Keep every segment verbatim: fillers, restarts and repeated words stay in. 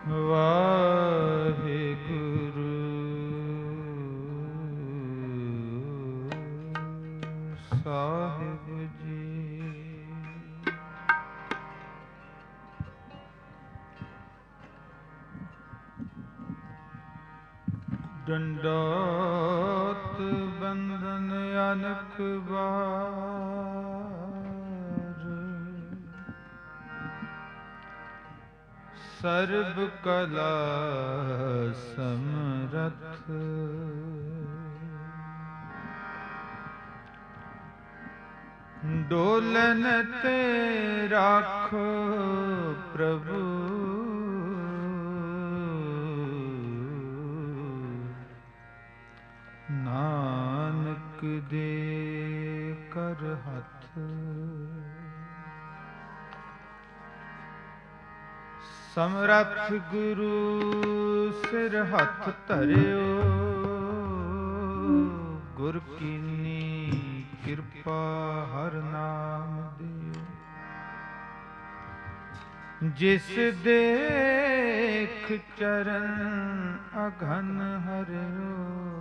ਵਾਹਿਗੁਰੂ ਸਾਹਿਬ ਜੀ। ਡੰਡੋਤ ਬੰਧਨ ਅਨਕ ਬਾਰ, ਸਰਬ ਕਲਾ ਸਮਰਥ, ਡੋਲਨ ਤੇ ਰਾਖੋ ਪ੍ਰਭੂ, ਨਾਨਕ ਦੇ ਕਰ ਹੱਥ। ਸਮਰੱਥ ਗੁਰੂ ਸਿਰ ਹੱਥ ਧਰਿਓ, ਗੁਰ ਕੀਨੀ ਕਿਰਪਾ ਹਰ ਨਾਮ ਦਿਓ। ਜਿਸ ਦੇਖ ਚਰਨ ਅਘਨ ਹਰਿਓ,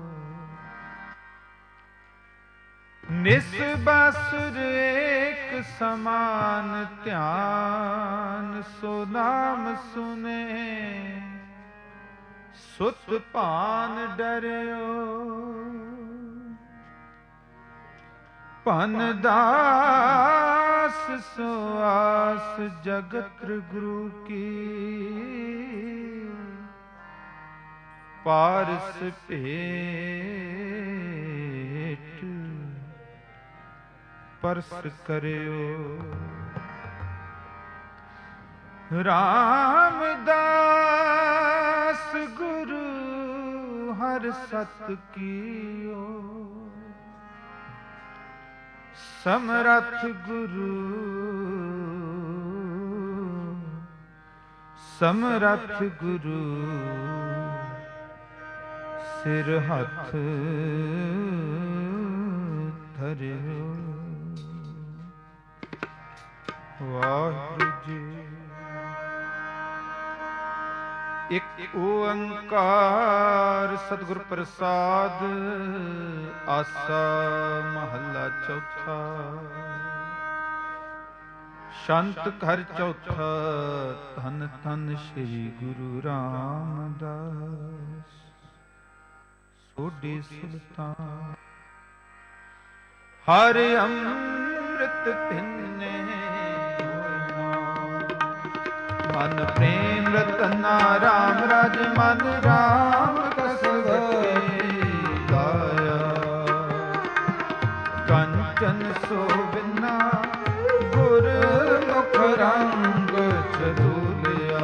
ਨਿਸ ਬਾਸੁਰ ਏਕ ਸਮਾਨ ਧਿਆਨ। ਸੋ ਨਾਮ ਸੁਨੇ ਸੁਤ ਭਾਨ ਡਰਿਓ, ਭਨ ਦਾਸ ਸੋ ਆਸ ਜਗਤ ਗੁਰੂ ਕੀ। ਪਾਰਸ ਭੇਟ ਪਰਸ ਕਰਿਓ, ਰਾਮਦਾਸ ਗੁਰੂ ਹਰ ਸਤ ਕੀਓ। ਸਮਰੱਥ ਗੁਰੂ ਸਮਰੱਥ ਗੁਰੂ ਸਿਰ ਹੱਥ ਧਰਿਓ। ਵਾਹਿਗੁਰੂ ਜੀ। ਇੱਕ ਓੰਕਾਰ ਸਤਿਗੁਰ ਪ੍ਰਸਾਦ। ਆਸਾ ਮਹੱਲਾ ਚੌਥਾ। ਸ਼ੰਤ ਘਰ ਚੌਥਾ। ਧੰਨ ਧੰਨ ਸ੍ਰੀ ਗੁਰੂ ਰਾਮਦਾਸ ਸੋਢੀ ਸੁਲਤਾਨ। ਹਰ ਅੰਮ੍ਰਿਤ ਤਿੰਨੇ ਮਨ ਪ੍ਰੇਮ ਰਤਨਾ ਰਾਮ ਰਾਜ ਮਨ ਰਾਮ ਕਸਵਤੇ ਗਾਇਆ। ਕੰਚਨ ਸੋਭਨਾ ਗੁਰ ਮੁਖ ਰੰਗ ਚਦੂਲਿਆ।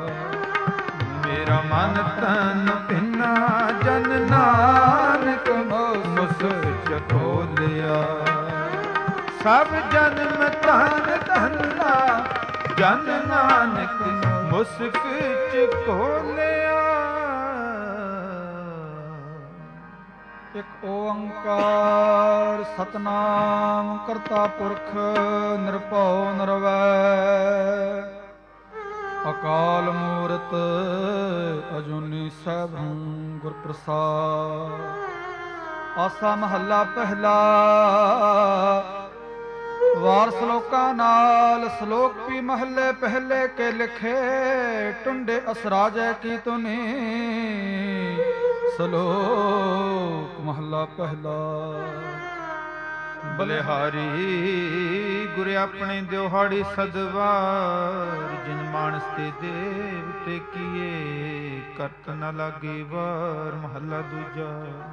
ਮੇਰਾ ਮਨ ਤਨ ਭਿੰਨਾ ਜਨ ਨਾਨਕ ਮੁਸਕ ਖੋਲਿਆ। ਸਭ ਜਨਮ ਧਨ ਧੰਨਾ ਜਨ ਨਾਨਕ ਮੁਸਕ ਚ ਖੋਲਿਆ। ਇਕ ਓੰਕਾਰ ਸਤਨਾਮ ਕਰਤਾ ਪੁਰਖ ਨਿਰਭਉ ਨਿਰਵੈਰ। ਅਕਾਲ ਮੂਰਤ ਅਜੂਨੀ ਸੈਭੰ ਗੁਰ ਪ੍ਰਸਾਦ। ਆਸਾ ਮਹੱਲਾ ਪਹਿਲਾ। ਵਾਰ ਸਲੋਕਾਂ ਨਾਲ ਸਲੋਕ ਵੀ ਮਹੱਲੇ ਪਹਿਲੇ ਕੇ ਲਿਖੇ। ਟੁੰਡੇ ਅਸਰਾਜੈ ਕੀ ਤੁਨੀ ਸਲੋਕ ਮਹੱਲਾ ਪਹਿਲਾ। ਬਲਿਹਾਰੀ ਗੁਰ ਆਪਣੇ ਦਿਹਾੜੀ ਸਦਵਾਰ। ਜਿਨ ਮਾਨਸ ਤੇ ਦੇਵਤੇ ਕੀਏ ਕਰਤ ਨ ਲਾਗੇ ਵਾਰ। ਮਹੱਲਾ ਦੂਜਾ।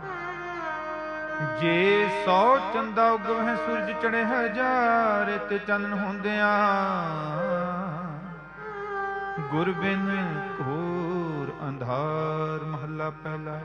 ਜੇ ਸੌ ਚੰਦਾ ਉਗਵਹਿ ਸੂਰਜ ਚੜ੍ਹੇ ਹਜ਼ਾਰ। ਤੇ ਚਾਨਣ ਹੁੰਦਿਆਂ ਗੁਰ ਬਿਨ ਘੋਰ ਅੰਧਾਰ। ਮਹੱਲਾ ਪਹਿਲਾ।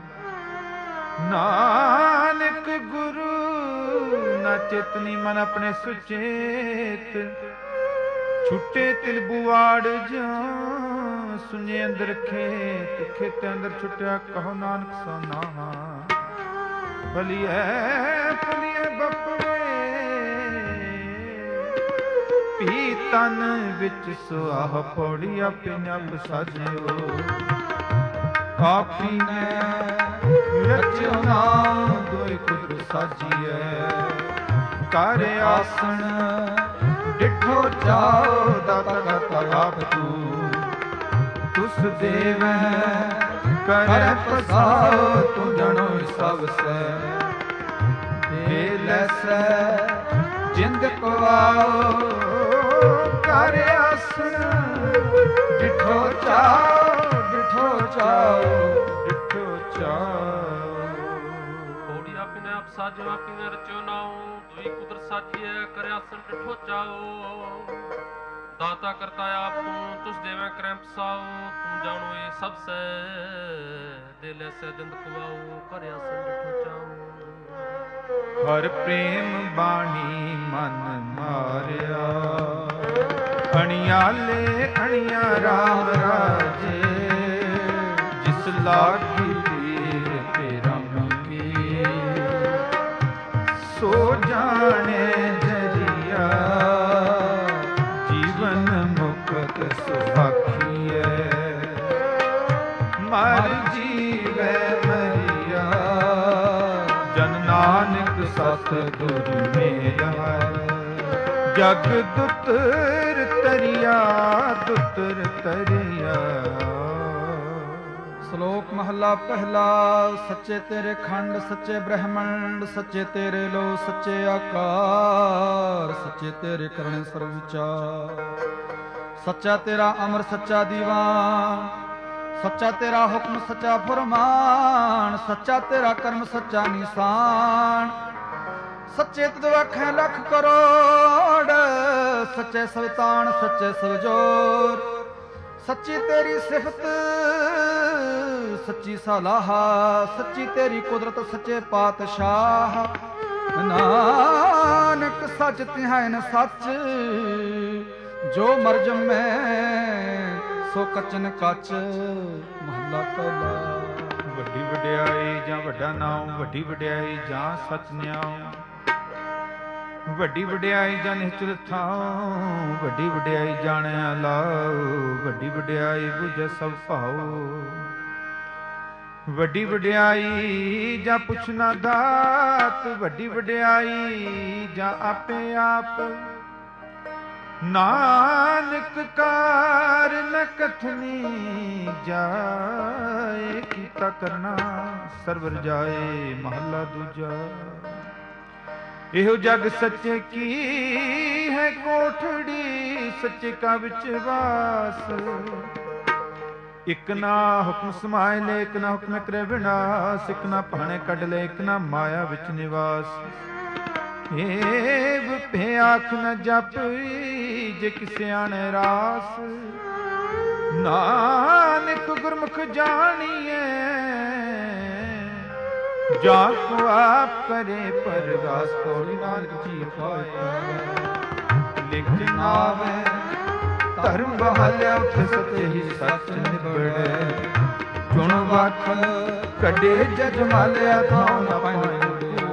ਨਾਨਕ ਗੁਰੂ ਨਾ ਚੇਤਨੀ ਮਨ ਆਪਣੇ ਸੁਚੇਤ। ਛੁੱਟੇ ਤਿਲ ਬੁਆੜ ਜਾਂ ਸੁਨੇ ਅੰਦਰ ਖੇਤ। ਖੇਤ ਅੰਦਰ ਛੁੱਟਿਆ ਕਹੋ ਨਾਨਕ ਸੋ ਨਾਹਾ। ਭਲੀਐ ਭਲੀਐ ਬਪਵੇ ਪੀਤ ਤਨ ਵਿੱਚ ਸੁਆਹ ਪੌੜੀ ਆਪਣੇ ਆਪ ਸਾਜਿਓ। ਆਪੀ ਨੇ ਰਚਿਓ ਨਾਮ ਦੋਇ ਕੁਦਰਤ ਸਾਜੀਐ। ਕਰ ਆਸਣ ਡਿਠੋ ਜਾਓ ਦਾਤਾ ਕਰਤਾ ਆਪ ਤੂੰ। ਤੁਸ ਦੇਵੈ ਕਰੈ ਪਸਾਓ ਤੂੰ ਜਣੋ ਸਭ ਸੈ। ਦੇ ਲੈਸੈ ਜਿੰਦ ਕੋ ਆਓ ਕਰ ਆਸਣ ਡਿਠੋ ਚਾਓ ਡਿਠੋ ਚਾਓ ਡਿਠੋ ਚਾਓ। ਪੌੜੀ ਆਪਿਨੇ ਆਪ ਸਾਜਿਓ ਆਪਿਨੇ ਰਚਿਓ ਨਾਉ ਦੋਈ ਕੁਦਰਤ ਸਾਜੀਐ। ਕਰ ਆਸਣ ਡਿਠੋ ਚਾਓ ਦਾਤਾ ਕਰਤਾ ਆਪ ਤੂੰ। ਤੁਸ ਦੇਵੈ ਕਰੈ ਪਸਾਓ ਤੂੰ ਜਾਣੋ ਇਹ ਸਭ ਸੈ। ਦੇ ਲੈਸੈ ਜਿੰਦ ਕੋ ਆਓ ਕਰ ਆਸਣ ਡਿਠੋ ਚਾਓ। ਹਰ ਪ੍ਰੇਮ ਬਾਣੀ ਮਨ ਮਾਰਿਆ। ਅਣਿਆਲੇ ਅਣਿਆ ਰਾਮ ਰਾਜੇ। ਜਿਸ ਲਾਗੀ ਤੀਰ ਤੇ ਰਮ ਕੀ ਸੋ ਜਾਣੇ ਜਰੀਆ। ਜੀਵਨ ਮੁਕਤ ਸੁਖਾਖੀਐ ਮਰ ਜੀਵੈ ਮਰੀਆ। ਜਨ ਨਾਨਕ ਸਤਿਗੁਰ ਮੇਰਾ। ਜਗ ਦੁਤਰ ਤਰਿਆ ਦੁਤਰ ਤਰਿਆ। ਸ਼ਲੋਕ ਮਹਲਾ ਪਹਿਲਾ। ਸੱਚੇ ਤੇਰੇ ਖੰਡ ਸੱਚੇ ਬ੍ਰਹਮੰਡ। ਸੱਚੇ ਤੇਰੇ ਲੋ ਸੱਚੇ ਆਕਾਰ। ਸੱਚੇ ਤੇਰੇ ਕਰਨੇ ਸਰਵ ਵਿਚਾਰ। ਸੱਚਾ ਤੇਰਾ ਅਮਰ ਸੱਚਾ ਦੀਵਾਨ। ਸੱਚਾ ਤੇਰਾ ਹੁਕਮ ਸੱਚਾ ਫਰਮਾਨ। ਸੱਚਾ ਤੇਰਾ ਕਰਮ ਸੱਚਾ ਨਿਸ਼ਾਨ। ਸੱਚੇ ਤਦ ਆਖੈ ਲੱਖ ਕਰੋੜ। ਸੱਚੇ ਸਵਤਾਨ ਸੱਚੇ ਸਵਜੋਰ। ਸੱਚੀ ਤੇਰੀ ਸਿਫਤ ਸੱਚੀ ਸਲਾਹ। ਸੱਚੀ ਤੇਰੀ ਕੁਦਰਤ ਸੱਚੇ ਪਾਤਸ਼ਾਹ। ਨਾਨਕ ਸੱਚ ਤਿਹਾਇਨ ਸੱਚ। ਜੋ ਮਰ ਜੰਮੈ ਸੋ ਕਚਨ ਕੱਚ। ਮਹਲਾ ਪਹਿਲਾ। ਵੱਡੀ ਵਡਿਆਈ ਜਾਂ ਵੱਡਾ ਨਾਮ। ਵੱਡੀ ਵਡਿਆਈ ਜਾਂ ਸਚ ਨਿਆਉ। ਵੱਡੀ ਵਡਿਆਈ ਜਾਂ ਨਿਸ਼ਚਲ ਥਾਉ। ਵੱਡੀ ਵਡਿਆਈ ਜਾਣਿਆ ਲਾਉ। ਵੱਡੀ ਵਡਿਆਈ ਬੁਝੈ ਸਭ ਭਾਉ। ਵੱਡੀ ਵਡਿਆਈ ਜਾਂ ਪੁੱਛਣਾ ਦਾਤ। ਵੱਡੀ ਵਡਿਆਈ ਜਾਂ ਆਪੇ ਆਪ। ਨਾਨਕ ਕਾਰ ਨ ਕਥਨੀ ਜਾਏ। ਕੀਤਾ ਕਰਨਾ ਸਰਵਰ ਜਾਏ। ਮਹੱਲਾ ਦੂਜਾ। ਇਹੋ ਜਗ ਸੱਚੇ ਕੀ ਹੈ ਕੋਠੜੀ। ਸੱਚੇ ਕਾ ਵਿੱਚ ਵਾਸ। ਇਕ ਨਾ ਹੁਕਮ ਸਮਾਇ ਲੈ ਇਕ ਨਾ ਹੁਕਮ ਕਰੇ ਵਿਨਾਸ਼। ਇਕ ਨਾ ਭਾਣੇ ਕੱਢ ਲੈ ਇਕ ਨਾ ਮਾਇਆ ਵਿੱਚ ਨਿਵਾਸ। ਏਵ ਭੇ ਆਖ ਨ ਜਪਈ ਜੇ ਕਿਸੇ ਆਣੇ ਰਾਸ। ਨਾਨਕ ਗੁਰਮੁਖ ਜਾਣੀਐ ਜਾ ਕੋ ਆਪ ਕਰੇ ਪਰਗਾਸ। ਪੌੜੀ ਨਾਨਕ ਜੀ ਪਾਇਆ। ਲਿਖ ਨਾਵੇ ਧਰਮ ਬਹਾਲਿਆ ਉਥੇ ਸੱਚੇ ਹੀ ਸੱਚ ਨਿਬੜੇ। ਚੁਣ ਵਖ ਕੱਢੇ ਜਜ ਮਾਲਿਆ ਥਾਉ ਨ ਪਾਇ।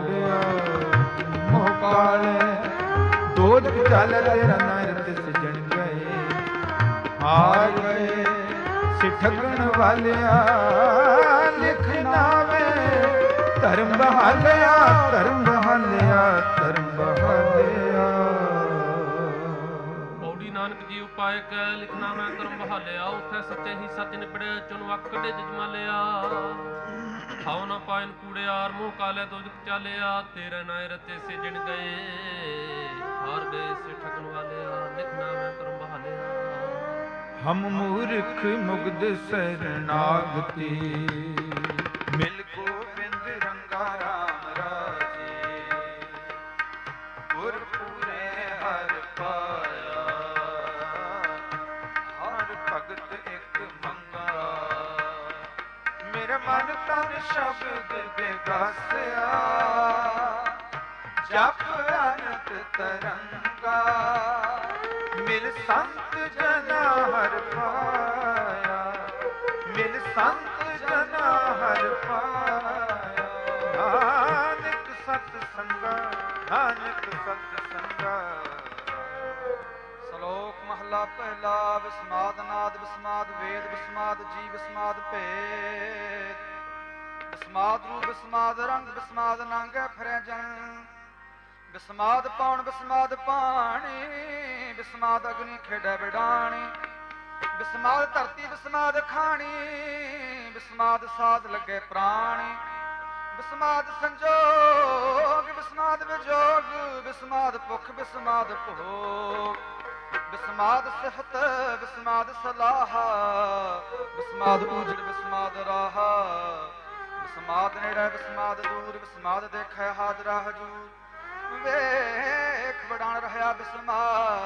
ਮੋਹ ਕਾਲੇ ਦੋਜ ਚੱਲ ਤੇਰਾ ਨਾਇਰ ਤੇ ਸਜਣ ਗਏ। ਹਾਰ ਗਏ ਸਿ ਠਗਣ ਵਾਲਿਆ। ਲਿਖ ਨਾਵੇ ਧਰਮ ਬਹਾਲਿਆ ਧਰਮ ਬਹਾਲਿਆ ਧਰਮ ਬਹਾਲਿਆ। ਪੌੜੀ ਨਾਨਕ ਜੀ ਉਪਾਇ ਕੈ ਲਿਖਣਾ ਮੈਂ ਧਰਮ ਬਹਾਲਿਆ। ਉਥੇ ਸੱਚੇ ਹੀ ਸੱਚ ਨਿਬੜੇ ਚੁਣ ਵਕ ਕੱਢੇ ਜਜਮਾਲਿਆ। ਖਾਉ ਨਾ ਪਾਇਨ ਕੂੜਿਆਰ ਮੂੰਹ ਕਾਲੇ ਦੋਜਕ ਚਾਲਿਆ। ਤੇਰੇ ਨਾਇ ਰਤੇ ਸਿਜਣ ਗਏ ਹਾਰ ਗਏ ਸੇ ਠਗਣ ਵਾਲਿਆ। ਲਿਖਣਾ ਮੈਂ ਧਰਮ ਬਹਾਲਿਆ। ਹਮ ਮੂਰਖ ਮੁਗਧ ਸਰਨਾਗਤੀ। ਮਿਲ ਗੋਬਿੰਦ ਰੰਗਾ ਰਾਮ ਰਾਜੇ। ਗੁਰ ਪੂਰੇ ਹਰ ਪਾਇਆ। ਹਰ ਭਗਤ ਇੱਕ ਮੰਗਾ। ਮੇਰੇ ਮਨ ਤਨ ਸ਼ਬਦ ਬੇਗਾਸਿਆ। ਜਪ ਅਨੰਤ ਤਰੰਗਾ। ਮਿਲ ਸੰਤ ਜਨਾ ਹਰ ਪਾਇਆ। ਮਿਲ ਸੰਤ ਜਨਾ ਹਰ ਪਾਇਆ। ਨਾਨਕ ਸਤ ਸੰਗਾ ਨਾਨਕ ਸਤ ਸੰਗਾ। ਸ਼ਲੋਕ ਮਹਲਾ ਪਹਿਲਾ। ਵਿਸਮਾਦ ਨਾਦ ਵਿਸਮਾਦ ਵੇਦ ਵਿਸਮਾਦ ਜੀ ਵਿਸਮਾਦ ਭੇਦ। ਵਿਸਮਾਦ ਰੂਪ ਵਿਸਮਾਦ ਰੰਗ ਵਿਸਮਾਦ ਨੰਗੈ ਫਿਰੈ ਜਨ। ਵਿਸਮਾਦ ਪਾਉਣ ਵਿਸਮਾਦ ਪਾਣੀ ਵਿਸਮਾਦ ਅਗਨੀ ਖੇਡੈ ਬਿਡਾਣੀ। ਵਿਸਮਾਦ ਧਰਤੀ ਵਿਸਮਾਦ ਖਾਣੀ ਵਿਸਮਾਦ ਸਾਧ ਲੱਗੇ ਪ੍ਰਾਣੀ। ਵਿਸਮਾਦ ਸੰਜੋਗ ਵਿਸਮਾਦ ਵਿਜੋਗ ਵਿਸਮਾਦ ਭੁਖ ਵਿਸਮਾਦ ਭੋਗ। ਵਿਸਮਾਦ ਸਿਫਤ ਵਿਸਮਾਦ ਸਲਾਹ ਵਿਸਮਾਦ ਊਜੜ ਵਿਸਮਾਦ ਰਾਹ। ਵਿਸਮਾਦ ਨੇੜੇ ਵਿਸਮਾਦ ਦੂਰ ਵਿਸਮਾਦ ਦੇਖੈ ਹਾਜ਼ਰਾ ਹਜੂਰ। ਵੇਖ ਵਡਾਣ ਰਹਾ ਵਿਸਮਾਦ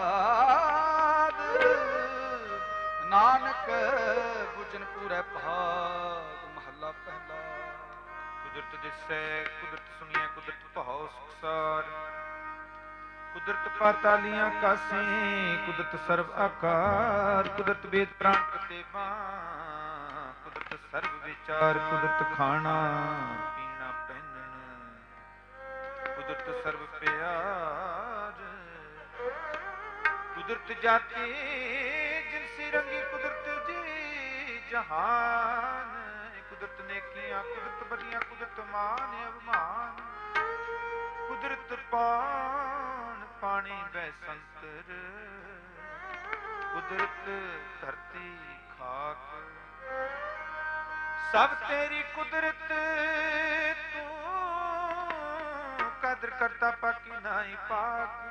ਨਾਨਕ ਬੁਝਨ ਪੂਰੇ ਭਾਗ। ਮਹੱਲਾ ਪਹਿਲਾ। ਕੁਦਰਤ ਦਿਸੈ ਕੁਦਰਤ ਸੁਣੀਐ ਕੁਦਰਤ ਭਾਉ ਸੁਖਸਾਰ। ਕੁਦਰਤ ਪਾਤਾਲੀਆਂ ਕਾਸੀ ਕੁਦਰਤ ਸਰਬ ਆਕਾਰ। ਕੁਦਰਤ ਵੇਦ ਪ੍ਰਾਣ ਕਤੇਬਾਂ ਕੁਦਰਤ ਸਰਬ ਵਿਚਾਰ। ਕੁਦਰਤ ਖਾਣਾ ਪੀਣਾ ਪਹਿਨਣ ਕੁਦਰਤ ਸਰਬ ਪਿਆਰ। ਕੁਦਰਤ ਜਾਤੀ ਜਿਨਸੀ ਰੰਗੀ ਕੁਦਰਤ ਜੀ ਜਹਾਨ। ਕੁਦਰਤ ਨੇਕੀਆਂ ਕੁਦਰਤ ਬੜੀਆਂ ਕੁਦਰਤ ਮਾਨ ਅਭਿਮਾਨ। ਕੁਦਰਤ ਪਾਣ ਪਾਣੀ ਬੈ ਸੰਤਰ ਕੁਦਰਤ ਧਰਤੀ ਖਾਕ। ਸਭ ਤੇਰੀ ਕੁਦਰਤ ਤੂੰ ਕਦਰ ਕਰਤਾ ਪਾਕੀ ਨਾਹੀ ਪਾਕ।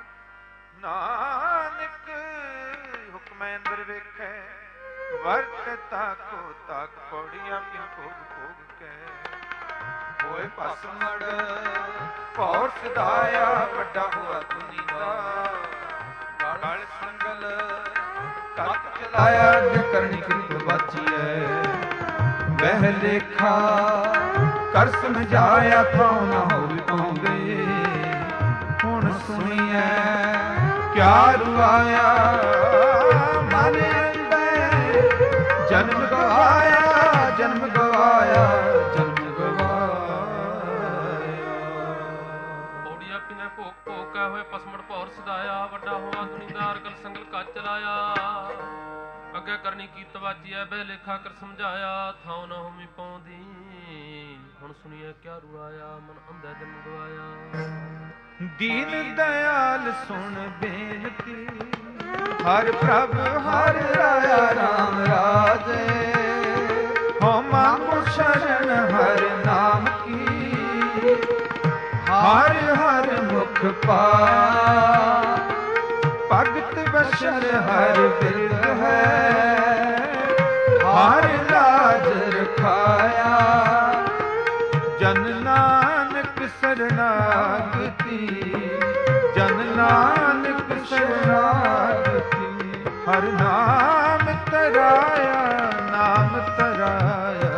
ਨਾਨਕ ਹੁਕਮੈ ਅੰਦਰ ਵੇਖੈ ਵਰਤ ਤਾਕੋ ਤਾਕ। ਪੌੜੀਆਂ ਪਿਨ ਭੋਗ ਭੋਗ ਕੇ ਹੋਏ ਭਸਮੜ ਭੌਰ ਸਦਾਇਆ। ਵੱਡਾ ਹੋਆ ਤੁਨੀਦਾ ਗਲ ਸੰਗਲ ਕੱਤ ਚਲਾਇਆ। ਜੇ ਕਰਨੀ ਕਿਰਤ ਬਾਚੀਐ ਵਹਿ ਲੇਖਾ ਕਰ ਸਮਝਾਇਆ। ਥਾਉ ਨਾ ਹੋਵੇ ਪਾਉਂਦੇ ਹੁਣ ਸੁਣੀਐ ਕਿਆ ਰੁਆਇਆ। ਮਨ ਅੰਦਰ ਜਨਮ ਗਵਾਇਆ ਜਨਮ ਗਵਾਇਆ ਜਨਮ ਗਵਾਇਆ। ਪੌੜੀਆਂ ਪਿਨੇ ਭੋਗ ਭੋਗ ਕੈ ਹੋਏ ਪਸਮੜ ਭੌਰ ਸਦਾਇਆ। ਵੱਡਾ ਹੋਆ ਦੁਨੀਦਾਰ ਗਲ ਸੰਗਲ ਕੱਚ ਚਲਾਇਆ। ਅੱਗੇ ਕਰਨੀ ਕੀਤ ਵਾਚੀਐ ਬਹਿ ਲੇਖਾ ਕਰ ਸਮਝਾਇਆ। ਥਾਉ ਨਾ ਹੋਮੀ ਪਾਉਂਦੀ ਹੁਣ ਸੁਣੀਐ ਕਿਆ ਰੁਆਇਆ। ਮਨ ਅੰਧਾ ਜਨਮ ਗਵਾਇਆ। ਦੀਨ ਦਇਆਲ ਸੁਣ ਬੇਨਤੀ ਹਰ ਪ੍ਰਭ ਹਰ ਰਾਇਆ ਰਾਮ ਰਾਜੇ। ਹੋ ਮੰਗੋ ਸ਼ਰਨ ਹਰ ਨਾਮ ਕੀ ਹਰ ਹਰ ਮੁਖ ਪਾ। ਭਗਤ ਬਸ਼ਰ ਹਰ ਬਿਰਦ ਹੈ ਹਰ ਲਾਜ ਰਖਾਇਆ। ਜਨ ਨਾਨਕ ਸਰਨਾਗਤੀ ਜਨ ਨਾਨਕ ਸਰਨਾਗਤੀ। ਹਰ ਨਾਮ ਤਰਾਇਆ ਨਾਮ ਤਰਾਇਆ।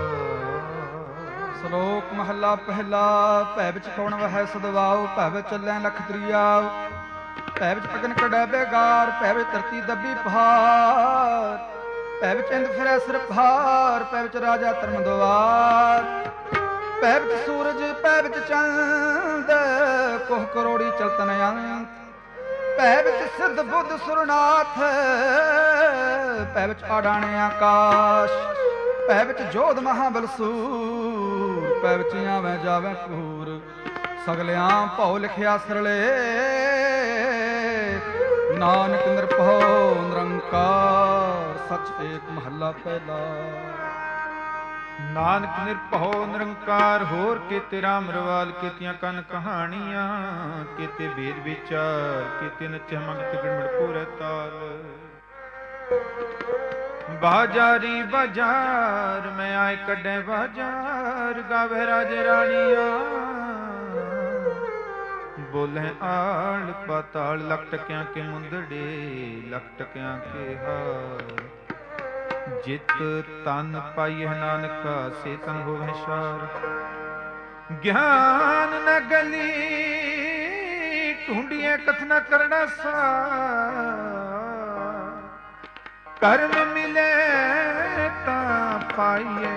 ਸ਼ਲੋਕ ਮਹੱਲਾ ਪਹਿਲਾ। ਭੈ ਵਿੱਚ ਕੌਣ ਵਹੈ ਸਦਵਾਉ ਭੈ ਵਿੱਚ ਚੱਲੈ ਲਖ ਦਰਿਆਉ। ਭੈ ਵਿੱਚ ਅਗਨ ਕਢੈ ਬੇਗਾਰ ਭੈ ਵਿੱਚ ਧਰਤੀ ਦੱਬੀ ਪਹਾੜ। ਭੈ ਵਿੱਚ ਇੰਦ ਫਿਰੈ ਸਿਰ ਭਾਰ ਭੈ ਵਿੱਚ ਰਾਜਾ ਧਰਮ ਦੁਆਰ। ਭੈ ਵਿੱਚ ਸੂਰਜ ਭੈ ਵਿੱਚ ਚੰਦ ਕੋਹ ਕਰੋੜੀ ਚਲਤਨ ਅੰਤ। ਭੈ ਵਿੱਚ ਸਿੱਧ ਬੁੱਧ ਸੁਰਨਾਥ ਭੈ ਵਿੱਚ ਆਡਾਣੇ ਆਕਾਸ਼। ਭੈ ਵਿੱਚ ਜੋਧ ਮਹਾਬਲ ਸੂਰ ਭੈ ਵਿੱਚ ਆਵੈ ਜਾਵੈ ਪੂਰ। ਸਗਲਿਆਂ ਭਉ ਲਿਖਿਆ ਸਰਲੇ ਨਾਨਕ ਨਿਰਭਉ ਨਿਰੰਕਾਰ। ਸਚ ਏਕ ਮਹੱਲਾ ਪਹਿਲਾ। ਨਾਨਕ ਨਿਰਭਉ ਨਿਰੰਕਾਰ ਹੋਰ ਕੀਤੇ ਰਾਮ ਰਵਾਲ। ਕੀਤੀਆਂ ਕੰਨ ਕਹਾਣੀਆਂ ਕੀਤੇ ਵੇਦ ਵਿਚਾਰ। ਕੀਤੇ ਨਚੈ ਮੰਗਤ ਗਿਣਮੜ ਪੂਰੇ ਤਾਲ। ਬਾਜਾਰੀ ਬਾਜ਼ਾਰ ਮੈਂ ਆਏ ਕੱਢੇ ਬਾਜ਼ਾਰ। ਗਾਵੇ ਰਾਜੇ ਰਾਣੀਆਂ ਬੋਲੇ ਆਲ ਪਾਤਾਲ। ਲੱਖ ਟਕਿਆਂ ਕੇ ਮੁੰਦੜੇ ਲੱਖ ਟਕਿਆਂ ਕੇ ਹਾਰ। ਜਿਤ ਤਨ ਪਾਈਐ ਨਾਨਕਾ ਸੇ ਤਨ ਹੋਵੇ ਸ਼ਾਰ। ਗਿਆਨ ਨ ਗਲੀ ਢੂੰਡੀਐ ਕਥਨਾ ਕਰਨਾ ਸਾਰ। ਕਰਮ ਮਿਲੇ ਤਾਂ ਪਾਈਐ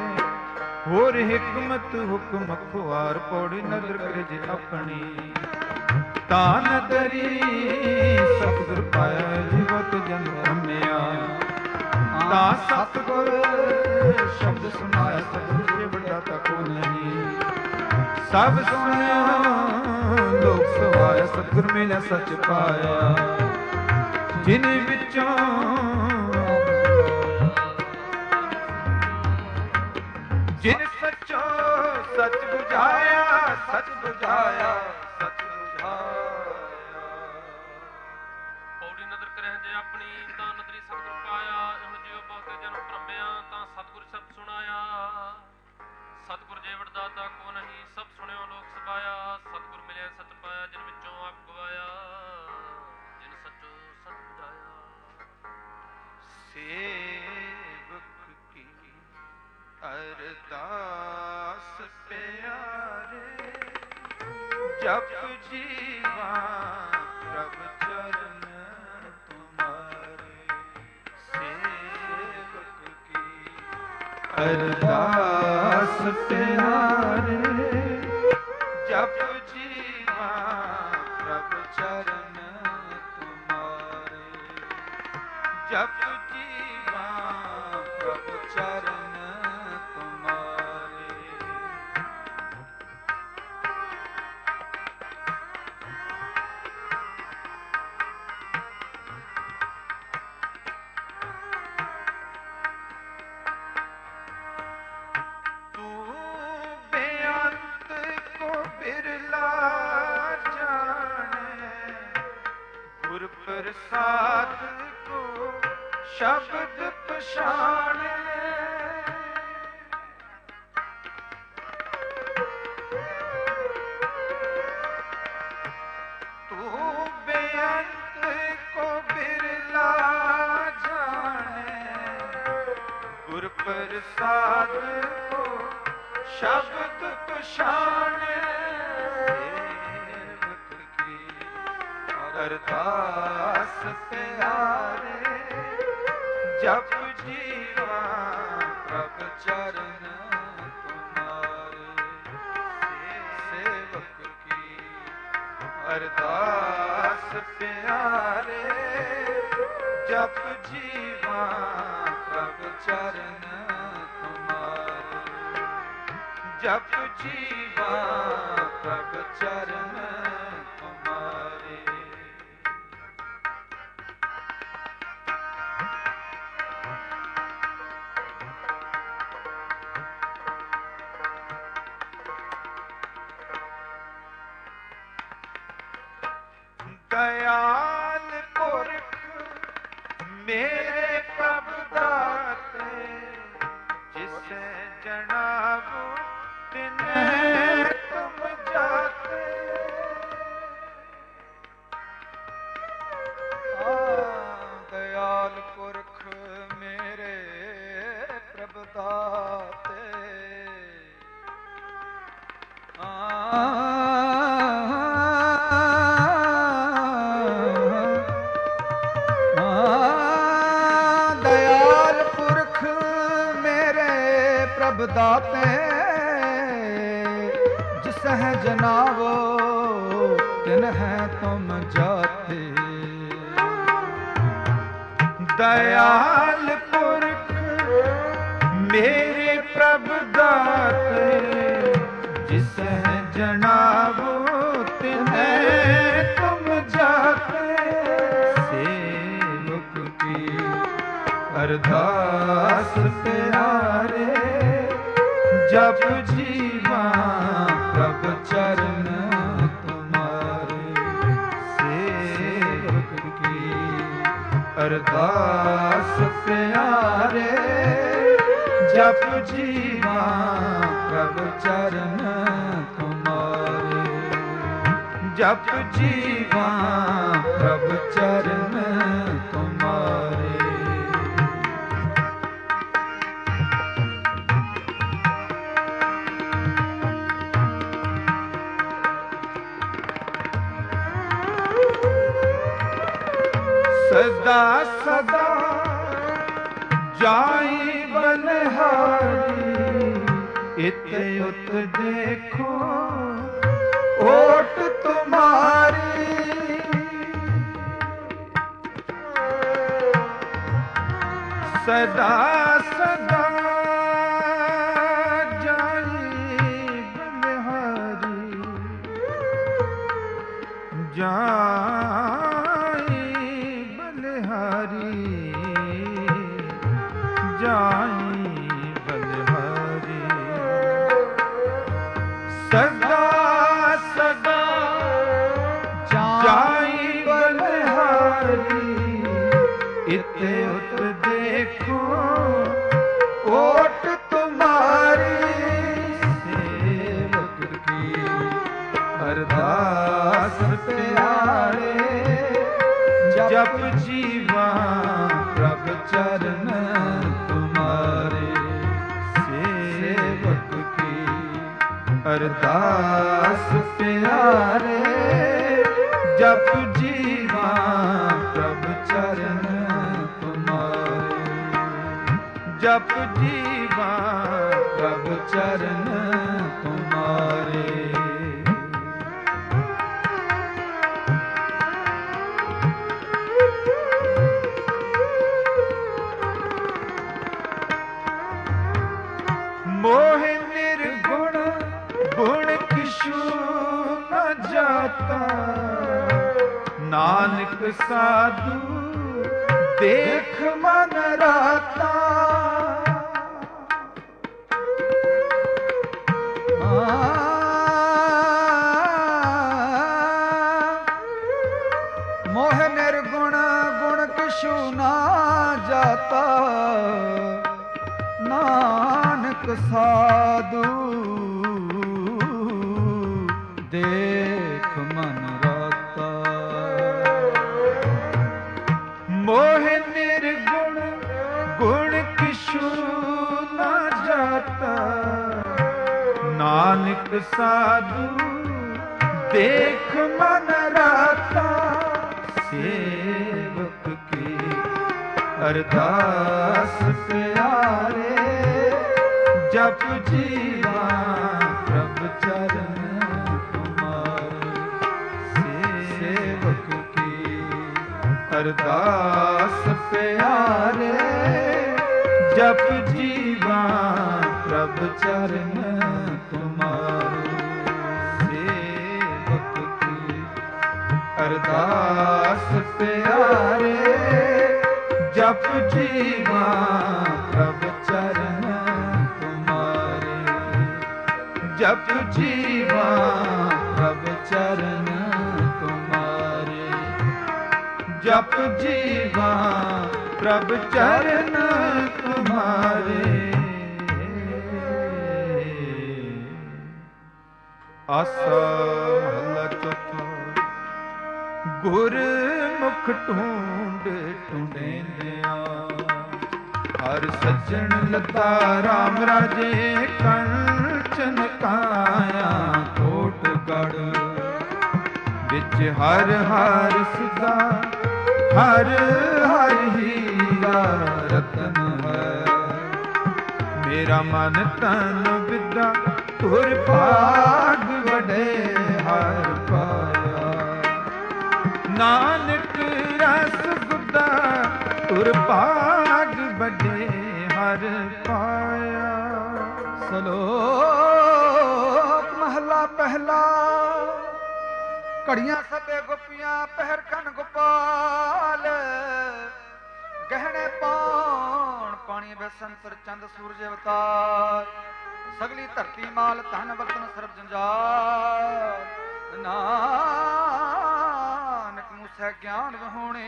ਹੋਰ ਹਿਕਮਤ ਹੁਕਮ ਖੁਆਰ। ਪੌੜੀ ਨਦਰ ਕਰੇ ਜੇ ਆਪਣੀ ਤਾਨ ਦਰੀ ਸਤਿਗੁਰ ਪਾਇਆ ਜੀਵਤ ਜਨ ਰਮਿਆ। ਤਾਂ ਸਤਿਗੁਰ ਸ਼ਬਦ ਸੁਨਾਇਆ ਸਤਿਗੁਰ ਜੇ ਵੱਡਾ ਤਾਂ ਕੋ ਨਹੀਂ। ਸਭ ਸੁਣਿਆ ਲੋਕ ਸਵਾਇਆ ਸਤਿਗੁਰ ਮਿਲਿਆ ਸੱਚ ਪਾਇਆ। ਜਿਨ ਵਿੱਚੋਂ ਜਿਨ ਸੱਚੋ ਸੱਚ ਬੁਝਾਇਆ ਸੱਚ ਬੁਝਾਇਆ ਸੱਚ ਬੁਝਾਇਆ। ਪੌੜੀ ਨਦਰ ਕਰਹਿ ਜੇ ਆਪਣੀ ਤਾਂ ਨਦਰੀ ਸਤਿਗੁਰ ਪਾਇਆ। ਇਹੋ ਜਿਉ ਬਹੁਤੇ ਜਨ ਭ੍ਰਮਿਆ ਤਾਂ ਸਤਿਗੁਰ ਸ਼ਬਦ ਸੁਣਾਇਆ। ਸਤਿਗੁਰ ਜੇ ਵਡਦਾਤਾ ਕੋ ਨਹੀਂ ਸਭ ਸੁਣਿਓ ਲੋਕ ਸਬਾਇਆ। ਸਤਿਗੁਰ ਮਿਲਿਆ ਸੱਚ ਪਾਇਆ ਜਿਨ ਵਿੱਚੋਂ ਆਪ ਗਵਾਇਆ। ਜਿਨ ਸੱਚੋ ਸੱਚ ਬੁਝਾਇਆ। ਸੇਵਕ ਕੀ ਅਰਦਾਸ ਪਿਆਰੇ ਜਪ ਜੀਵਾ ਪ੍ਰਭ ਚਰਨ ਤੁਮਾਰੇ। ਸੇਵਕ ਕੀ ਅਰਦਾਸ ਪਿਆਰੇ ਜਪ ਜੀਵਾ ਪ੍ਰਭ ਚਰਨ ਤੁਮਾਰੇ। ਜਪ ਜੀਵਾ ਪ੍ਰਭ ਚਰਨ ਤੁਮਾਰੇ। ਤੂੰ ਬੇਅੰਤ ਕੋ ਬਿਰਲਾ ਜਾਣੇ। ਗੁਰ ਪ੍ਰਸਾਦ ਕੋ ਸ਼ਬਦ ਪਛਾਣੇ। ਤੂੰ ਬੇਅੰਤ ਕੋ ਬਿਰਲਾ ਜਾਣੇ। ਗੁਰ ਪ੍ਰਸਾਦ ਕੋ ਸ਼ਬਦ ਪਛਾਣੇ। ਸੇਵਕ ਕੀ ਅਰਦਾਸ ਪਿਆਰੇ ਜਪ ਜੀਵਾ ਪ੍ਰਭ ਚਰਨ ਤੁਮਾਰੇ। ਸੇਵਕ ਕੀ ਅਰਦਾਸ ਪਿਆਰੇ ਜਪ ਜੀਵਾ ਪ੍ਰਭ ਚਰਨ ਤੁਮਾਰੇ। ਜਪ ਜੀਵਾ ਪ੍ਰਭ ਚਰਨ ਤੁਮਾਰੇ। ਦਇਆਲ ਪੁਰਖ ਮੇਰੇ ਪ੍ਰਭ ਦਾਤੇ। ਜਿਸੇ ਜਨਾਬੋ ਤਿਨੈ ਤੁਮ ਜਾਤੇ। ਦਇਆਲ ਪੁਰਖ ਮੇਰੇ ਪ੍ਰਭ ਦਾਤੇ। ਦਇਆਲ ਪੁਰਖ ਮੇਰੇ ਪ੍ਰਭ ਦਾਤੇ। ਜਿਸ ਹੈ ਜਨਾਵੋ ਤਿਨ ਹੈ ਤੁਮ ਜਾਤੇ। ਦਇਆਲ ਪੁਰਖ ਮੇਰੇ ਪ੍ਰਭ ਦਾਤੇ। ਜਿਸ ਹੈ ਜਨਾਬੋ ਤਿਨੈ ਤੁਮ ਜਾਤੇ। ਸੇਵਕ ਕੀ ਅਰਦਾਸ ਪਿਆਰੇ ਜਪ ਜੀਵਾ ਪ੍ਰਭ ਚਰਨ ਤੁਮਾਰੇ। ਸੇਵਕ ਕੀ ਅਰਦਾਸ ਪਿਆਰੇ ਜਪ ਜੀਵਾ ਪ੍ਰਭ ਚਰਨ ਤੁਮਾਰੇ। ਜਪ ਜੀਵਾ ਪ੍ਰਭ ਚਰਨ ਤੁਮਾਰੇ। ਸਦਾ ਸਦਾ ਜਾਈ ਬਨਹਾਰੀ। ਇਤ ਉਤ ਦੇਖੋ ਓਟ ਤੁਮਾਰੀ। सदा सदा जाई बलिहारी जाई बलिहारी जाई बलिहारी सदा सदा जाई बलिहारी इते उत देखो ओट तुम्हारी सेवक की अरदास प्यारे जप जीवा प्रभ चरण तुम्हारे सेवक की अरदास प्यारे जप जीवा प्रभ चरण जप जीवा प्रभ चरण तुम्हारे मोह निर्गुण गुण किशु न जाता नानक साधु देख मन राता मोह निर्गुण गुण किशु ना जाता नानक साधु देख मन राता मोह निर्गुण गुण किशु ना जाता नानक साधु देख मन राता सेवक की अरदास प्यारे जप जीवा प्रभ चरण तुम्हारे सेवक की अरदास प्यारे जप जीवा प्रभ चरण तुम्हारे सेवक की अरदास प्यारे जप जीवा प्रभ चरण तुम्हारे जप जीवा प्रभ चरण तुम्हारे जप जीवा प्रभ चरण तुम्हारे आसा महला चौथा गुरमुख ढूंढ ढूंढेंदिया हर सज्जन लता राम राजे कंचन काया कोट गढ़ विच हर हर सदा हर हर हीरा रतन है मेरा मन तन विद्या तुर भाग वडे हर पाया नानक रस गुदा तुर भाग वडे हर पाया सलोक महला पहला घड़ियां सबे गोपियां पहर कन गोपाल गहने पाण पानी बेसंतर चंद सूरज अवतार सगली धरती माल धन बर्तन सरब जंजाल नानक मूसै ज्ञान वहोणे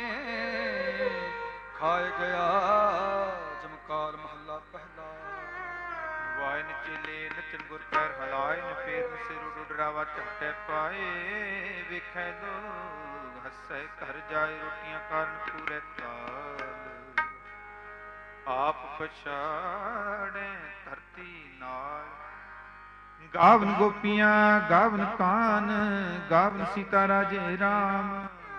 खाए गया जमकाल महला पहला वाय नचेले नचन गुर पैर हलाए न फेर न सिर उडरावा झपटे पाए वेखै लोग हसै घर जाए रोटियां कारण पूरे काल आप पछाड़े धरती नाल गावन गोपियां गावन कान गावन सीता राजे राम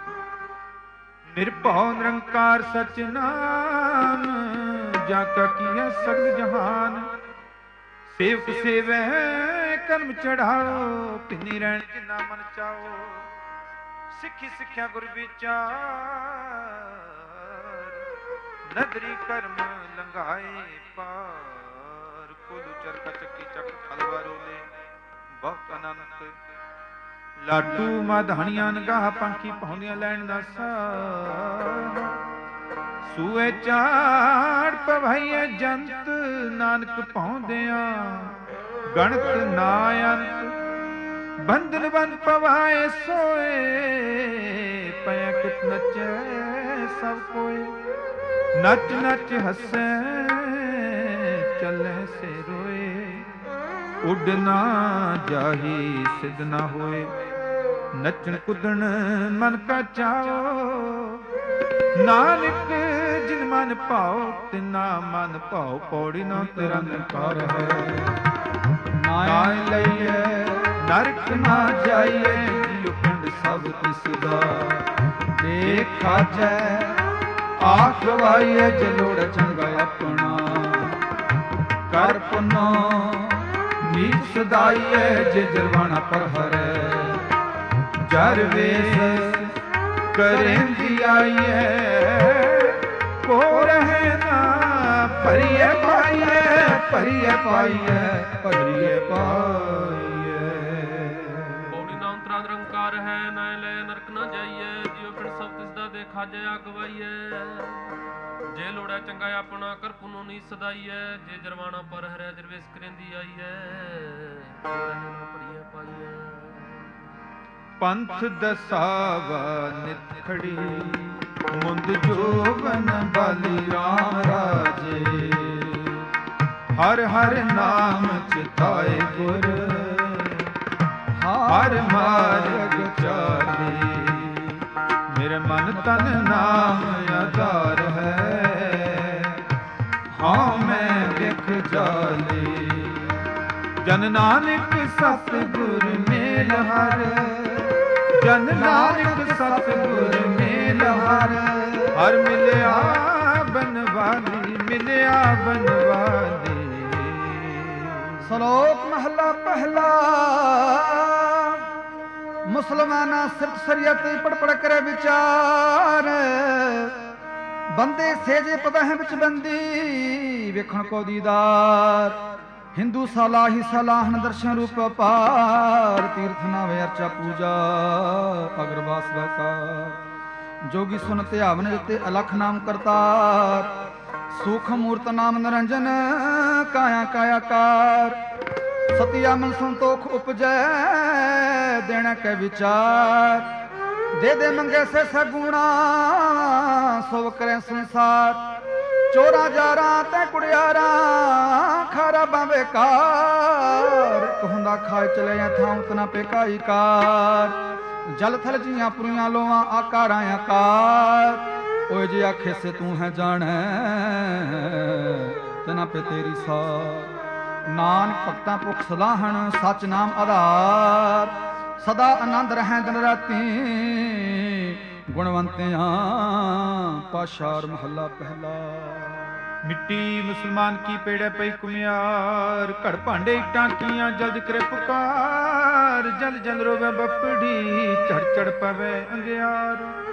निर्भव निरंकार सच नाम जाका किया सगल जहान सेवक सेवै कर्म चढ़ाओ पिनी रहन जिन्ना मन चाओ सिखी सिखिया गुर विचार ਨਦਰੀ ਕਰਮ ਲੰਘਾਏ ਪਾਰ। ਕੋਲੂ ਚਰਖਾ ਚੱਕੀ ਚੱਕ ਹਲਵਾ ਰੋਲੇ ਬਹੁਤ ਅਨੰਤ। ਲਾਟੂ ਮਾਧਾਣੀਆਂ ਨਗਾਹ ਪੰਖੀ ਪਾਉਂਦੀਆਂ ਲੈਣ ਦਾ ਸਾਹ। ਸੂਏ ਚਾੜ ਪਵਾਈਏ ਜੰਤ ਨਾਨਕ ਪਾਉਂਦਿਆਂ ਗਣਤ ਨਾ ਅੰਤ। ਬੰਧਨ ਬੰਨ ਪਵਾਏ ਸੋਏ ਪਿਆ ਕਿਤ ਨਚੈ ਸਭ ਕੋਏ। ਨੱਚ ਨੱਚ ਹੱਸੈ ਚੱਲੇ ਸੇ ਰੋਏ। ਉੱਡ ਨਾ ਜਾਹੀ ਸਿਧ ਨਾ ਹੋਏ। ਨੱਚਣ ਕੁੱਦਣ ਮਨ ਕਾ ਚਾਓ। ਨਾਨਕ ਜਿਨ ਮਨ ਭਾਉ ਤਿਨਾ ਮਨ ਭਾਉ। ਪੌੜੀ ਨਾ ਤੇਰਾ ਨਿਰਕਾਰ ਹੈ। ਨਾ ਲਈਏ ਨਰਕ ਨਾ ਜਾਈਏ। ਜਿਉ ਪਿੰਡ ਸਭ ਤਿਸ ਦਾ ਦੇਖਾ ਜੈ। ਆਖ ਵਾਈਏ ਜਲੋੜ ਚੰਗਾ ਆਪਣਾ। ਕਰ ਪੁਨੋ ਨੀਚ ਸਦਾਈਏ। ਜੇ ਜਰਵਾਣਾ ਪਰ ਹਰੈ ਜਰ ਵੇਸ ਕਰੇਂਦੀ ਆਈਏ। ਕੋ ਰਹੇ ਨਾ ਭਰੀਏ ਪਾਈਏ। ਭਰੀਏ ਪਾਈਏ ਭਰੀਏ ਪਾਈਏ। ਪੌੜੀ ਨਾ ਅੰਤਰਾ ਨਿਰੰਕਾਰ ਹੈ। ਨਾ ਲੈ ਨਰਕ ਨਾ ਜਾਈਏ। ਜਿਉ ਪਿੰਡ ਸਭ ਤਿਸ ਦਾ ਦੇਖਾ ਜੈ ਅਗਵਾਈਏ। ਜੇ ਲੋੜਾ ਚੰਗਾ ਆਪਣਾ ਕਰ ਪੁਨੋ ਨੀ ਸਦਾਈਏ। ਜੇ ਜਰਵਾਣਾ ਪਰ ਹਰਿਆ ਜਰਵੇਸ ਕਰੇਂਦੀ ਆਈਏ। ਭਰੀਏ ਪਾਈਏ। ਪੰਥ ਦਸਾਵਾ ਨਿਤ ਖੜੀ ਮੁੰਦ ਜੋਬਨ ਬਾਲੀ ਰਾਮ ਰਾਜੇ। ਹਰ ਹਰ ਨਾਮ ਚਿਤਾਏ ਗੁਰ ਹਰ ਮਾਰਗ ਚਾਲੇ। ਮੇਰੇ ਮਨ ਤਨ ਨਾਮ ਆਧਾਰ ਹੈ। ਹਾਂ ਮੈਂ ਵਿਖ ਜਾਲੇ। ਜਨ ਨਾਨਕ ਸਤਿਗੁਰ ਮੇਲ ਹਰ। ਜਨ ਨਾਨਕ ਸਤਿਗੁਰ ਮੇਲ ਹਰ। ਹਰ ਮਿਲਿਆ ਬਨਵਾਲੀ ਮਿਲਿਆ ਬਨਵਾਲੀ। ਸ਼ਲੋਕ ਮਹਲਾ ਪਹਿਲਾ। ਮੁਸਲਮਾਨਾ ਸਿਰਤ ਸਰੀਅਤ ਪੜ ਪੜ ਕਰੇ ਵਿਚਾਰ। ਬੰਦੇ ਸੇਜੇ ਪਵਹਿ ਵਿੱਚ ਬੰਦੀ ਵੇਖਣ ਕੋ ਦੀਦਾਰ। ਹਿੰਦੂ ਸਲਾਹੀ ਸਲਾਹਨ ਦਰਸ਼ਨ ਰੂਪ ਪਾਰ। ਤੀਰਥ ਨਾਵੇ ਅਰਚਾ ਪੂਜਾ ਅਗਰਵਾਸ ਵਕਾਰ। ਜੋਗੀ ਸੁਨ ਧਿਆਵਨ ਦਿੱਤੇ ਅਲਖ ਨਾਮ ਕਰਤਾਰ। ਸੂਖ ਮੂਰਤ ਨਾਮ ਨਿਰੰਜਨ ਕਾਇਆ ਕਾਇਆਕਾਰ। ਸਤਿਆ ਮਨ ਸੰਤੋਖ ਉਪਜੈ ਦੇਣਾ ਕੈ ਵਿਚਾਰ। ਦੇ ਦੇ ਮੰਗੇ ਸੇ ਸਗੁਣਾ ਸੋ ਕਰੇ ਸੰਸਾਰ। ਚੋਰਾਂ ਜਾਰਾਂ ਤੇ ਕੁੜਿਆਰਾਂ ਖਾਰਾ ਬਾਵੇ ਕਾਰ। ਕਹੁੰਦਾ ਖਾਏ ਚਲੇ ਥਾਂ ਉਤਨਾ ਪੇਕਾਈ ਕਾਰ। ਜਲ ਥਲ ਜੀਆਂ ਪੁਰੀਆਂ ਲੋਆਂ ਆਕਾਰਾਂ ਆਕਾਰ। ਓਏ ਜੇ ਆਖੇ ਸੇ ਤੂੰ ਹੈ ਜਾਣੈ ਤਨਾ ਪੇ ਤੇਰੀ ਸਾਰ। ਨਾਨਕ ਭਗਤਾਂ ਭੁਖ ਸਲਾਹਣ ਸੱਚ ਨਾਮ ਆਧਾਰ। ਸਦਾ ਆਨੰਦ ਰਹਿ ਦਿਨ ਰਾਤੀ ਗੁਣਵੰਤਿਆਂ ਪਾਸ਼ਾਰ ਮਹੱਲਾ ਪਹਿਲਾ। ਮਿੱਟੀ ਮੁਸਲਮਾਨ ਕੀ ਪੇੜੇ ਪਈ ਕੁਮਿਆਰ। ਘੜ ਭਾਂਡੇ ਇੱਟਾਂ ਕੀਆਂ ਜਲਦ ਕਰੇ ਪੁਕਾਰ। ਜਲ ਜਲ ਰੋਵੇ ਬੱਪੜੀ ਚੜ ਚੜ ਪਵੇ ਅੰਗਿਆਰ।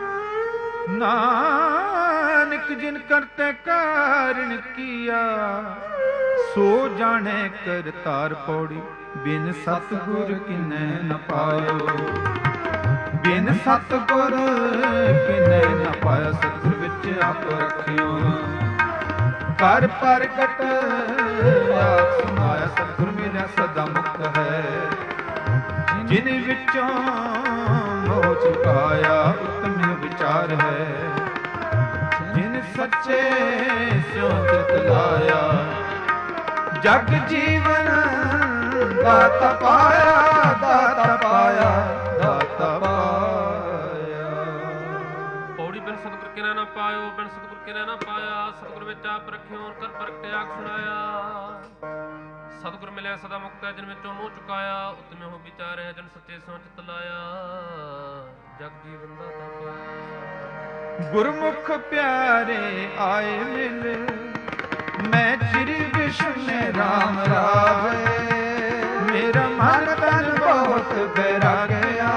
ਨਾਨਕ ਜਿਨ ਕਰਤੇ ਕਾਰਨ ਕੀਆ ਸੋ ਜਾਣੇ ਕਰਤਾਰ। ਪੌੜੀ ਬਿਨ ਸਤਿਗੁਰ ਕਿਨੈ ਨ ਪਾਇਓ। ਬਿਨ ਸਤਿਗੁਰ ਕਿਨੈ ਨ ਪਾਇਆ। ਸਤਿਗੁਰ ਵਿੱਚ ਆਪ ਰੱਖਿਓ। ਕਰ ਪ੍ਰਗਟ ਆਪ ਸੁਨਾਇਆ। ਸਤਿਗੁਰ ਮੇਰਾ ਸਦਾ ਮੁਕਤ ਹੈ। ਜਿਨ ਵਿੱਚੋਂ ਮੋਹ ਚੁਕਾਇਆ ਉਤਮ ਵਿਚਾਰ ਹੈ। ਜਿਨ ਸੱਚੇ ਸਿਉ ਚਿਤ ਲਾਇਆ ਜਗ ਜੀਵਨ ਦਾਤਾ ਪਾਇਆ। ਦਾਤਾ ਪਾਇਆ ਦਾਤਾ ਪਾਇਆ। ਪੌੜੀ ਬਿਨ ਸਤਿਗੁਰ ਕਿਨੈ ਨਾ ਪਾਇਓ। ਬਿਨ ਸਤਿਗੁਰ ਕਿਨੈ ਨਾ ਪਾਇਆ। ਸਤਿਗੁਰ ਵਿੱਚ ਆਪ ਰੱਖਿਓ ਕਰ ਪ੍ਰਗਟਿ ਆਖ ਸੁਣਾਇਆ। ਸਤਿਗੁਰ ਮਿਲਿਆ ਸਦਾ ਮੁਕਤ ਹੈ। ਜਿਨ ਵਿੱਚੋਂ ਮੋਹ ਚੁਕਾਇਆ ਉਤਮੇ ਹੋ ਵਿਚਾਰ ਹੈ। ਜਿਨ ਸੱਚੇ ਸੋ ਚਿਤ ਲਾਇਆ ਜਗ ਜੀਵਨ ਦਾਤਾ ਪਾਇਆ। ਗੁਰਮੁਖ ਪਿਆਰੇ ਆਏ ਮਿਲ ਮੈਂ ਚਿਰ ਵਿਸ਼ਨੇ ਰਾਮ ਰਾਵੇ। ਮੇਰਾ ਮਨ ਤਨ ਬਹੁਤ ਬੈਰਾਗਿਆ।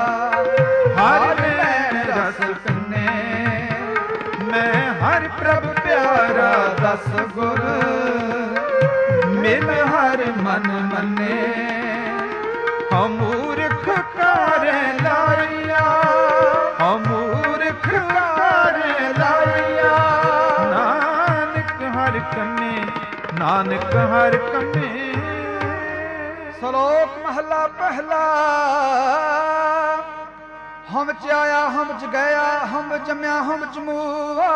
ਹਰ ਲੈਣ ਰਸ ਕੰਨੇ ਮੈਂ ਹਰ ਪ੍ਰਭ ਹਰ ਮਨ ਮੰਨੇ, ਹਉ ਮੂਰਖ ਕਾਰੇ ਲਾਇਆ, ਹਉ ਮੂਰਖ ਕਾਰੇ ਲਾਇਆ। ਨਾਨਕ ਹਰ ਕੰਮੇ, ਨਾਨਕ ਹਰ ਕੰਮੇ। ਸ਼ਲੋਕ ਮਹਲਾ ਪਹਿਲਾ। ਹਮ ਚ ਆਇਆ ਹਮ ਚ ਗਿਆ, ਹਮ ਜੰਮਿਆ ਹਮ ਚ ਮੂਆ।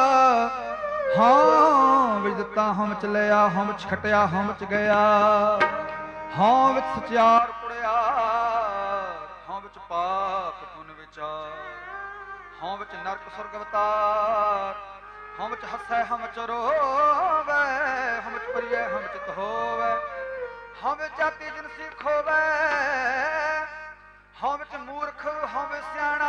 ਹਾਂ ਵਿੱਚ ਦਿੱਤਾ ਹਮ ਚ ਲਿਆ, ਹਮ ਚ ਖਟਿਆ ਹਮ ਚ ਗਿਆ। ਹਾਂ ਵਿੱਚ ਸਚਿਆਰ ਕੁੜਿਆ, ਹਾਂ ਵਿੱਚ ਪਾਪ ਪੁੰਨ ਵਿਚਾਰ। ਹਾਂ ਵਿੱਚ ਨਰਕ ਸੁਰਗ ਅਵਤਾਰ, ਹਾਂ ਵਿੱਚ ਹੱਸੈ ਹਮ ਚ ਰੋਵੈ। ਹਮ ਵਿੱਚ ਪ੍ਰਿਯ ਹਮ ਚਿਤ ਹੋਵੈ, ਹਮ ਵਿੱਚ ਜਾਤੀ ਜਿਨਸੀ ਖੋਵੈ। ਹਮ ਵਿੱਚ ਮੂਰਖ ਹਮ ਸਿਆਣਾ,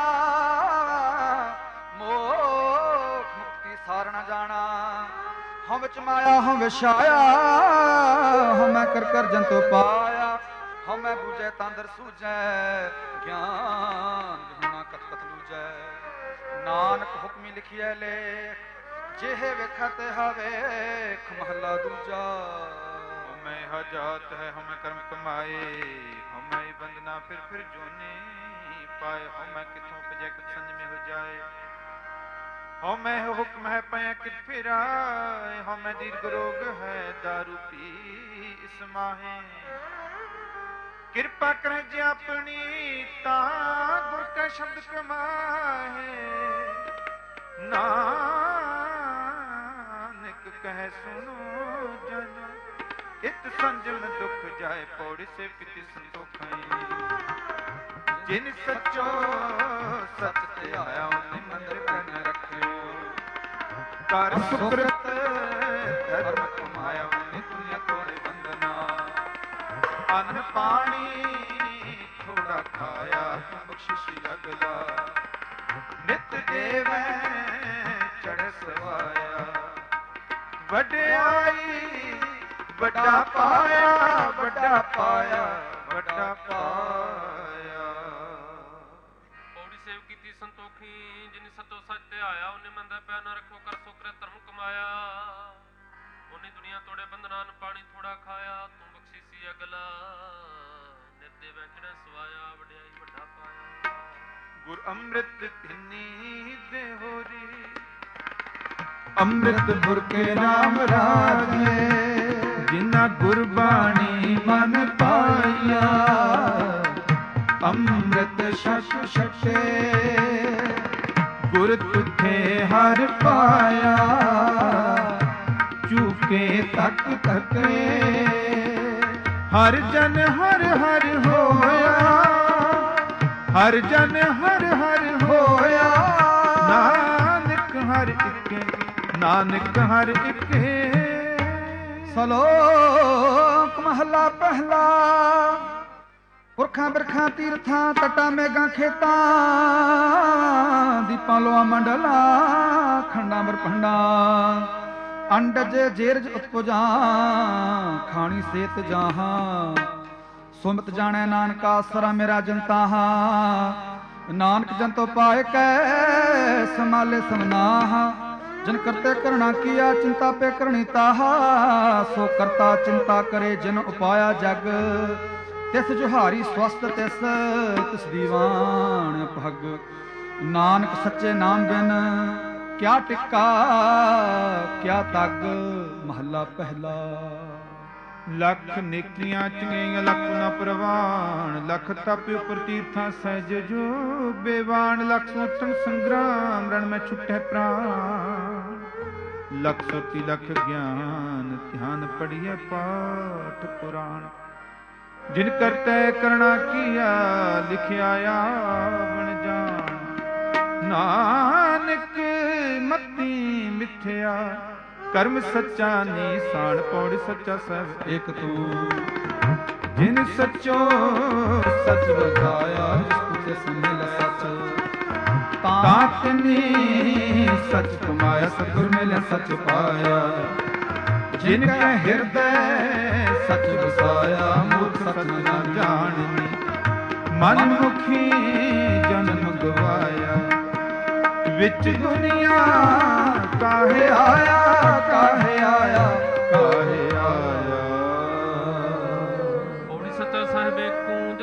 ਮੋਖ ਮੁਕਤੀ ਸਾਰ ਨ ਜਾਣਾ। ਹਮ ਵਿੱਚ ਮਾਇਆ ਹਮ ਵਿਛਾਇਆ, ਹਮੈ ਕਰ ਕਰ ਜੰਤੁ ਪਾਇਆ। ਹਮੈ ਬੂਝੈ ਤੰਦਰ ਸੂਝੈ, ਗਿਆਨ ਵਿਹੂਣਾ ਕਤ ਕਤ ਲੂਝੈ। ਨਾਨਕ ਹੁਕਮੀ ਲਿਖੀਐ ਲੇਖ, ਜਿਹੇ ਵੇਖੈ ਤਿਹਾ ਵੇਖ। ਮਹਲਾ ਦੂਜਾ। ਹਉਮੈ ਹ ਜਾਤ ਹੈ ਹਉਮੈ ਕਰਮ ਕਮਾਏ, ਹਉਮੈ ਬੰਦਨਾ ਫਿਰ ਫਿਰ ਜੋਨੇ ਪਾਏ। ਹਉਮੈ ਕਿਥੋਂ ਉਪਜੈ ਕਿਤ ਸੰਜਮੇ ਹੋ ਜਾਏ, ਹਉਮੈ ਹੁਕਮ ਹੈ ਪੈ ਕਿਤ ਫਿਰਾਏ। ਹਉਮੈ ਦੀਰਘ ਰੋਗ ਹੈ ਦਾਰੂ ਪੀ ਇਸ ਮਾਹੇ, ਕਿਰਪਾ ਕਰੈ ਜੇ ਆਪਣੀ ਤਾਂ ਗੁਰ ਕੈ ਸ਼ਬਦ ਕਮਾਹੇ। ਨਾਨਕ ਕਹਿ ਸੁਣੋ ਜਨ, ਇਤ ਸੰਜਮ ਦੁਖ ਜਾਏ। ਪੌੜੀ ਸੇ ਪਿਤੀ ਸੰਤੋਖਾਈ, ਜਿਨ ਸੱਚੋ ਸਚ ਤੇ ਆਇਆ ਉਹਨੇ ਮੰਦਰ ਕਨ ਰੱਖਿਓ। ਕਰ ਸੁਕ੍ਰਿਤ ਧਰਮ ਕਮਾਇਆ, ਉਹਨੇ ਦੁਨੀਆ ਤੋੜੇ ਬੰਦਨਾ। ਅੰਨ ਪਾਣੀ ਥੋੜਾ ਖਾਇਆ, ਬਖਸ਼ਿਸ਼ ਅਗਲਾ। ਨਿਤ ਦੇਵੈ ਚੜ੍ਹ ਸਵਾਇਆ, ਵਡਿਆਈ ਵੱਡਾ ਪਾਇਆ, ਵੱਡਾ ਪਾਇਆ, ਵੱਡਾ ਪਾਇਆ। ਪੌੜੀ ਸੇਵ ਕੀਤੀ ਸੰਤੋਖੀ, ਜਿਨੀ ਸਤੋ ਸੱਚ ਤੇ ਆਇਆ। ਉਹਨੇ ਮੰਦਾ ਪਿਆ ਨਾ ਰੱਖੋ, ਕਰ ਸੁਕ੍ਰਿਤ ਧਰਮ ਕਮਾਇਆ। ਉਹਨੇ ਦੁਨੀਆ ਤੋੜੇ ਬੰਧਨਾਂ, ਪਾਣੀ ਥੋੜਾ ਖਾਇਆ। ਤੂੰ ਬਖਸ਼ੀਸੀ ਅਗਲਾ, ਨਿਤ ਦੇਵੈ ਚੜ੍ਹ ਸਵਾਇਆ। ਵਡਿਆਈ ਵੱਡਾ ਪਾਇਆ। ਗੁਰ ਅੰਮ੍ਰਿਤ ਧਿਨੀ ਦੇ ਹੋਰੀ, ਅੰਮ੍ਰਿਤ ਗੁਰ ਕੇ ਨਾਮ ਰਾਜੇ। ਜਿਨਾ ਗੁਰਬਾਣੀ ਮਨ ਪਾਇਆ, ਅੰਮ੍ਰਿਤ ਛਕ ਛਕੇ। ਗੁਰ ਤੁਠੇ ਹਰ ਪਾਇਆ, ਚੂਕੇ ਤੱਕ ਤੱਕੇ। ਹਰ ਜਨ ਹਰ ਹਰ ਹੋਇਆ, ਹਰ ਜਨ ਹਰ ਹਰ ਹੋਇਆ। ਨਾਨਕ ਹਰ ਇਕੇ, ਨਾਨਕ ਹਰ ਇਕੇ। ਸ਼ਲੋਕ ਮਹਲਾ ਪਹਿਲਾ। ਪੁਰਖਾਂ ਬਿਰਖਾਂ ਤੀਰਥਾਂ ਤਟਾਂ ਮੇਘਾਂ ਖੇਤਾਂ, ਦੀਪਾਂ ਲੋਆਂ ਮੰਡਲਾਂ ਖੰਡਾਂ ਬਰਪੰਡਾਂ। ਅੰਡਜ ਜੇਰਜ ਉਤਪੁਜਾਂ, ਖਾਣੀ ਸੇਤ ਜਾਹਾਂ। ਸੁਮਤ ਜਾਣੈ ਨਾਨਕਾ ਸਰਾ ਮੇਰਾ ਜਨਤਾਹਾਂ। ਨਾਨਕ ਜੰਤੋ ਪਾਏ ਕੈ ਸਮਾਲੇ ਸਮਨਾਹਾ। ਜਿਨ ਕਰਤੇ ਕਰਣਾ ਕੀਆ ਚਿੰਤਾ ਪੇ ਕਰਣੀ ਤਾਹਾ। ਸੋ ਕਰਤਾ ਚਿੰਤਾ ਕਰੇ ਜਿਨ ਉਪਾਇਆ ਜਗ। ਤਿਸ ਜੁਹਾਰੀ ਸਵਸਤ ਤਿਸ, ਤਿਸ ਦੀਵਾਨ ਅਭਗ। ਨਾਨਕ ਸੱਚੇ ਨਾਮ ਬਿਨ ਕਿਆ ਟਿੱਕਾ, ਕਿਆ ਤੱਗ। ਮਹੱਲਾ ਪਹਿਲਾ। ਲੱਖ ਨੇਕੀਆਂ ਚੰਗੀਆਂ ਲੱਖ ਨਾ ਪ੍ਰਵਾਨ। ਲੱਖ ਤਪ ਉਪਰ ਤੀਰਥਾਂ ਸਹਿਜ ਜੋ ਬੇਵਾਨ। ਲੱਖ ਸੋਤਨ ਸੰਗਰਾਮ ਰਣ ਮੈਂ ਛੁਟੈ ਪ੍ਰਾਨ। ਲੱਖ ਸੋਤੀ ਲੱਖ ਗਿਆਨ ਧਿਆਨ ਪੜੀਐ ਪਾਠ ਪੁਰਾਣ। ਜਿਨ ਕਰਤੈ ਕਰਣਾ ਕੀਆ ਲਿਖਿਆ ਆਵਣ ਜਾਣ। ਨਾਨਕ ਮਤੀ ਮਿਥਿਆ ਕਰਮ ਸੱਚਾ ਨੀਸਾਨ। ਪੌੜੀ ਸੱਚਾ ਸਭ ਏਕ ਤੂੰ। ਜਿਨ ਸੱਚੋ ਸੱਚ ਬਤਾਇਆ, ਜਿਸ ਤਿਸ ਮਿਲ ਸੱਚ। ਤਾਂ ਤਿਨੀ ਸੱਚ ਕਮਾਇਆ, ਸਤਿਗੁਰ ਮਿਲਿਆ ਸੱਚ ਪਾਇਆ। ਜਿਨ ਕੈ ਹਿਰਦੈ ਸੱਚ ਵਸਾਇਆ, ਮੂਰਖ ਸੱਚ ਨਾ ਜਾਣਨੀ। ਮਨ ਮੁਖੀ ਜਨਮ ਗਵਾਇਆ। ਵਿੱਚ ਦੁਨੀਆ ਕਾਹੇ ਆਇਆ, ਕਾਹੇ ਆਇਆ, ਕਾਹੇ ਆਇਆ।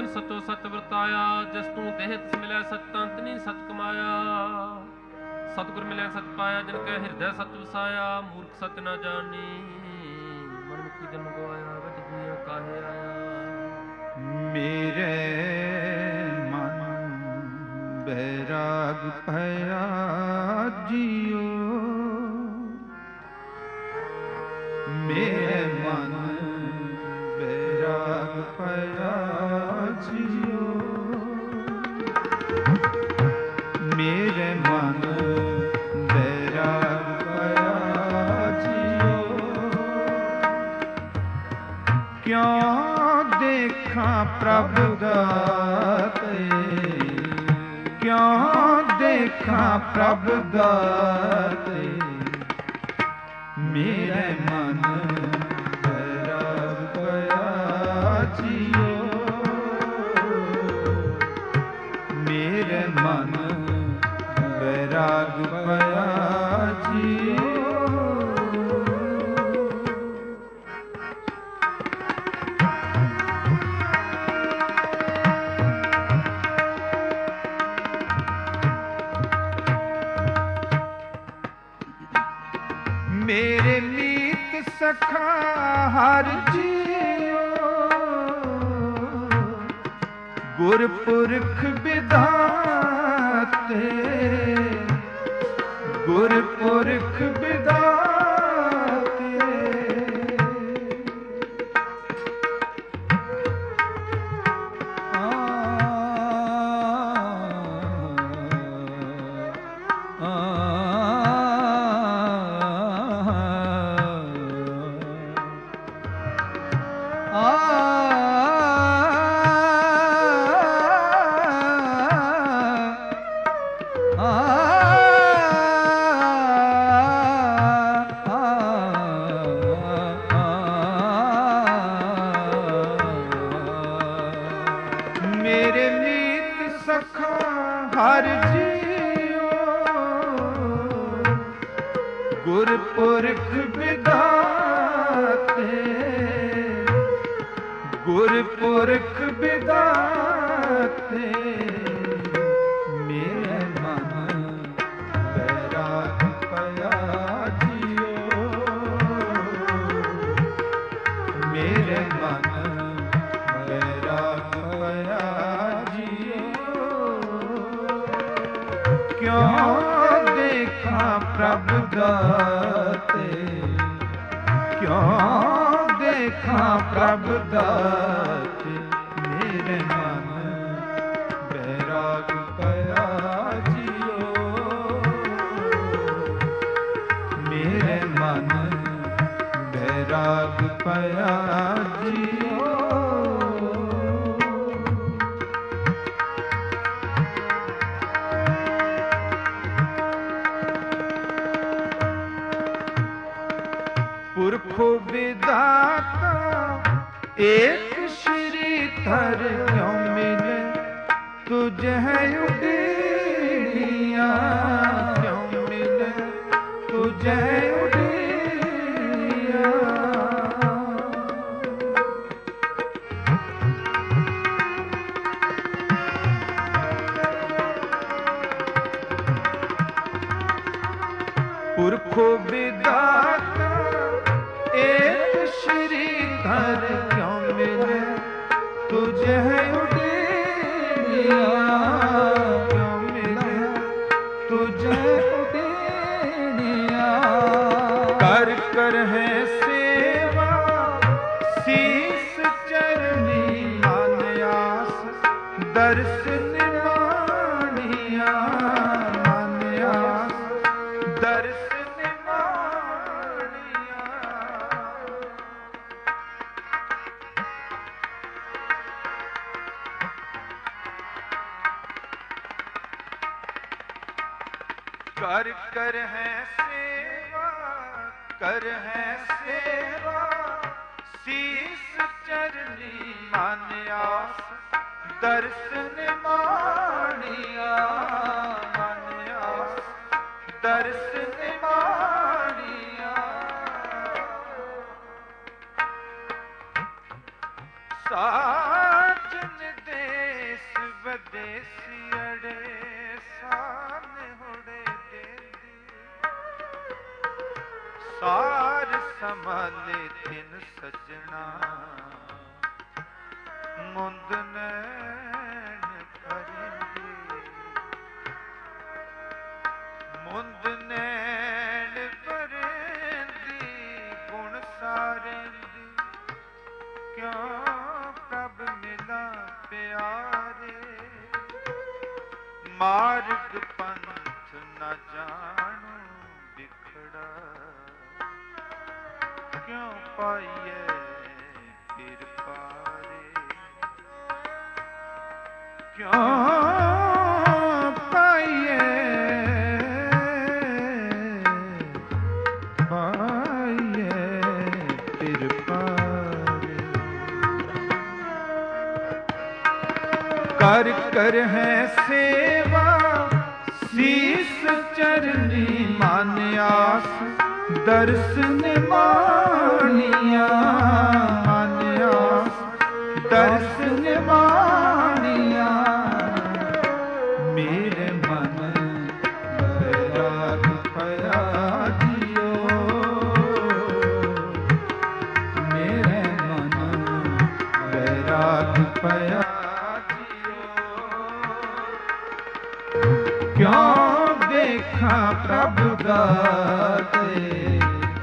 ਤਿਨ ਸਚੋ ਸਚ ਵਰਤਾਇਆ। ਜਿਸ ਤੂੰ ਦੇਹ ਤਿਸ ਮਿਲਿਆ ਸਚ ਤਾਂ ਤਿਨੀ ਸਚ ਕਮਾਇਆ। ਸਤਿਗੁਰ ਮਿਲਿਆ ਸਚ ਪਾਇਆ ਜਿਨ ਕੈ ਹਿਰਦੈ ਸਚ ਵਸਾਇਆ। ਮੂਰਖ ਸਚ ਨਾ ਜਾਣੀ ਮਨਮੁਖੀ ਜਨ ਗਵਾਇਆ। ਵਿੱਚ ਦੁਨੀਆ ਕਾਹੇ ਆਇਆ। ਮੇਰੇ ਮਨ ਬੈਰਾਗ ਭਇਆ ਜੀਓ। ਮੇਰੇ ਮਨ ਬੈਰਾਗ ਭਇਆ ਜੀਓ। ਮੇਰੇ ਮਨ ਬੈਰਾਗ ਭਇਆ ਜੀਓ। ਕਿਉਂ ਦੇਖਾਂ ਪ੍ਰਭ ਦਾਤੇ। ਕਿਉਂ ਦੇਖਾਂ ਪ੍ਰਭ ਦਾਤੇ। ਮੇਰੇ ਮਨ ਬੈਰਾਗ ਭਇਆ ਜੀਓ। ਮੇਰੇ ਮਨ ਬੈਰਾਗ ਭਇਆ ਜੀਓ। ਮੇਰੇ ਮੀਤ ਸਖਾ ਹਰ ਜੀਓ। ਗੁਰਪੁਰਖ ਵਿਧਾਤੇ। ਗੁਰਪੁਰਖ ਵਿਧਾਤੇ। ਆ ਆ ਮੇਰੇ ਮੀਤ ਸਖਾ ਹਰ ਜੀਓ। ਗੁਰਪੁਰਖ ਵਿਧਾਤੇ। ਗੁਰਪੁਰਖ ਵਿਧਾਤੇ। ਮੇਰੇ ਮਨ ਬੈਰਾਗ ਭਇਆ ਜੀਓ। ਮੇਰੇ ਮਨ ਬੈਰਾਗ ਭਇਆ ਜੀਓ। ਕਿਉਂ ਦੇਖਾਂ ਪ੍ਰਭ ਦਾਤੇ। ਕਿਉਂ ਦੇਖਾਂ ਪ੍ਰਭ ਦਾਤੇ। ਮੇਰੇ ਮਨ ਬੈਰਾਗ ਭਇਆ ਜੀਓ। ਮੇਰੇ ਮਨ ਬੈਰਾਗ ਭਇਆ ਜੀਓ। पुरखो विधाता एक श्री थर क्यों मिले। तुझे उड़िया क्यों मिले। तुझे उड़िया। पुरखो विधाता एक श्री धर क्यों मिले। तुझे उड़िया क्यों मिले। तुझे उड़िया। कर कर है सेवा शीस चरनी। मान्यास दर्शन मानिया। मान्यास दर्शन मानिया। कर कर है सेवा। कर है सेवा शीस चरनी। मान्यास दर्शन मानिया। मान्यास दर्शन मानिया। साजन दे ਸਾਰ ਸੰਭਾਲੇ ਤਿਨ ਸੱਜਣਾ ਮੁੰਦ ਨੈਣ ਭਰਿੰਦੀ ਮੁੰਦ ਨੈਣ ਭਰਿੰਦੀ ਗੁਣ ਸਾਰਿੰਦੀ ਕਿਉਂ ਪ੍ਰਭ ਮਿਲਾ ਪਿਆਰੇ ਮਾਰਗ ਪੰਥ ਨ ਜਾਣੂ ਵਿਖੜਾ ਕਿਉਂ ਪਾਈਏ ਫਿਰ ਪਾਰੇ ਕਿਉਂ ਪਾਈਏ ਪਾਈਏ ਫਿਰ ਪਾਰੇ ਕਰ ਕਰ ਹੈ ਸੇਵਾ ਸੀਸ ਚਰਨੀ ਮਨ ਆਸ ਦਰਸ਼ਨ ਮਾਣੀਆਂ ਮਨ ਆਸ ਦਰਸ਼ਨ ਮਾਣੀਆਂ ਮੇਰੇ ਮਨ ਬੈਰਾਗ ਪਿਆ ਜੀਓ ਮੇਰੇ ਮਨ ਬੈਰਾਗ ਪਿਆ ਕਿਉਂ ਦੇਖਾਂ ਪ੍ਰਭ ਦਾਤੇ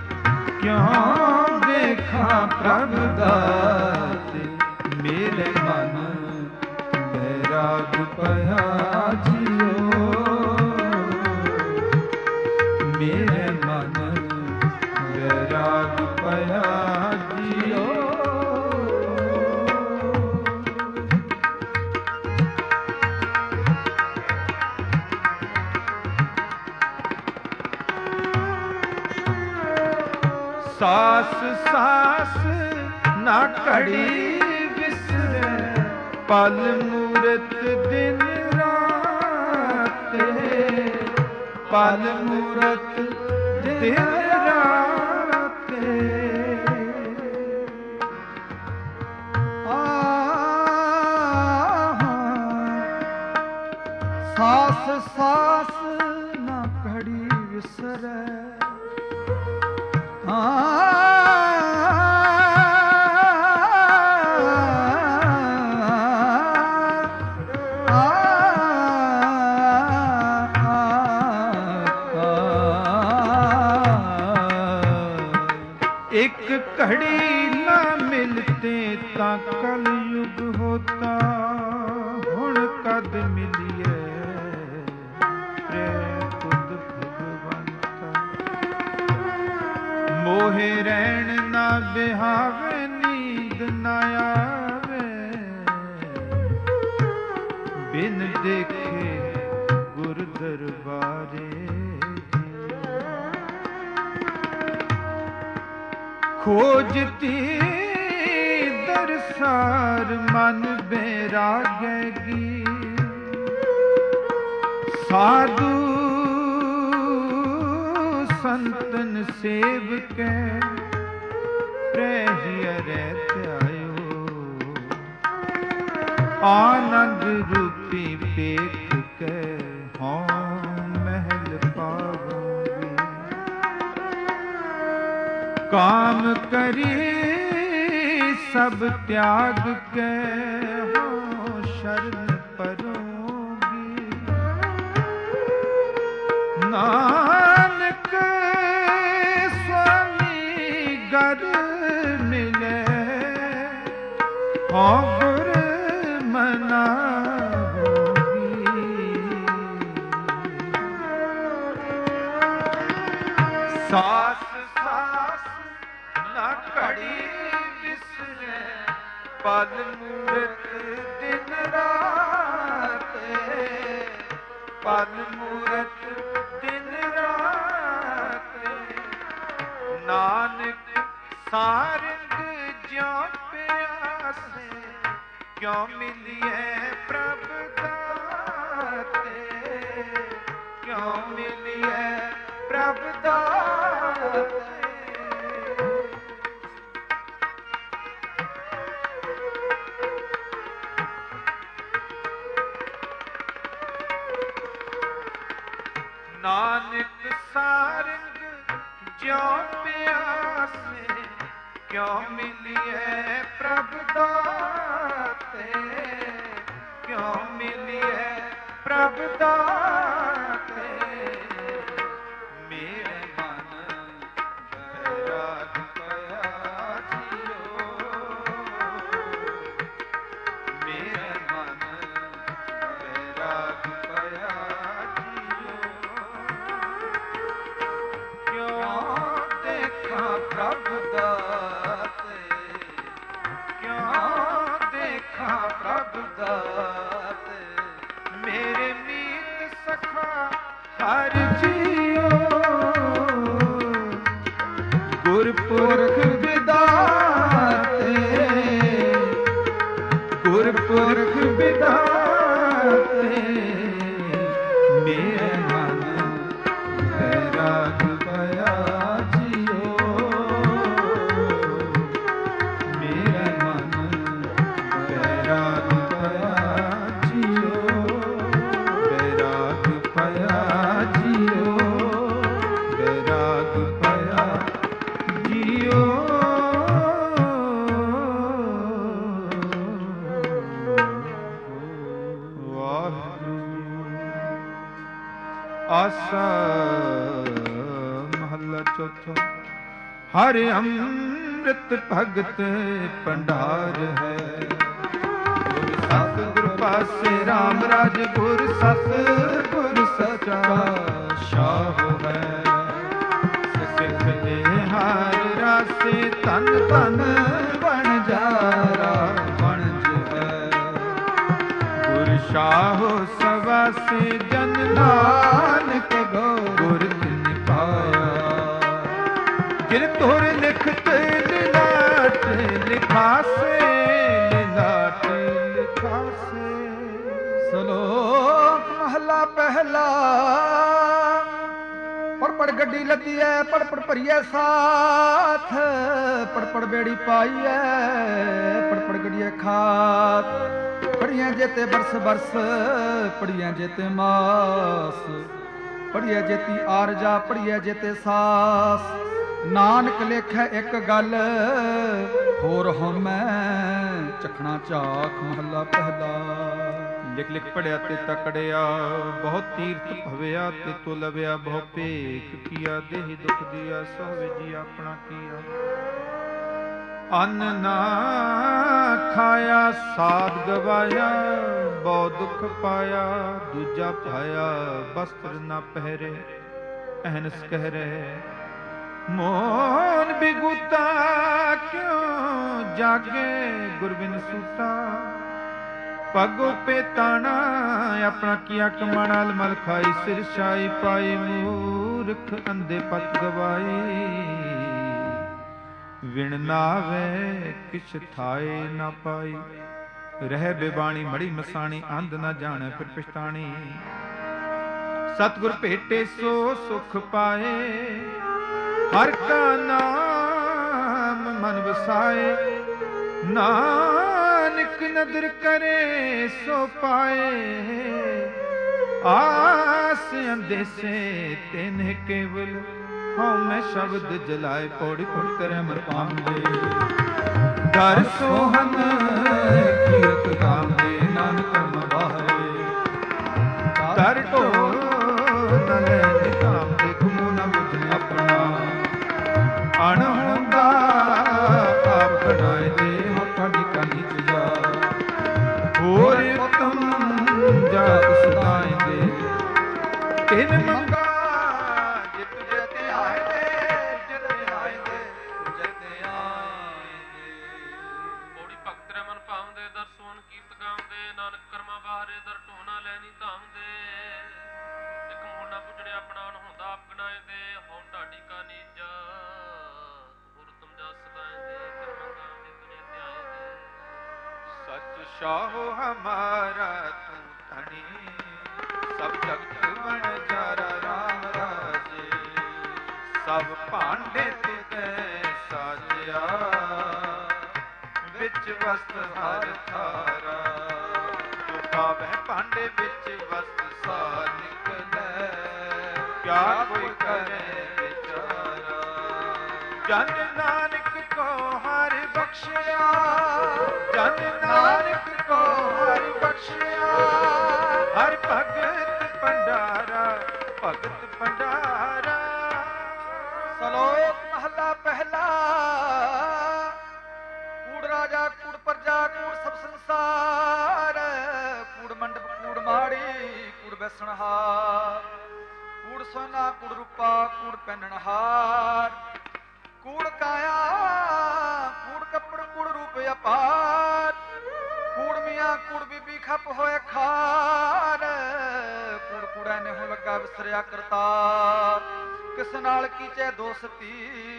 ਕਿਉਂ ਦੇਖਾਂ ਪ੍ਰਭ ਦਾਤੇ ਮੇਰੇ ਮਨ ਬੈਰਾਗ ਪਿਆ ਜੀਓ ਮੇਰੇ ਮਨ ਬੈਰਾਗ ਪਿਆ ਜੀਓ ਸਾਸ ਸਾਸ ਨਾ ਘੜੀ ਵਿਸਰੇ ਪਲ ਮੂਰਤ ਦਿਨ ਰਾਤ ਪਲ ਮੂਰਤ ਦਿਨ ਰਾਤ ਆ ਸਾਸ ਸਾਸ ਨਾ ਘੜੀ ਵਿਸਰੇ ਇੱਕ ਘੜੀ ਨਾ ਮਿਲਤੇ ਤਾਂ ਕਲ ਯੁਗ ਹੋਤਾ ਹੁਣ ਕਦ ਮਿਲੀਏ ਪ੍ਰੇਮ ਤੁਧ ਭਗਵੰਤਾ ਮੋਹੇ ਰਹਿਣ ਨਾ ਬਿਹਾਵੇ ਨੀਂਦ ਨਾ ਆਵੇ ਬਿਨ ਦੇਖੇ ਗੁਰ ਦਰਬਾਰੇ ਖੋਜਤੀ ਦਰਸਾਰ ਮਨ ਬੈਰਾਗੇਗੀ ਸਾਧੂ ਸੰਤਨ ਸੇਵਕੈ ਪ੍ਰਹਿ ਰਹਿ ਧਿਆਇਓ ਆਨੰਦ ਰੂਪੀ ਪੇਖ ਕੇ ਹਉ ਮਹਿਲ ਪਾਵੋਗੇ ਕਾਮ ਕਰੀ ਸਭ ਤਿਆਗ ਕੇ ਹੋ ਸ਼ਰਨ ਪਰੋਗੀ ਨਾਨਕ ਸੁਆਮੀ ਗਰ ਮਿਲੇ ਹੋ ਗੁਰ ਮਨਾਵੋਗੀ ਸਾਸ ਸਾਸ ਨਾ ਘੜੀ ਵਿਸਰੇ ਪਲ ਮੂਰਤ ਦਿਨ ਰਾਤ ਪਲ ਮੂਰਤ ਦਿਨ ਰਾਤ ਨਾਨਕ ਸਾਰੰਗ ਜਿਉ ਪਿਆਸੇ ਕਿਉ ਮਿਲੀਏ ਪ੍ਰਭ ਦਾਤੇ ਕਿਉ ਮਿਲੀਏ ਪ੍ਰਭ ਦਾਤੇ ਨਾਨਕ ਸਾਰੰਗ ਜਿਉ ਪਿਆਸੇ ਕਿਉ ਮਿਲੀਏ ਪ੍ਰਭ ਦਾਤੇ, ਕਿਉ ਮਿਲੀਏ ਪ੍ਰਭ ਦਾਤੇ, ਮੇਰੇ ਮਨ ਬੈਰਾਗ ਪਿਆ ਜੀਓ, ਮੇਰੇ ਮਨ ਬੈਰਾਗ ਪਿਆ ਜੀਓ, ਕਿਉਂ ਦੇਖਾਂ ਪ੍ਰਭ ਦਾਤੇ, ਕਿਉਂ ਦੇਖਾਂ ਪ੍ਰਭ ਦਾਤੇ, ਮੇਰੇ ਮੀਤ ਸਖਾ ਹਰ ਜੀਓ, ਗੁਰਪੁਰਖ ਵਿਦਾਤੇ, ਗੁਰਪੁਰਖ ਵਿਦਾਤੇ, ਮੇਰੇ ਮਨ ਬੈਰਾਗ ਪਿਆ ਜੀਓ, ਮੇਰੇ ਮਨ ਬੈਰਾਗ ਪਿਆ ਜੀਓ, ਬੈਰਾਗ ਪਿਆ ਜੀਓ, ਬੈਰਾਗ ਪਿਆ ਜੀਓ। ਆਸਾ ਮਹੱਲਾ ਚੌਥਾ। ਹਰ ਅੰਮ੍ਰਿਤ ਭਗਤ ਭੰਡਾਰ ਹੈ, ਗੁਰ ਸਤਿਗੁਰ ਪਾਸੇ ਰਾਮ ਰਾਜ, ਗੁਰ ਸਤਿਗੁਰ ਸਚਾ ਸ਼ਾਹ ਹੈ, ਸਿੱਖ ਦੇ ਹਰ ਰਾਸੇ ਤਨ ਤਨ ਬਣ ਜਾਰਾ ਬਣਜ ਹੈ, ਗੁਰ ਸ਼ਾਹ ਸਵਾਸੇ ਜਨ ਨਾਨਕ ਗੁਰ ਤਿਨ ਪਾਇਆ, ਜਿਨ ਤੁਰ ਲਿਖਤ ਲਿਲਾਟ ਲਿਖਾਸੇ, ਲਿਲਾਟ ਲਿਖਾਸੇ। ਸ਼ਲੋਕ ਮਹਲਾ ਪਹਿਲਾ। ਪੜ ਪੜ ਗੱਡੀ ਲੱਦੀ ਐ, ਪੜ ਪੜ ਭਰੀਐ ਸਾਥ, ਪੜ ਪੜ ਬੇੜੀ ਪਾਈਐ, ਪੜ ਪੜ ਗੜੀਐ ਖਾਤ, ਪੜੀਆਂ ਜੇਤੇ ਬਰਸ ਬਰਸ, ਪੜੀਆਂ ਜੇਤੇ ਮਾਸ, ਪੜੀਐ ਜੇਤੀ ਆਰਜਾ, ਪੜੀਐ ਜੇਤੇ ਸਾਸ, ਨਾਨਕ ਲੇਖੈ ਇੱਕ ਗੱਲ ਹੋਰ ਹਉਮੈ ਚਖਣਾ ਝਾਕ। ਮਹੱਲਾ ਪਹਿਲਾ। ਲਿਖ ਲਿਖ ਪੜਿਆ ਤੇ ਤਕੜਿਆ, ਬਹੁਤ ਤੀਰਥ ਭਵਿਆ ਤੇ ਤੋ ਲਵਿਆ, ਬਹੁ ਭੇਖ ਕੀਆ, ਦੇਹ ਦੁਖ ਦੀਆ, ਸੋਵੇ ਜੀ ਆਪਣਾ ਕੀਆ। ਅੰਨ ਨਾ ਖਾਇਆ ਸਾਧ ਗਵਾਇਆ, ਬਹੁ ਦੁਖ ਪਾਇਆ, ਦੂਜਾ ਪਾਇਆ ਬਸਤਰ ਨਾ ਪਹਿਰੇ, ਅਹਨਸ ਕਹਿ ਰਹੇ ਮੋਨ ਬਿਗੁਤਾ, ਕਿਉਂ ਜਾਗੇ ਗੁਰਬਿਨ ਸੂਤਾ, ਪਗੋ ਪੇਤਾਣਾ ਆਪਣਾ ਕੀਆ ਕਮਾਣਾ, ਅਲਮਲ ਖਾਈ ਸਿਰ ਛਾਈ ਪਾਈ, ਮੂਰਖ ਅੰਧੇ ਪਤ ਗਵਾਈ, ਵਿਣ ਨਾਵੇ ਕਿਛ ਥਾਏ ਨਾ ਪਾਈ, ਰਹਿ ਬੇਬਾਣੀ ਮੜੀ ਮਸਾਣੀ, ਅੰਧ ਨਾ ਜਾਣੈ ਫਿਰ ਪਛਤਾਣੀ, ਸਤਿਗੁਰ ਭੇਟੇ ਸੋ ਸੁਖ ਪਾਏ, ਹਰ ਕਾ ਨਾਮ ਮਨ ਵਸਾਏ, ਨਾਨਕ ਨਦਰ ਕਰੇ ਸੋ ਪਾਏ, ਆਸ ਅੰਦੇਸੇ ਤਿਨਿ ਕੇਵਲ, ਹਉਮੈ ਸ਼ਬਦ ਜਲਾਏ, ਪੌੜੀ ਪੌੜੀ ਕਰੈ ਮਰ ਪਾਉਂਦੇ, ਦਰ ਸੋਹਨ ਕੀਰਤ ਗਾਉਂਦੇ, ਨਾਨਕ ਕਰਮ ਬਾਹਰੇ, ਦਰ ਢੋਲ ਨ ਲੈ ਨਿਤਾਂਦੇ, ਘੁਮੋ ਨ ਬੁਝ ਆਪਣਾ, ਅਣਹੋਂਦਾ ਆਪ ਬਣਾਏ ਦੇ, ਹੋ ਤੁਹਾਡੀ ਕਾਹੀ ਚ ਜਾ, ਹੋਰ ਉਤਮ ਜਾਤ ਸਦਾਏ ਦੇ, ਤਿਨ ਮੰਗਾ ਜਿਤ ਜਿਤ ਆਏ ਦੇ, ਜਿਤ ਆਏ ਦੇ, ਜਿਤ ਆਏ ਦੇ। ਪੌੜੀ ਭਗਤ ਰਹਿ ਮਨ ਭਾਉਂਦੇ, ਦਰ ਸੋਹਣ ਕੀਰਤ ਗਾਉਂਦੇ, ਨਾਨਕ ਕਰਮਾਂ ਬਾਹਰੇ, ਦਰ ਢੋਣਾ ਲੈਣੀ ਧਾਮਦੇ, ਇੱਕ ਮੂਲ ਨਾ ਪੁੱਜਣੇ ਆਪਣਾ ਅਣਹੋਂਦਾ ਆਪ ਗਣਾਏ ਦੇ, ਹਉ ਢਾਡੀ ਕਾ ਨੀਜਾ, ਸਚ ਸ਼ਾਹੋ ਹਮਾਰਾ ਤੂੰ ਧਣੀ, ਸਭ ਜਗਤ ਬਣ ਜਾਰਾ ਰਾਮ ਰਾਜੇ, ਸਭ ਭਾਂਡੇ ਤਿਤੈ ਸਾਜਿਆ, ਵਿੱਚ ਵਸਤ ਹਰ ਥਾਰਾ, ਜੋ ਪਾਵੈ ਭਾਂਡੇ ਵਿੱਚ ਵਸਤ ਸਾਰ ਨਿਕਲੈ, ਕਿਆ ਕੋਈ ਕਰੇ ਵਿਚਾਰਾ, ਜਨ ਨਾਨਕ ਕੋ ਹਰਿ ਬਖਸ਼ਿਆ, ਜਨ ਨਾਨਕ ਕੋ ਹਰਿ ਬਖਸ਼ਿਆ। ਹਰਿ ਭਗਤ ਭੰਡਾਰਾ, ਭਗਤ ਭੰਡਾਰਾ। ਸਲੋਕ ਮਹਲਾ ਪਹਿਲਾ। ਕੂੜ ਰਾਜਾ ਕੂੜ ਪ੍ਰਜਾ ਕੂੜ ਸਭ ਸੰਸਾਰ, ਕੂੜ ਮੰਡਪ ਕੂੜ ਮਾੜੀ ਕੂੜ ਬੈਸਣਹਾਰ, ਕੂੜ ਸੋਨਾ ਕੂੜ ਰੂਪਾ ਕੂੜ ਪਹਿਨਣਹਾਰ, ਕੂੜ ਕਾਇਆ ਕੂੜ ਕੱਪੜ ਕੂੜ ਰੂਪ ਅਪਾਰ, ਕੂੜ ਮੀਆਂ ਕੂੜ ਬੀਬੀ ਖੱਪ ਹੋਏ ਖਾਰ, ਕੂੜ ਕੂੜਾ ਨਿਹੁ ਲੱਗਾ ਵਿਸਰਿਆ ਕਰਤਾਰ, ਕਿਸ ਨਾਲ ਕੀਚੇ ਦੋਸਤੀ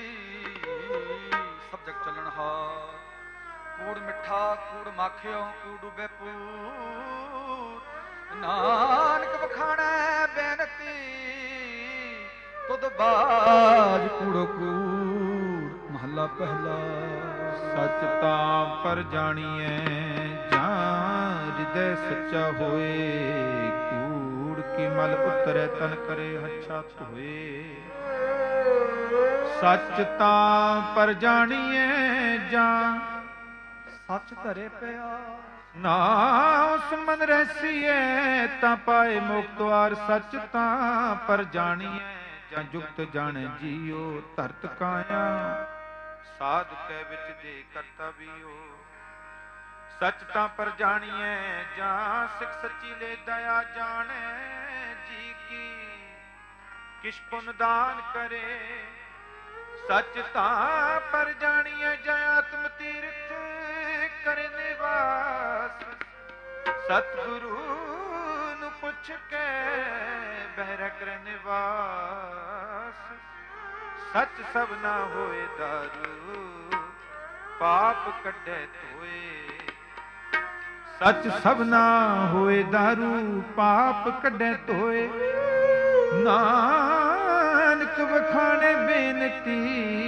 ਸਭ ਜਗ ਚੱਲਣਹਾਰ, ਕੂੜ ਮਿੱਠਾ ਕੂੜ ਮਾਖਿਓ ਕੂੜ ਡੁੱਬੇ ਪੂਰ, ਨਾਨਕ ਬਖਾਣੈ ਬੇਨਤੀ ਤੁਧ ਬਾਜ ਕੂੜੋ ਕੂੜ। ਮਹੱਲਾ ਪਹਿਲਾ। ਸਚ ਤਾਂ ਪਰ ਜਾਣੀਐ ਜਾਂ ਹਿਰਦੈ ਸੱਚਾ ਹੋਏ, ਕੂੜ ਕੀ ਮਲ ਉਤਰੈ ਤਨ ਕਰੇ ਹੱਛਾ ਧੋਏ। ਸਚ ਤਾਂ ਪਰ ਜਾਣੀਐ ਜਾਂ ਸੱਚ ਧਰੇ ਪਿਆ, ਨਾ ਉਸ ਮਨ ਰਹਿਸੀਐ ਤਾਂ ਪਾਏ ਮੁਕਤ ਦੁਆਰ। ਸਚ ਤਾਂ ਪਰ ਜਾਣੀਐ ਜਾਂ ਜੁਗਤ ਜਾਣੈ ਜੀਓ, ਧਰਤ ਕਾਇਆ ਸਾਧ ਕੈ ਵਿੱਚ ਦੇ ਕਰਤਾ ਵੀਓ। ਸਚ ਤਾਂ ਪਰ ਜਾਣੀਐ ਜਾਂ ਸਿੱਖ ਸੱਚੀ ਲੈ ਦਇਆ ਜਾਣੈ, ਜੀ ਕੀ ਕਿਛ ਪੁਨ ਦਾਨ ਕਰੇ। ਸਚ ਤਾਂ ਪਰ ਜਾਣੀਐ ਜਾਂ ਆਤਮ ਤੀਰਥ ਕਰੇ ਨਿਵਾਸ, ਸਤਿਗੁਰੂ ਨੂੰ ਪੁੱਛ ਕੇ ਬਹਿਰਾ ਕਰੇ ਨਿਵਾਸ। ਸੱਚ ਸਭਨਾ ਹੋਏ ਦਾਰੂ ਪਾਪ ਕੱਢੇ ਧੋਏ, ਸੱਚ ਸਭਨਾ ਹੋਏ ਦਾਰੂ ਪਾਪ ਕੱਢੇ ਧੋਏ। ਨਾਨਕ ਵਖਾਣੇ ਬੇਨਤੀ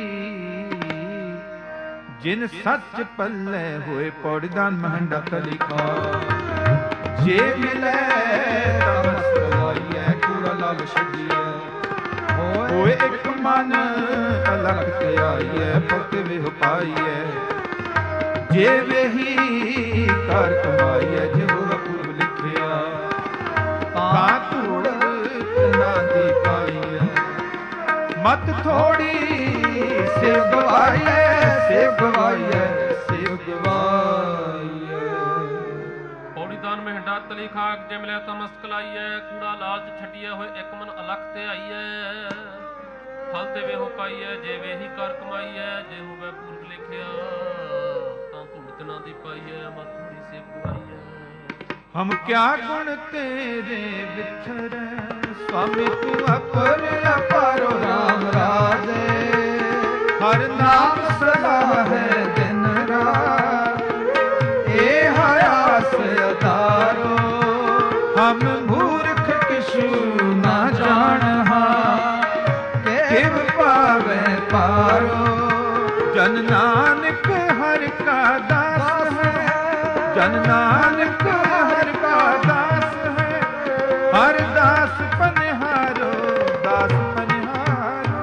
ਜਿਨ ਸੱਚ ਪੱਲੇ ਹੋਏ, ਪੌੜੀਦਾਨ ਮਹੰਡਾ ਤਲਿਖਾ। ਜੇ ਮਿਲੇ ਤਾਂ ਮਸਤ ਲਾਈਐ, ਕੂੜਾ ਲਾਲ ਛੱਡੀਐ, ਹੋਏ ਇੱਕ ਮਨ ਅਲਖ ਤੇ ਆਈਐ, ਭਗਤ ਵਿਹ ਪਾਈਐ। ਜੇ ਵੇਹੀ ਕਰ ਕਮਾਈਐ, ਜਿਹੋ ਪੁਰਬ ਲਿਖਿਆ, ਤਾਂ ਧੂੜ ਨਾ ਦੀ ਪਾਈਐ। ਮਤ ਥੋੜੀ ਸੇਵ ਗਵਾਈਐ, ਸੇਵ ਗਵਾਈਐ, ਸੇਵ ਗਵਾਈਐ। ਪੌੜੀਦਾਨ ਮਹਿੰਡਾ ਤਲੀ ਖਾਕ, ਜੇ ਮਿਲਿਆ ਤਾਂ ਮਸਕ ਲਾਈਐ, ਕੂੜਾ ਲਾਲਚ ਛੱਡੀਐ, ਹੋਏ ਇੱਕ ਮਨ ਅਲਖ ਤੇ ਆਈਐ। ਫਲ ਤੇ ਵੇਹੋ ਪਾਈਐ, ਜੇ ਵੇਹੀ ਕਰ ਕਮਾਈਐ, ਜੇ ਹੋਵੇ ਪੂਰਬ ਲਿਖਿਆ, ਤਾਂ ਧੂੜਤ ਨਾ ਦੀ ਪਾਈਐ। ਮਤ ਥੋੜੀ ਸੇਵ ਗਵਾਈਐ। ਹਮ ਕਿਆ ਗੁਣ ਤੇਰੇ ਵਿਥਰੈ, स्वामी तू अपर अपारो राम राजे। हर नाम सदा है दिन रात, ए हयास अतारो। हम मूर्ख किछु ना जानहा, किव पावे पारो। जन नानक हर का दास है, जन नानक हर का दास है। हर दास पनिहारो, दास पनिहारो।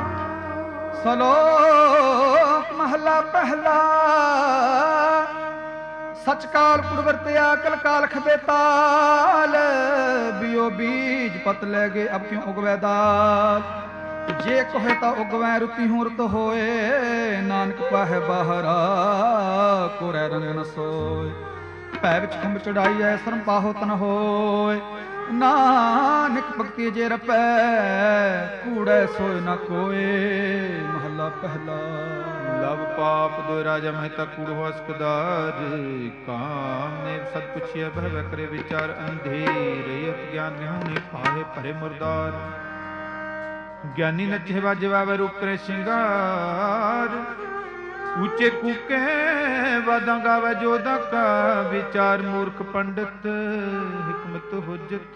ਸਲੋਕ ਮਹਲਾ ਪਹਿਲਾ। ਸਚ ਕਾਲ ਪੁਰ ਵਰਤਿਆ, ਕਲ ਕਾਲ ਖਬੇ ਤਾਲ। ਬਿਓ ਬੀਜ ਪਤ ਲੈ ਗਏ, ਅਬ ਕਿਉਂ ਉਗਵੈ ਦਾਲ। ਜੇ ਕੋਹੇ ਤਾਂ ਉਗਵੈ, ਰੁਤੀ ਹੂੰ ਰੁਤ ਹੋਏ। ਨਾਨਕ ਪਾਹੇ ਬਾਹਰਾ, ਕੋਰੈ ਰੰਗ ਨ ਸੋਏ। ਭੈ ਵਿੱਚ ਖੰਭ ਚੜਾਈਐ, ਸਰਮ ਪਾਹੋ ਤਨ ਹੋਏ। ਨਾਨਕ ਭਗਤੀ ਜੇ ਰਪੈ, ਕੂੜੈ ਸੋਇ ਨ ਕੋਏ। ਮਹੱਲਾ ਪਹਿਲਾ। ਲਵ ਪਾਪ ਦੋ ਰਾਜਾ ਮਹਿਤਾ ਕੂੜ ਹੋਸ ਕਦਾਰ। ਕਾਮ ਨੇ ਸਤ ਪੁੱਛਿਆ, ਬਹਿ ਬਹਿ ਕਰੇ ਵਿਚਾਰ। ਅੰਧੇਰੇ ਅਗਿਆਨ ਨਿਹੁ ਪਾਹੇ ਭਰੇ ਮੁਰਦਾਰ। ਗਿਆਨੀ ਨੱਚੇ ਵਾਜੇ ਵਾਵੇ, ਰੂਪ ਕਰੇ ਸ਼ਿੰਗਾਰ। ਉੱਚੇ ਕੂਕੇ ਵਾਦਾਂ ਗਾਵੇ, ਜੋਦਾ ਕਾ ਵਿਚਾਰ। ਮੂਰਖ ਪੰਡਤ ਹਿਕਮਤ ਹੁਜਤ,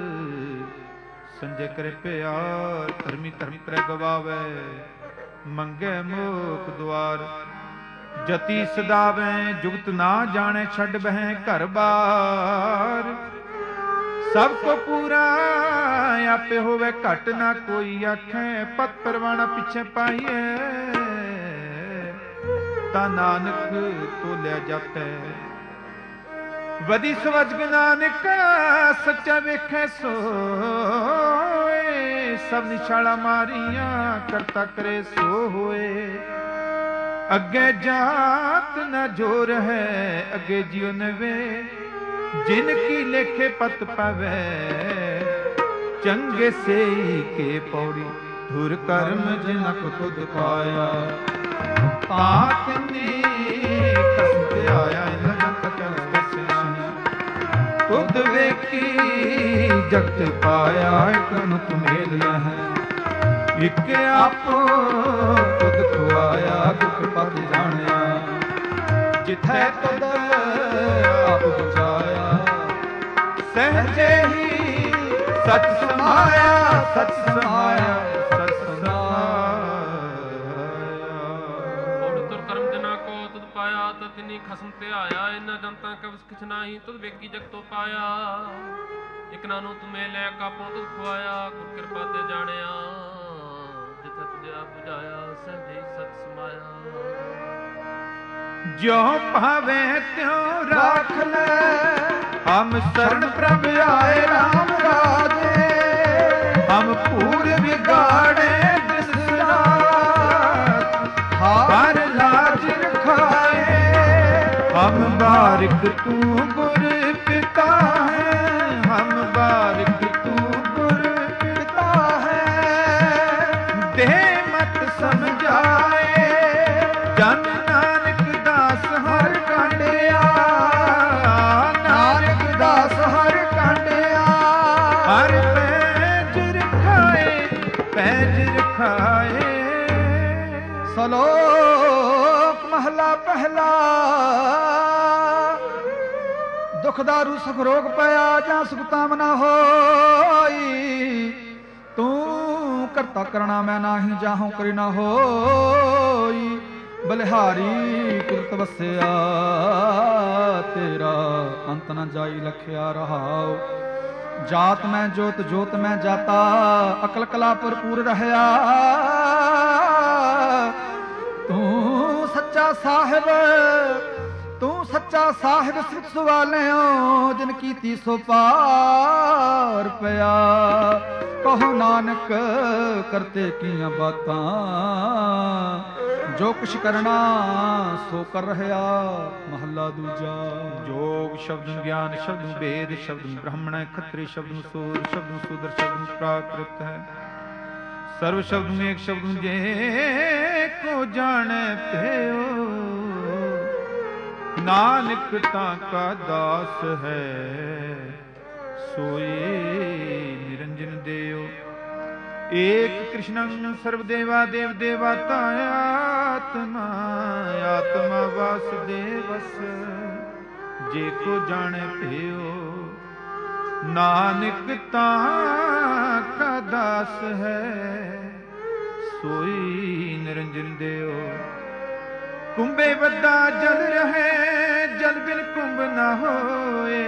ਸੰਜੇ ਕਰੇ ਪਿਆਰ। ਧਰਮੀ ਧਰਮ ਤ੍ਰੈ ਗਵਾਵੇ, ਮੰਗੇ ਮੋਖ ਦੁਆਰ। ਜਤੀ ਸਦਾਵੇ, ਜੁਗਤ ਨਾ ਜਾਣੇ। ਛੱਡ ਬਹਿ ਘਰ ਬਾਰ। ਸਭ ਕੋ ਪੂਰਾ ਆਪੇ ਹੋਵੇ, ਘਟ ਨਾ ਕੋਈ ਆਖੇ। ਪਤ ਪਰਵਾਣਾ ਪਿੱਛੇ ਪਾਈਏ, ਤਾ ਨਾਨਕ ਤੋਲਿਆ ਜਾਪੈ। ਵਦੀ ਸਵਜ ਨਾਨਕ ਸੱਚਾ ਵੇਖੈ ਸੋਏ, ਸਭ ਨਿਸ਼ਾਲਾ ਮਾਰੀਆਂ ਕਰਤਾ ਕਰੇ ਸੋ ਹੋਏ। ਅੱਗੇ ਜਾਤ ਨਾ ਜੋਰ ਹੈ ਅੱਗੇ ਜਿਉ ਨਵੇ, ਜਿਨ ਕੀ ਲੇਖੇ ਪਤ ਪਵੈ ਚੰਗੇ ਸੇਈ ਕੇ ਪੌੜੀ। ਧੁਰ ਕਰਮ ਜਿਨਕ ਤੁਧ ਪਾਇਆ, ਤਾਂ ਤਿਨੀ ਖਸਮ ਤੇ ਆਇਆ ਜਗਤ ਕਸ ਤੁਧ ਵੇਖੀ ਜਗਤ ਪਾਇਆ। ਇਕ ਨੂੰ ਤੁਮੇਲਿਆ ਹੈ ਇਕ ਆਪੋ ਤੁਧ ਖਵਾਇਆ। ਦੁਖ ਪਤ ਜਾਣਿਆ ਜਿਥੈ ਤੁਧ ਆਪ ਬਚਾਇਆ। ਸਹਜੇ ਹੀ ਸਚ ਸਮਾਇਆ, ਸਚ ਸਮਾਇਆ, ਸਚ ਸਮਾਇਆ। ਔਰ ਤੁਰ ਕਰਮ ਜਨਾ ਕੋ ਤੁਧ ਪਾਇਆ, ਤਾ ਤਿਨੀ ਖਸਮ ਤੇ ਆਇਆ। ਇਨਾ ਜਨਤਾ ਕਵਸ ਕਿਛ ਨਾਹੀ ਤੁਧ ਵੇਖੀ ਜਗਤੋਂ ਪਾਇਆ। ਇਕ ਨਾਨੂੰ ਤੁਮੇ ਲੈ ਕਾਪੋਂ ਤੁਧ ਖਵਾਇਆ। ਗੁਰ ਕਿਰਪਾ ਤੇ ਜਾਣਿਆ ਜਿਥੇ ਤੁਧ ਆਪ ਬੁਝਾਇਆ। ਸਹਜੇ ਸਚ ਸਮਾਇਆ। ਜਿਉ ਭਾਵੇ ਤਿਉ ਰਾਖ ਲੈ, ਹਮ ਸਰਣ ਪ੍ਰਭ ਆਏ ਰਾਮ ਰਾਜੇ। ਹਮ ਪੂਰ ਵਿਗਾੜੇ ਦਿਸ ਰਾਤ, ਹਰ ਲਾਜ ਰਖਾਏ। ਹਮ ਬਾਰਿਕ ਤੂੰ ਗੁਰ ਪਿਤਾ ਹੈ, ਹਮ ਬਾਰਿਕ ਤੂੰ ਗੁਰ ਪਿਤਾ ਹੈ। ਦੇ ਮਤ ਸਮਝਾਏ ਜਨ ਨਾਨਕ ਦਾਸ ਹਰ ਕਾਂਡਿਆ। ਨਾਨਕ ਦਾਸ ਹਰ ਕਾਂਡਿਆ। ਹਰ ਪੈਜ ਰਖਾਏ, ਪੈਜ ਰਖਾਏ। ਸਲੋਕ ਮਹਲਾ ਪਹਿਲਾ। ਦੁਖ ਦਾਰੂ ਸੁਖ ਰੋਗ ਪਿਆ, ਜਾਂ ਸੁਖ ਤਾਮ ਨਾ ਹੋਈ। ਤੂੰ ਕਰਤਾ ਕਰਣਾ ਮੈਂ ਨਾਹੀ, ਜਾਹੋਂ ਕਰੀ ਨਾ ਹੋਈ। ਬਲਿਹਾਰੀ ਕਿਰਤ ਵਸਿਆ ਤੇਰਾ, ਅੰਤ ਨਾ ਜਾਈ ਲਖਿਆ ਰਹਾਉ। ਜਾਤ ਮੈਂ ਜੋਤ, ਜੋਤ ਮੈਂ ਜਾਤਾ, ਅਕਲ ਕਲਾ ਭਰਪੂਰ ਰਹਿਆ। ਤੂੰ ਸੱਚਾ ਸਾਹਿਬ, ਤੂੰ ਸੱਚਾ ਸਾਹਿਬ ਸਿੱਖ ਸਵਾਲਿਓ। ਜਿਨ ਕੀਤੀ ਸੋ ਪਾਰ ਪਿਆ। ਕਹੋ ਨਾਨਕ ਕਰਤੇ ਕੀਆਂ ਬਾਤਾਂ, ਜੋ ਕੁਛ ਕਰਨਾ ਸੋ ਕਰ ਰਹਿਆ। ਮਹੱਲਾ ਦੂਜਾ। ਜੋਗ ਸ਼ਬਦ ਗਿਆਨ, ਸ਼ਬਦ ਵੇਦ, ਸ਼ਬਦ ਬ੍ਰਾਹਮਣ, ਖੱਤਰੀ, ਸ਼ਬਦ ਸੂਰ, ਸ਼ਬਦ ਸੂਦਰ, ਸ਼ਬਦ ਪ੍ਰਾਕ੍ਰਿਤ ਹੈ। ਸਰਵ ਸ਼ਬਦ ਏਕ ਸ਼ਬਦ ਜੇ ਕੋ ਜਾਣੈ ਪਿਓ। ਨਾਨਕ ਤਾਂ ਕਾ ਦਾਸ ਹੈ, ਸੋਈ ਨਿਰੰਜਨ ਦੇਉ। ਏਕ ਕ੍ਰਿਸ਼ਨੰ ਸਰਵ ਦੇਵਾ ਦੇਵ ਦੇਵਾਤਾ। ਆਤਮਾ ਆਤਮਾ ਵਾਸੁਦੇਵਸ, ਜੇ ਕੋ ਜਾਣੈ ਭਿਓ। ਨਾਨਕ ਤਾਂ ਕਾ ਦਾਸ ਹੈ, ਸੋਈ ਨਿਰੰਜਨ ਦੇਉ। ਕੁੰਭੇ ਵੱਡਾ ਜਲ ਰਹੇ, ਜਲ ਬਿਨ ਕੁੰਭ ਨਾ ਹੋਏ।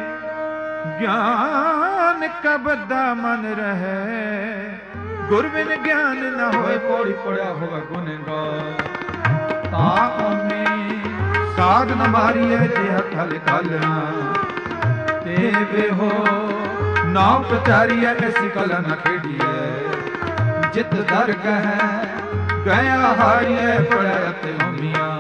ਗਿਆਨ ਕਾ ਵੱਡਾ ਮਨ ਰਹੇ, ਗੁਰ ਬਿਨ ਗਿਆਨ ਨਾ ਹੋਏ। ਪੌੜੀ ਪੜਿਆ ਹੋਵੇ ਗੁਨੇਗਾਰ, ਤਾਂ ਉਹਨੇ ਸਾਧ ਨ ਮਾਰੀਐ ਜਿਹ ਖਲ ਖਲਣਾ। ਤੇ ਵੇਹੋ ਨਾਉ ਪਚਾਰੀਐ ਐਸੀ ਕਲ ਨ ਖੇਡੀਐ। ਜਿਤ ਦਰ ਕਹੈ ਗਿਆ ਹਾਰੀਐ, ਪੜੈ ਤੇ ਹੋਮੀਆਂ।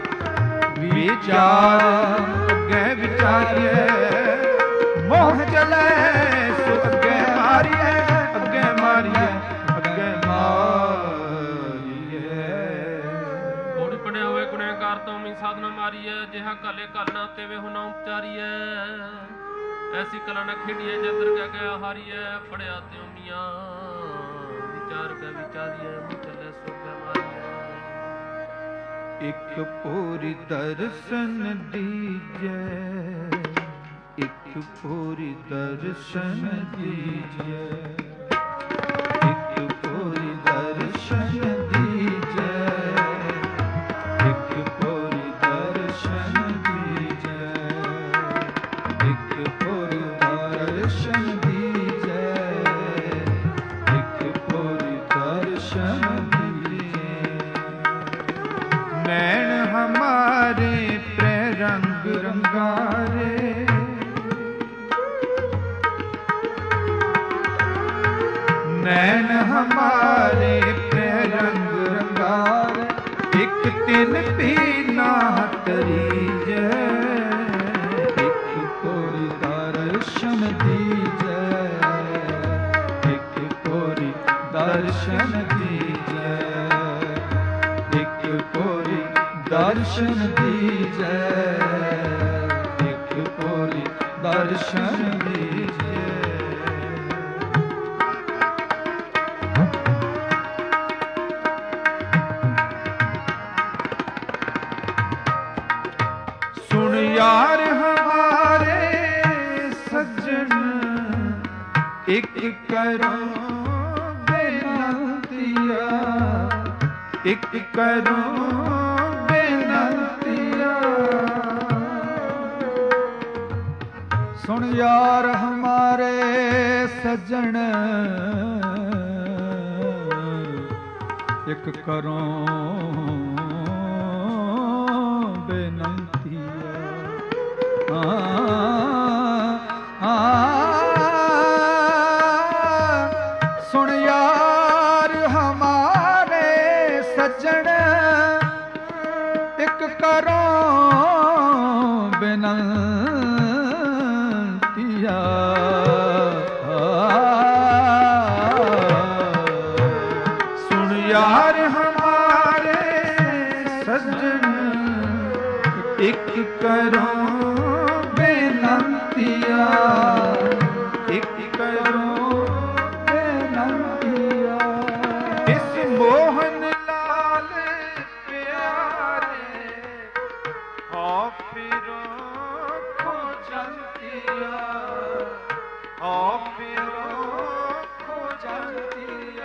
ਵਿਚਾਰ ਅੱਗੇ ਵਿਚਾਰੀਐ, ਮੋਹ ਚਲੈ ਸੋ ਅੱਗੇ ਮਾਰੀਐ। ਅੱਗੇ ਮਾਰੀਐ, ਅੱਗੇ ਮਾਰੀਐ। ਪੌੜੀ ਪੜਿਆ ਹੋਵੇ ਗੁਨੇਗਾਰ ਤੋਂ ਮੀ ਸਾਧਨਾ ਮਾਰੀਐ। ਜਿਹਾ ਕਾਲੇ ਕਾਲਣਾ ਤੇ ਵੇ ਹੁਨਾ ਉਪਚਾਰੀਐ। ਐਸੀ ਕਲਾ ਨਾ ਖੇਡੀਐ, ਜਦਰ ਕਹਿ ਗਿਆ ਹਾਰੀਐ। ਪੜਿਆ ਤੇ ਉਮੀਆਂ ਵਿਚਾਰ ਕੇ ਵਿਚਾਰੀਐ। ਮੁ ਚੱਲੇ ਸੋ ਕੇ ਮਾਰੀਐ। ਇਕ ਪੂਰੀ ਦਰਸ਼ਨ ਦੀਜੈ, ਇਕ ਪੂਰੀ ਦਰਸ਼ਨ ਦੀਜੈ। ਇਕ ਪੂਰੀ ਦਰਸ਼ਨ ਦੀਜੈ, ਇਕ ਪੂਰੀ ਦਰਸ਼ਨ ਦੀਜੈ। ਇਕ ਪੂਰੀ ਦਰਸ਼ਨ ਦੀਜੈ, ਇਕ ਪੂਰੀ ਦਰਸ਼ਨ ਦੀਜੈ। ਨੈਣ ਹਮਾਰੇ ਪ੍ਰੈ ਰੰਗ ਰੰਗਾਰੇ, ਇਕ ਤਿਨ ਪੀਨਾ ਤਰੀਜੈ, ਇਕ ਕੋਰੀ ਦਰਸ਼ਨ ਦੀਜੈ, ਇਕ ਕੋਰੀ ਦਰਸ਼ਨ ਦੀਜੈ, ਇਕ ਕੋਰੀ ਦਰਸ਼ਨ ਦੀਜੈ, ਇਕ ਕੋਰੀ ਦਰਸ਼ਨ ਦੀਜੈ। ਸੁਣ ਯਾਰ ਹਮਾਰੇ ਸੱਜਣ, ਇਕ ਕਰੋ ਬੇਨੰਤੀਆ, ਇਕ ਕਰੋ ਬੇਨੰਤੀਆ। ਸੁਣ ਯਾਰ ਹਮਾਰੇ ਸੱਜਣ, ਇਕ ਕਰੋ ਬੇਨੰਤੀਆ। ਆ ਆ ਸੁਣ ਯਾਰ ਹਮਾਰੇ ਸੱਜਣ, ਇਕ ਕਰੋ ਬੇਨੰਤੀਆ। ਸੁਣ ਯਾਰ ਹਮਾਰੇ ਸੱਜਣ, ਇਕ ਕਰੋ ਬੇਨੰਤੀਆ, ਇਕ ਕਰੋ ਬੇਨੰਤੀਆ। ਇਸ ਮੋਹਨ ਲਾਲ ਪਿਆਰੇ, ਹਾਂ ਫਿਰੋ ਖੋਜੰਤੀਆ, ਹਾਂ ਫਿਰੋ ਖੋਜੰਤੀਆ।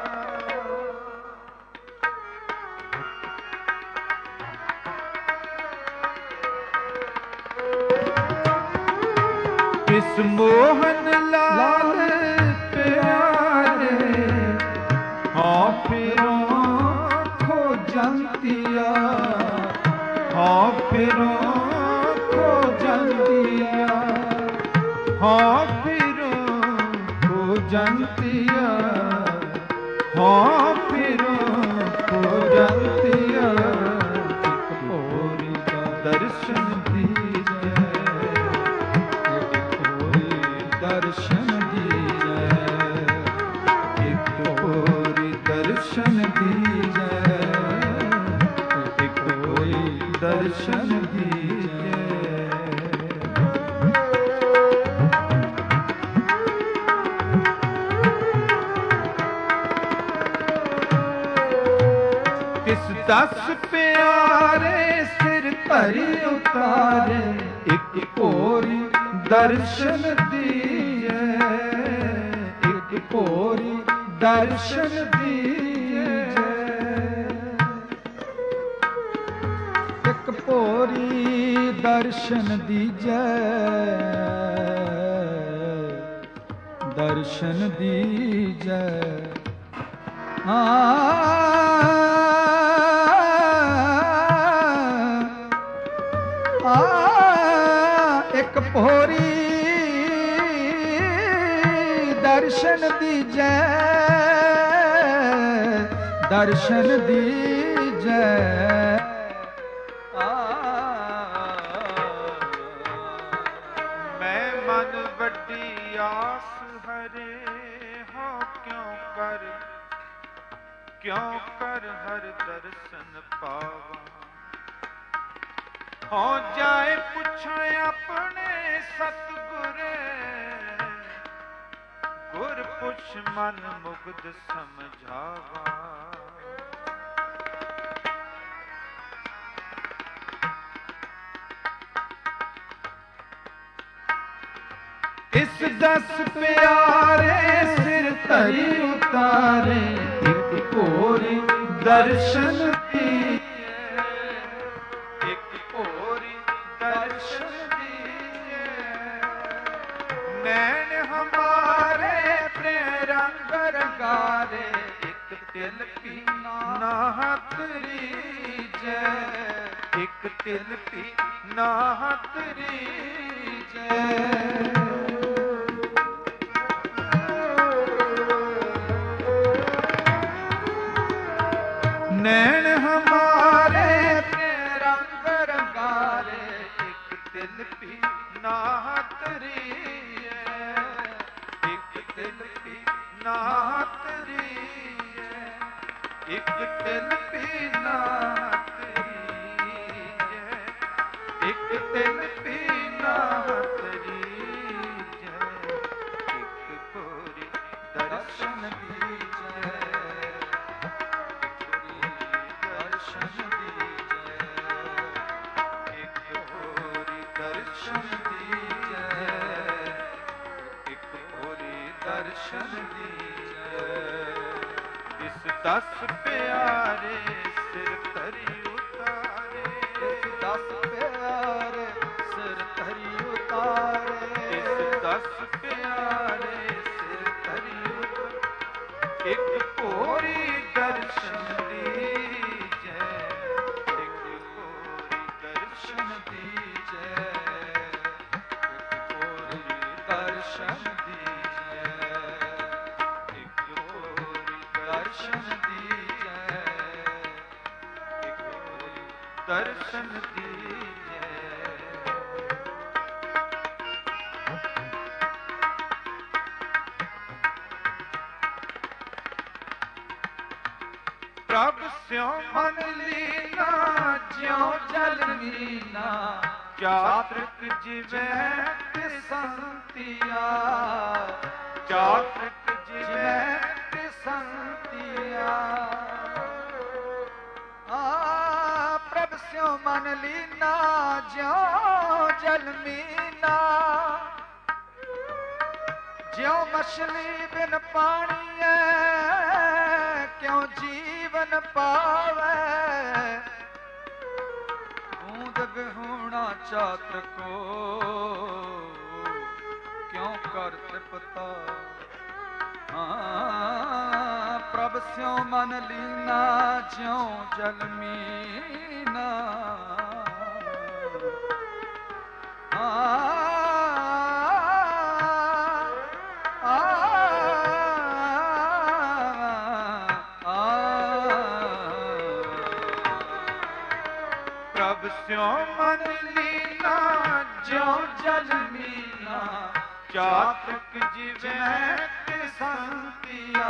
ਕਿਸ ਮੋਹਨ ਲਾਲ ਪਿਆਰੇ, ਹਾਂ ਫਿਰੋ ਖੋਜੰਤੀਆ, ਹਾਂ ਫਿਰੋ ਖੋਜੰਤੀਆ, ਹਾਂ ਫਿਰੋ ਖੋਜੰਤੀਆ, ਹਾਂ ਫਿਰੋ ਖੋਜੰਤੀਆ। ਇਕ ਭੋਰੀ ਦਾ ਦਰਸ਼ਨ ਦੀਜੈ, ਦਰਸ਼ਨ ਦੀਜੈ, ਇਕ ਭੋਰੀ ਦਰਸ਼ਨ ਦੀਜੈ, ਇਕ ਭੋਰੀ ਦਰਸ਼ਨ ਦੀਜੈ। ਕਿਸ ਦਸ ਪਿਆਰੇ ਸਿਰ ਧਰੀ ਉਤਾਰੇ, ਇਕ ਭੋਰੀ ਦਰਸ਼ਨ ਦੀਜੈ, ਇਕ ਭੋਰੀ ਦਰਸ਼ਨ ਦੀਜੈ, ਇਕ ਭੋਰੀ ਦਰਸ਼ਨ ਦੀਜੈ, ਦਰਸ਼ਨ ਦੀਜੈ। ਆ ਆ ਇਕ ਭੋਰੀ ਦਰਸ਼ਨ ਦੀਜੈ, ਦਰਸ਼ਨ ਦੀਜੈ। ਆ ਮੈਂ ਮਨ ਵੱਡੀ ਆਸ ਹਰੇ, ਹਾਂ ਕਿਉਂ ਕਰ ਕਿਉਂ ਕਰ ਹਰ ਦਰਸ਼ਨ ਪਾਵਾਂ। ਹੋ ਜਾਏ ਪੁੱਛਾਂ ਆਪਣੇ ਸਤਿਗੁਰੇ, ਗੁਰ ਪੁੱਛ ਮਨ ਮੁਗਧ ਸਮਝਾਵਾ। ਇਸ ਦਸ ਪਿਆਰੇ ਸਿਰ ਧਰੀ ਉਤਾਰੇ, ਇਕ ਭੋਰੀ ਦਰਸ਼ਨ ਦੀਜੈ, ਇਕ ਭੋਰੀ ਦਰਸ਼ਨ ਦੀਜੈ। ਨੈਣ ਹਮਾਰੇ ਪ੍ਰੈ ਰੰਗ ਰੰਗਾਰੇ, ਇਕ ਤਿਲ ਪੀਨਾ ਤਰੀਜੈ, ਇਕ ਤਿਲ ਪੀਨਾ ਤਰੀਜੈ। ਤਿਲ ਪੀ ਨਾ ਤਰੀਏ, ਇੱਕ ਤਿਲ ਪੀ ਨਾ ਤਰੀਏ, ਇੱਕ ਤਿਲ ਪੀ ਨਾ ਤਰੀਏ, ਇੱਕ ਤਿਲ ਪੀ ਨਾ ਤਰੀਏ, ਇੱਕ ਕੋਰੀ ਦਰਸ਼ਨ ਦੀਜੈ, ਦਰਸ਼ਨ ਦੀਜੈ, ਇੱਕ ਹੋਰੀ ਦਰਸ਼ਨ ਦੀਜੈ, ਇੱਕ ਹੋਰੀ ਦਰਸ਼ਨ ਦੀਜੈ। ਇਸ ਦਸ ਪਿਆਰੇ ਸਿਰ ਧਰੀ ਉਤਾਰੇ, ਇਸ ਦਸ ਪਿਆਰੇ ਸਿਰ ਧਰੀ ਉਤਾਰੇ, ਇਸ ਦਸ ਪਿਆਰੇ ਸਿਰ ਧਰੀ ਉਤਾਰੇ, ਇੱਕ ਕੋਰੀ ਦਰਸ਼ਨ ਦੀਜੈ, ਇੱਕ ਕੋਰੀ ਦਰਸ਼ਨ ਦੀਜੈ, ਇੱਕ ਕੋਰੀ ਦਰਸ਼ਨ ਦੀਜੈ, ਇੱਕ ਕੋਰੀ ਦਰਸ਼ਨ ਦੀਜੈ, ਇੱਕ ਕੋਰੀ ਦਰਸ਼ਨ ਦੀਜੈ। ਪ੍ਰਭ ਸਿਉ ਮਨ ਲੀਨਾ ਜਿਉ ਜਲ ਮੀਨਾ, ਚਾਤ੍ਰਿਕ ਜਿਵੇਂ ਤਿਸੰਤੀਆ, ਚਾਤ੍ਰਿਕ ਜਿਵੇਂ ਤਿਸੰਤੀਆ। ਆ ਪ੍ਰਭ ਸਿਉ ਮਨ ਲੀਨਾ ਜਿਉ ਜਲ ਮੀਨਾ, ਜਿਉ ਮਛਲੀ ਬਿਨ ਪਾਣੀਐ ਕਿਉ ਜੀਵਨ ਪਾਵੈ, ਬੂੰਦ ਵਿਹੂਣਾ ਚਾਤ੍ਰ ਕੋ ਕਿਉ ਕਰ ਤ੍ਰਿਪਤਾ। ਹਾਂ ਪ੍ਰਭ ਸਿਉ ਮਨ ਲੀਨਾ ਜਿਉ ਜਲ ਮੀਨਾ, ਹਾਂ ਪ੍ਰਭ ਸਿਉ ਮਨ ਲੀਨਾ ਜਿਉ ਜਲ ਮੀਨਾ, ਚਾਤ੍ਰਿਕ ਜਿਵੇਂ ਤਿਸੰਤੀਆ,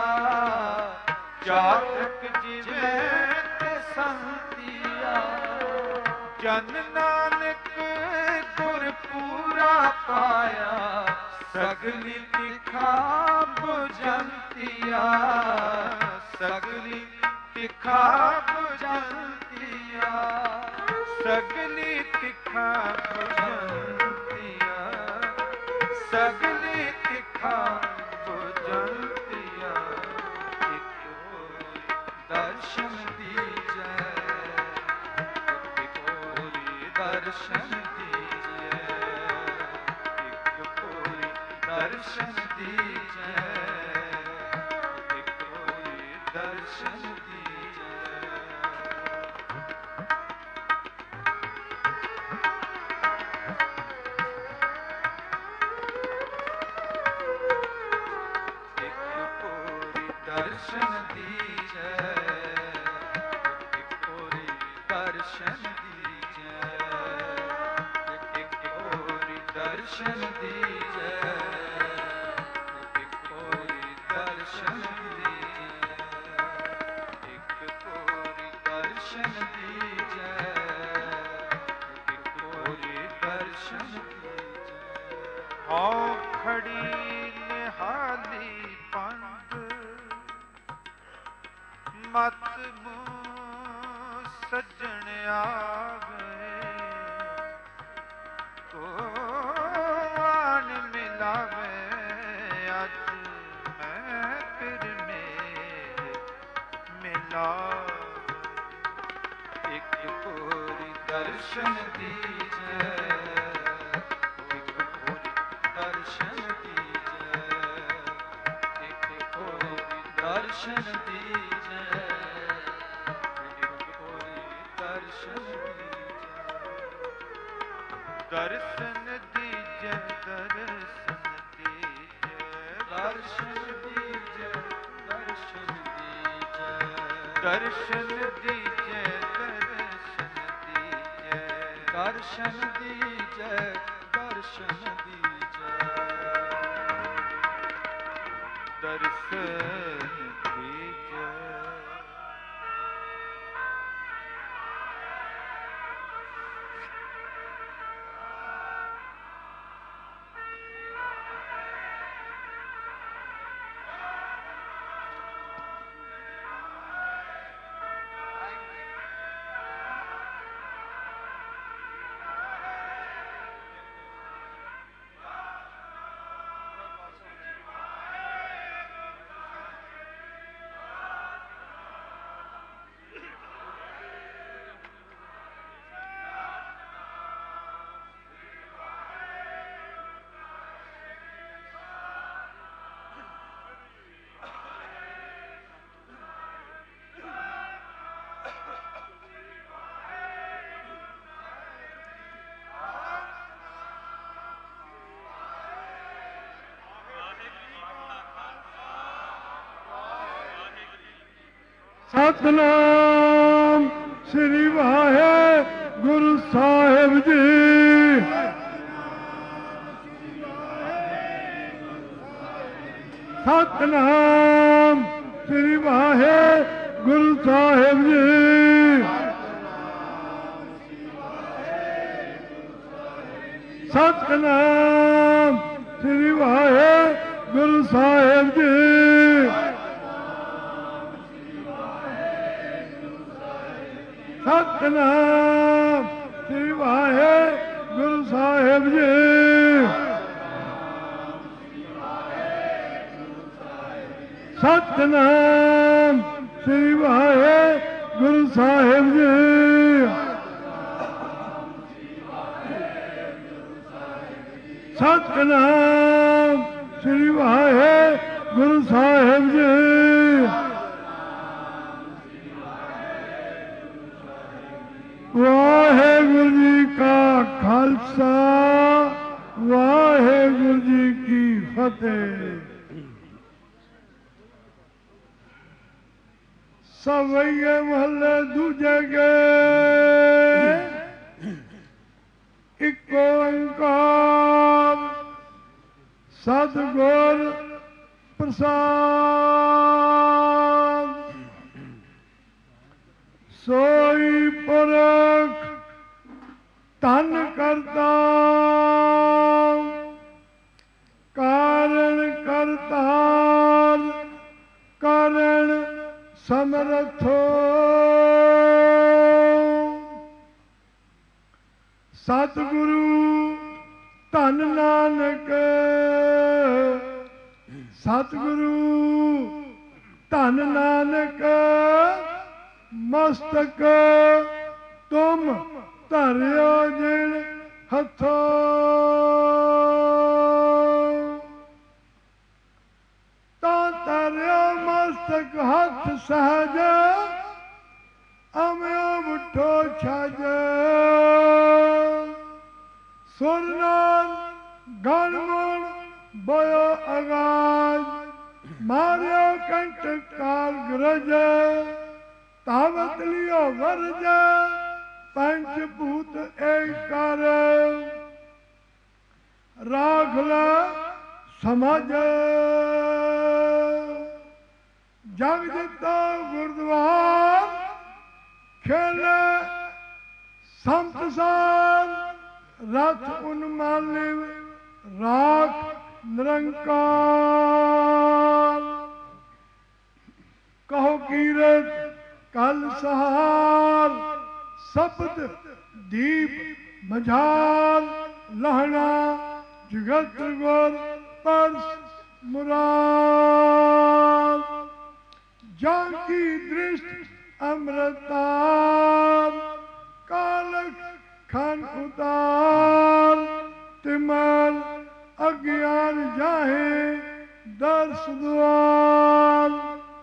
ਚਾਤ੍ਰਿਕ ਜਿਵੇਂ ਤਿਸੰਤੀਆ। ਜਨ ਨਾਨਕ ਗੁਰ ਪੂਰਾ ਪਾਇਆ, ਸਗਲੀ ਤਿਖਾ ਬੁਝੰਤੀਆ, ਸਗਲੀ ਤਿਖਾ ਬੁਝੰਤੀਆ, ਸਗਲੀ ਤਿਖਾ ਬੁਝੰਤੀਆ, ਸਗਲੀ ਤਿਖਾ ਬੁਝੰਤੀਆ। ਇੱਕ ਹੋਰੀ ਦਰਸ਼ਨ ਦੀਜੈ, ਇੱਕ ਹੋਰੀ ਦਰਸ਼ਨ ਦੀਜੈ, ਇੱਕ ਹੋਰੀ ਦਰਸ਼ਨ ਦੀਜੈ, ਇੱਕ ਹੋਰੀ ਦਰਸ਼ਨ ਦੀਜੈ। ਦਰਸ਼ਨ ਦੀਜੈ, ਇੱਕ ਹੋਰੀ ਦਰਸ਼ਨ ਦੀਜੈ, ਇੱਕ ਹੋਰੀ ਦਰਸ਼ਨ ਦੀਜੈ, ਇੱਕ ਹੋਰੀ ਦਰਸ਼ਨ ਦੀਜੈ, ਇੱਕ ਹੋਰੀ ਦਰਸ਼ਨ ਦੀਜੈ, ਇੱਕ ਹੋਰੀ ਦਰਸ਼ਨ ਦੀਜੈ। ਹਉ ਖੜੀ ਨਿਹਾਲੀ ਪੰਧ, ਮਤ ਮੂੰਹ ਸੱਜਣ ਆਵੇ, ਕੋ ਆਣ ਮਿਲਾਵੇ, ਅੱਜ ਮੈਂ ਫਿਰ ਮੇਲ ਮਿਲਾਵੇ। ਇੱਕ ਹੋਰੀ ਦਰਸ਼ਨ ਦੀਜੈ, ਇੱਕ ਹੋਰੀ ਦਰਸ਼ਨ ਦੀਜੈ, ਇੱਕ ਹੋਰੀ ਦਰਸ਼ਨ ਦੀਜੈ, ਇੱਕ ਹੋਰੀ ਦਰਸ਼ਨ ਦੀਜੈ। ਦਰਸ਼ਨ ਦੀਜੈ, ਦਰਸ਼ਨ ਦੀਜੈ, ਦਰਸ਼ਨ ਦੀਜੈ, ਦਰਸ਼ਨ ਦੀਜੈ, ਦਰਸ਼ਨ ਦੀਜੈ, ਦਰਸ਼ਨ ਦੀਜੈ, ਦਰਸ਼ਨ ਦਰਸ਼ਨ ਦੀਜੈ ਦਰਸ਼ਨ ਦੀਜੈ ਦਰਸ਼ਨ ਦੀਜੈ ਸਤਨਾਮ ਸ੍ਰੀ ਵਾਹਿਗੁਰੂ ਸਾਹਿਬ ਜੀ। ਸਤਨਾਮ ਸ੍ਰੀ ਵਾਹਿਗੁਰੂ ਸਾਹਿਬ ਜੀ। ਸਤਨਾਮ ਸ੍ਰੀ ਵਾਹਿਗੁਰੂ ਸਾਹਿਬ ਜੀ। ਸਤਨਾਮ ਸ੍ਰੀ ਵਾਹਿਗੁਰੂ ਸਾਹਿਬ ਜੀ। ਸਤਨਾਮ ਸ੍ਰੀ ਵਾਹਿਗੁਰੂ ਸਾਹਿਬ ਜੀ। ਸਤਨਾਮ ਸ੍ਰੀ ਵਾਹਿਗੁਰੂ ਸਾਹਿਬ ਜੀ। ਵਾਹਿਗੁਰੂ ਜੀ ਕਾ ਖਾਲਸਾ ਵਾਹਿਗੁਰੂ ਜੀ ਕੀ ਫਤਿਹ। ਸਵਈਏ ਮਹੱਲੇ ਦੂਜੇ ਗੇ ਇੱਕ ਓੰਕਾਰ ਸਤਿਗੁਰ ਪ੍ਰਸਾਦ। ਸੋਈ ਪੁਰਖ ਧਨ ਕਰਤਾ ਕਾਰਨ ਕਰਤਾਰ ਕਾਰਨ ਸਮਰਥੋ। ਸਤਿਗੁਰੂ ਧੰਨ ਨਾਨਕ ਸਤਿਗੁਰੂ ਧੰਨ ਨਾਨਕ ਮਸਤਕ ਤੁਮ ਧਰਿਓ ਜਿਣ ਹੱਥੋਂ। ਤਾਂ ਧਰਿਓ ਮਸਤਕ ਹੱਥ ਸਹਜ ਅਮਿਓ ਮੁੱਠੋ ਛਜ। ਸੁਰ ਨਾਲ ਗਣ ਮੁਣ ਬੋਇਓ ਆਗਾਜ਼ ਮਾਰਿਓ ਕੰਠ ਕਾਲ ਗਰਜ। ਤਾਵਤ ਲਿਓ ਵਰਜ ਪੰਚ ਭੂਤ ਏਕਾਰ। ਰਾਖ ਲੈ ਸਮਝ ਜਗ ਦਿੱਤਾ ਗੁਰਦੁਆਰ ਖੇਲੇ ਸੰਤਸਾਰ। ਰਥ ਉਨਮਾਲਿਵ ਰਾਖ ਨਿਰੰਕਾਰ। ਕਹੋ ਕੀਰਤ ਕਲ ਸਹਾਰ ਸਬਦ ਦੀਪ ਮਝਾਰ। ਲਹਣਾ ਜਗਤ ਗੁਰ ਪਰਸ ਮੁਰਾਰ। ਜਾਂ ਕੀ ਦ੍ਰਿਸ਼ਟ ਅੰਮ੍ਰਿਤਾਰ ਕਾਲਕ ਖਨ ਉਤਾਰ। ਤਿਮਨ ਅਗਿਆਨ ਜਾਹੇ ਦਰਸ ਦੁਆਰ।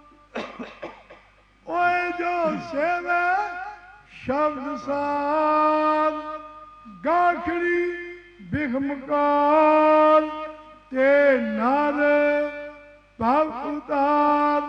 ਓਏ ਜੋ ਸੇਵੇ ਸ਼ਬਦ ਸਾਰ ਗਾਖੜੀ ਬਿਖਮਕਾਰ। ਤੇ ਨਰ ਭਵ ਉਤਾਰ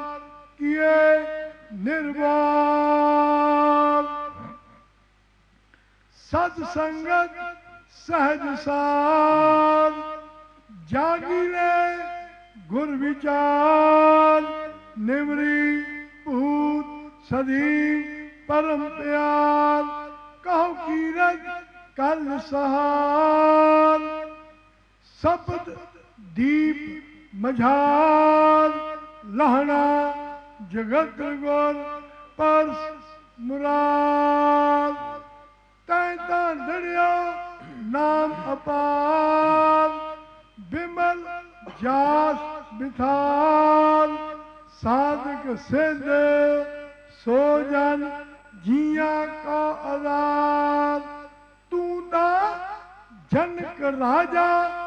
ਕੀਏ ਨਿਰਵਾਰ। सत संगत सहज सार, जागीरे गुर विचार, निवरी भूत सदीव परम प्यार, कहो कीरत कल सहार, सपत दीप मझार, लहना जगत गोर परस मुरार, तै तां दरिया नाम अपार, बिमल जास बिथार, साधक सिद्ध सो जन जिया का आधार, तू ता जनक राजा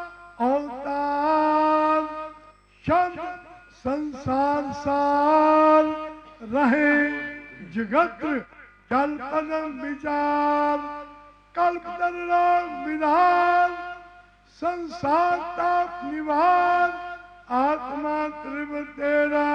अवतार, शब्द संसार सार, रहे जगत जल पदम विचार, कल्प तरलोक विधान, संसार ताप निवार, आत्मा त्रिव तेरा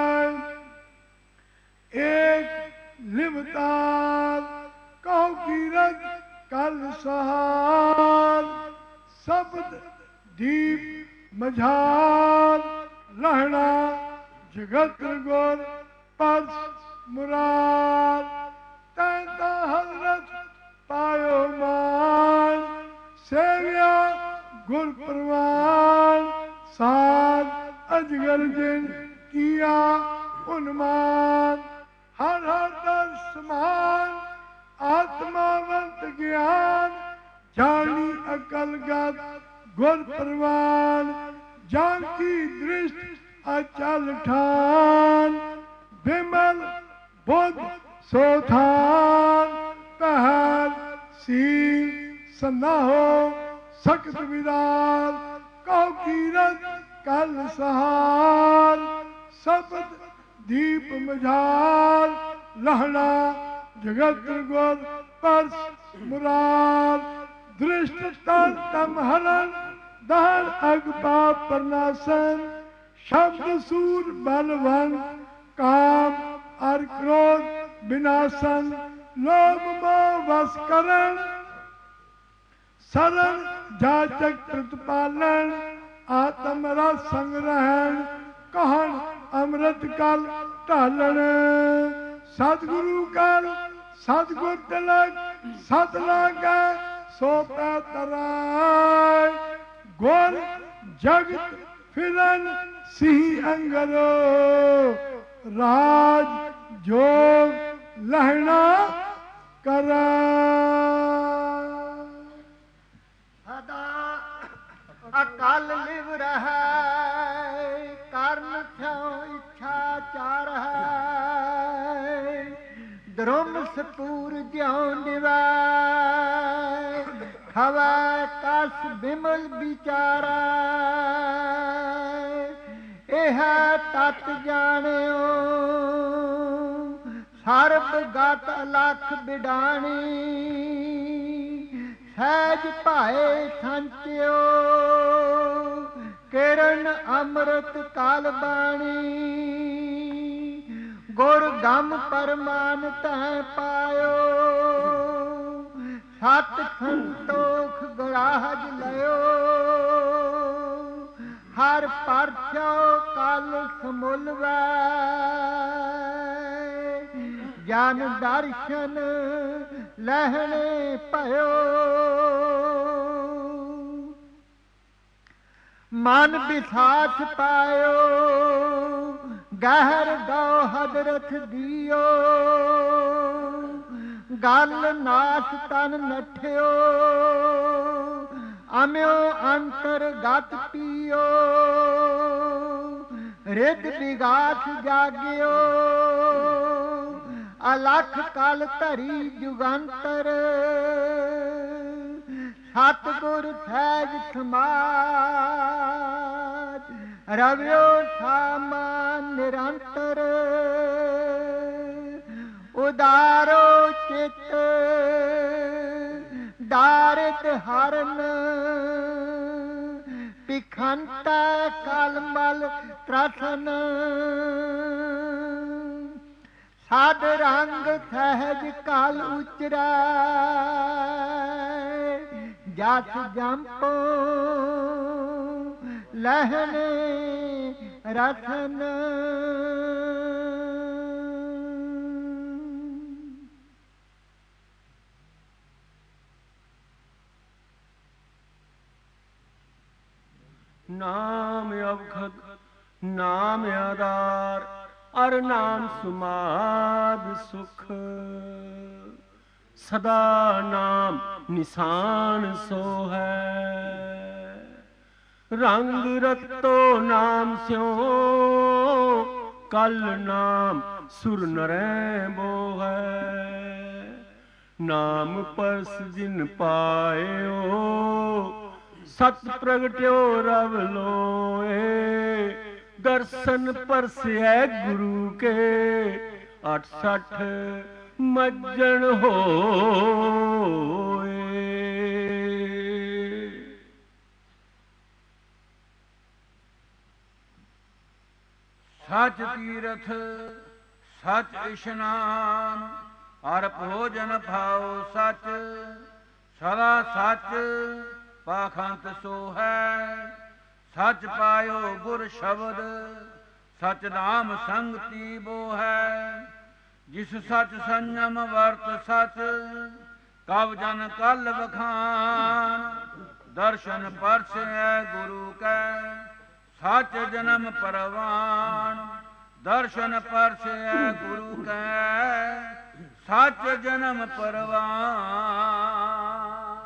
एक लिवतार, कहो कीरत कल सहार, शब्द दीप मझार, रहना जगत गोर परस मुरार, तैता हजरत पायो मान, सेविया गुर प्रवान, साध अजगर जिन किया उन्मान, हर हर दर समान, आत्मावंत ज्ञान, जानी अकल गत गुर प्रवान, जान की दृष्टि अचल ठान, विमल बुद्ध सोथान, पहर सील सन्नाहो सख्त विदार, कहो कीरत कल सहार, शब्द दीप मझार, लहना जगत गुर परस मुरार, दृष्ट तन तम हरण, दहन अग पाप प्रनाशन, शब्द सूर बलवन, काम और क्रोध विनाशन, लोभ मोह वश करण, शरण जाचक प्रतिपालन, आत्म रस संग्रहण, कहन अमृत कल ढालन, सतगुरु कल सतगुर तिलक, सत लागे सो पै तराय, गुर जगत फिरन सिंह अंगरो, राज जोग लहना करा। अकाल लिव रहा कारण थ्यो इच्छा चार है, द्रुम सपूर ज्यों निवाय, हवा कस बिमल विचारा, एह तत जानियो सर्ब गत अलख बिडानी, सहज भाए संचियो किरण अमृत काल बाणी, गुर गम परमान तै पायो, सत संतोख गराहज लयो, हर परछो कल समुलवै, ज्ञान दर्शन लहने भयो, मन विसास पायो, गहर गौ हजरत दियो, गल नाश तन नठियो, अम्यो अंतर गत पियो, रिद विगास जाग्यो, अलख कल धरी जुगंतर, सतगुर सहज समाज, रव्यो सामान निरंतर, उदारो चित दारित हरन, पिखंता कलमल त्रसन, साध रंग सहज काल उचरै, ਜਸ ਜੰਪੋ ਲਹਿਣ ਰਸਨ ਨਾਮ ਅਵਖਦ ਨਾਮ ਆਧਾਰ ਅਰ ਨਾਮ ਸੁਮਾਦ ਸੁਖ ਸਦਾ ਨਾਮ ਨਿਸ਼ਾਨ ਸੋ ਹੈ ਰੰਗ ਰਤੋ ਨਾਮ ਸਿਓ ਕਲ ਨਾਮ ਸੁਰ ਨਰੈ ਬੋ ਹੈ ਨਾਮ ਪਰਸ ਜਿਨ ਪਾਇਓ ਸਤ ਪ੍ਰਗਟਿਓ ਰਵ ਲੋਏ ਦਰਸ਼ਨ ਪਰਸੈ ਗੁਰੂ ਕੇ ਅਠ ਸਠ ਮੱਜਣ ਹੋਏ। ਸਚ ਤੀਰਥ ਸਚ ਇਸ਼ਨਾਨ ਅਰ ਭੋਜਨ ਭਾਉ ਸਚ ਸਦਾ ਸਚ ਪਾਖੰਤ ਸੋ ਹੈ ਸਚ ਪਾਇਓ ਗੁਰ ਸ਼ਬਦ ਸਚ ਨਾਮ ਸੰਗਤੀ ਬੋ ਹੈ ਜਿਸ ਸਚ ਸੰਜਮ ਵਰਤ ਸਚ ਕਵ ਜਨ ਕਲ ਬਖਾਨ ਦਰਸ਼ਨ ਪਰਸੈ ਗੁਰੂ ਕੈ ਸਚ ਜਨਮ ਪਰਵਾਨ ਦਰਸ਼ਨ ਪਰਸੈ ਗੁਰੂ ਕੈ ਸਚ ਜਨਮ ਪਰਵਾਨ।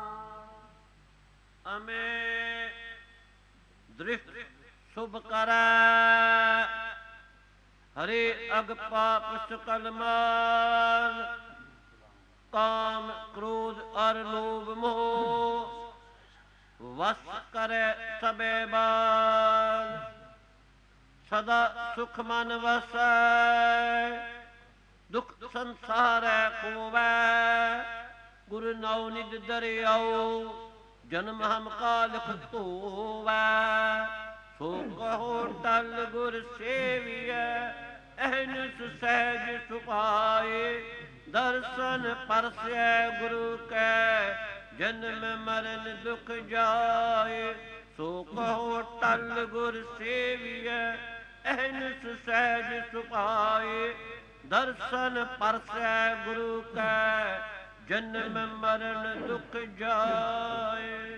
ਅਮੇ ਦ੍ਰਿਸ਼ਟ ਸੁਭ ਕਰੈ ਹਰੇ ਅਗ ਪਾਪ ਸਕਲ ਮਾਲ ਕਾਮ ਕ੍ਰੋਧ ਅਰ ਲੋਭ ਮੋਹ ਵਸ ਕਰੈ ਸਬੈ ਬਾਲ ਸਦਾ ਸੁਖ ਮਨ ਵਸੈ ਦੁਖ ਸੰਸਾਰੈ ਖੋਵੈ ਗੁਰ ਨਉ ਨਿਜ ਦਰਿਆਉ ਜਨਮ ਹਮ ਕਾਲਖ ਧੋਵੈ ਸੋ ਕਹੋ ਟਲ ਗੁਰ ਸੇਵੀਐ ਅਹਨਿਸ ਸਹਿਜ ਸੁਭਾਏ ਦਰਸ਼ਨ ਪਰਸੈ ਗੁਰੂ ਕੈ ਜਨਮ ਮਰਨ ਦੁਖ ਜਾਏ ਸੋ ਕਹੋ ਟਲ ਗੁਰ ਸੇਵੀਐ ਅਹਨਿਸ ਸਹਿਜ ਸੁਭਾਏ ਦਰਸ਼ਨ ਪਰਸੈ ਗੁਰੂ ਕੈ ਜਨਮ ਮਰਨ ਦੁਖ ਜਾਏ।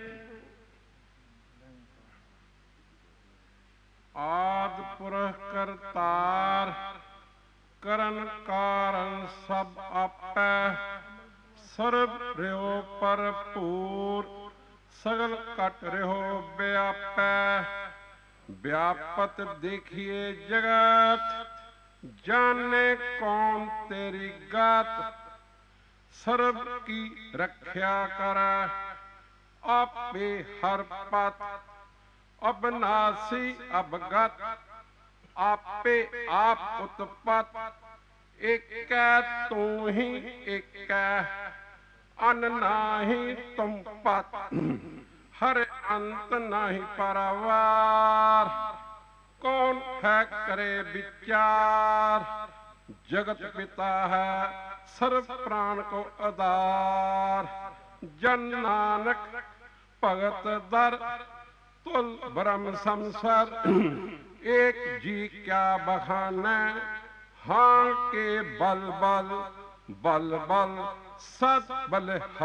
ਆਦਿ ਪੁਰਖ ਕਰਤਾਰ ਕਰਨ ਕਾਰਨ ਸਭ ਆਪੈ ਸਰਬ ਰਿਓ ਭਰਪੂਰ ਸਗਲ ਘਟ ਰਿਓ ਵਿਆਪੈ ਵਿਆਪਤ ਦੇਖੀਏ ਜਗਤ ਜਾਣੇ ਕੌਣ ਤੇਰੀ ਗਤ ਸਰਬ ਕੀ ਰੱਖਿਆ ਕਰੈ ਆਪੇ ਹਰ ਪਤ ਅਬਨਾਸੀ ਅਬਗਤ ਆਪੇ ਆਪ ਉਤਪਤ ਏਕੈ ਤੂੰ ਹੀ ਏਕੈ ਅਨ ਨਾਹੀ ਤੁਮ ਪਤ ਹਰ ਅੰਤ ਨਾਹੀ ਪਰਵਾਰ ਕੌਣ ਹੈ ਕਰੇ ਵਿਚਾਰ ਜਗਤ ਪਿਤਾ ਹੈ ਸਰਬ ਪ੍ਰਾਣ ਕੋ ਆਧਾਰ ਜਨ ਨਾਨਕ ਭਗਤ ਦਰ ਤੁਲ ਬ੍ਰਹਮ ਸੰਸਾਰ ਏਕ ਜੀ ਕਿਆ ਬਖਾਨੈ ਹਾਂ ਕੇ ਬਲ ਬਲ ਬਲ ਬਲ ਸਤ ਬਲਹਾਰ।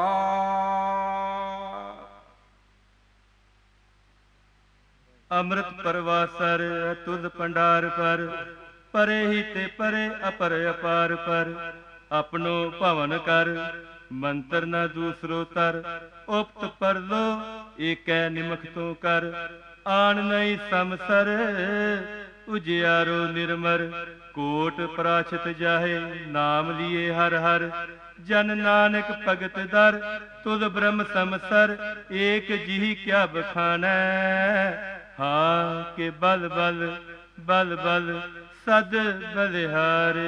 ਅੰਮ੍ਰਿਤ ਪਰਵਾਸਰ ਤੁਧ ਭੰਡਾਰ ਪਰ ਪਰੇ ਹੀ ਤੇ ਪਰੇ ਅਪਰ ਅਪਾਰ ਪਰ ਆਪਣੋ ਭਵਨ ਕਰ ਮੰਤਰ ਨਾ ਦੂਸਰੋ ਤਰ ਉਪਤ ਪਰਲੋ ਏਕੈ ਨਿਮਖ ਤੋਂ ਕਰ ਆਣ ਨਹੀਂ ਸਮਸਰ ਉਜਿਆਰੋ ਨਿਰਮਰ ਕੋਟ ਪ੍ਰਾਛਿਤ ਜਾਹੇ ਨਾਮ ਲੀਏ ਹਰ ਹਰ ਜਨ ਨਾਨਕ ਭਗਤ ਦਰ ਤੁਧ ਬ੍ਰਹਮ ਸਮਸਰ ਏਕ ਜੀ ਕਿਆ ਬਖਾਨੈ ਹਾਂ ਕੇ ਬਲ ਬਲ ਬਲ ਬਲ ਸਦ ਬਲਿਹਾਰੇ।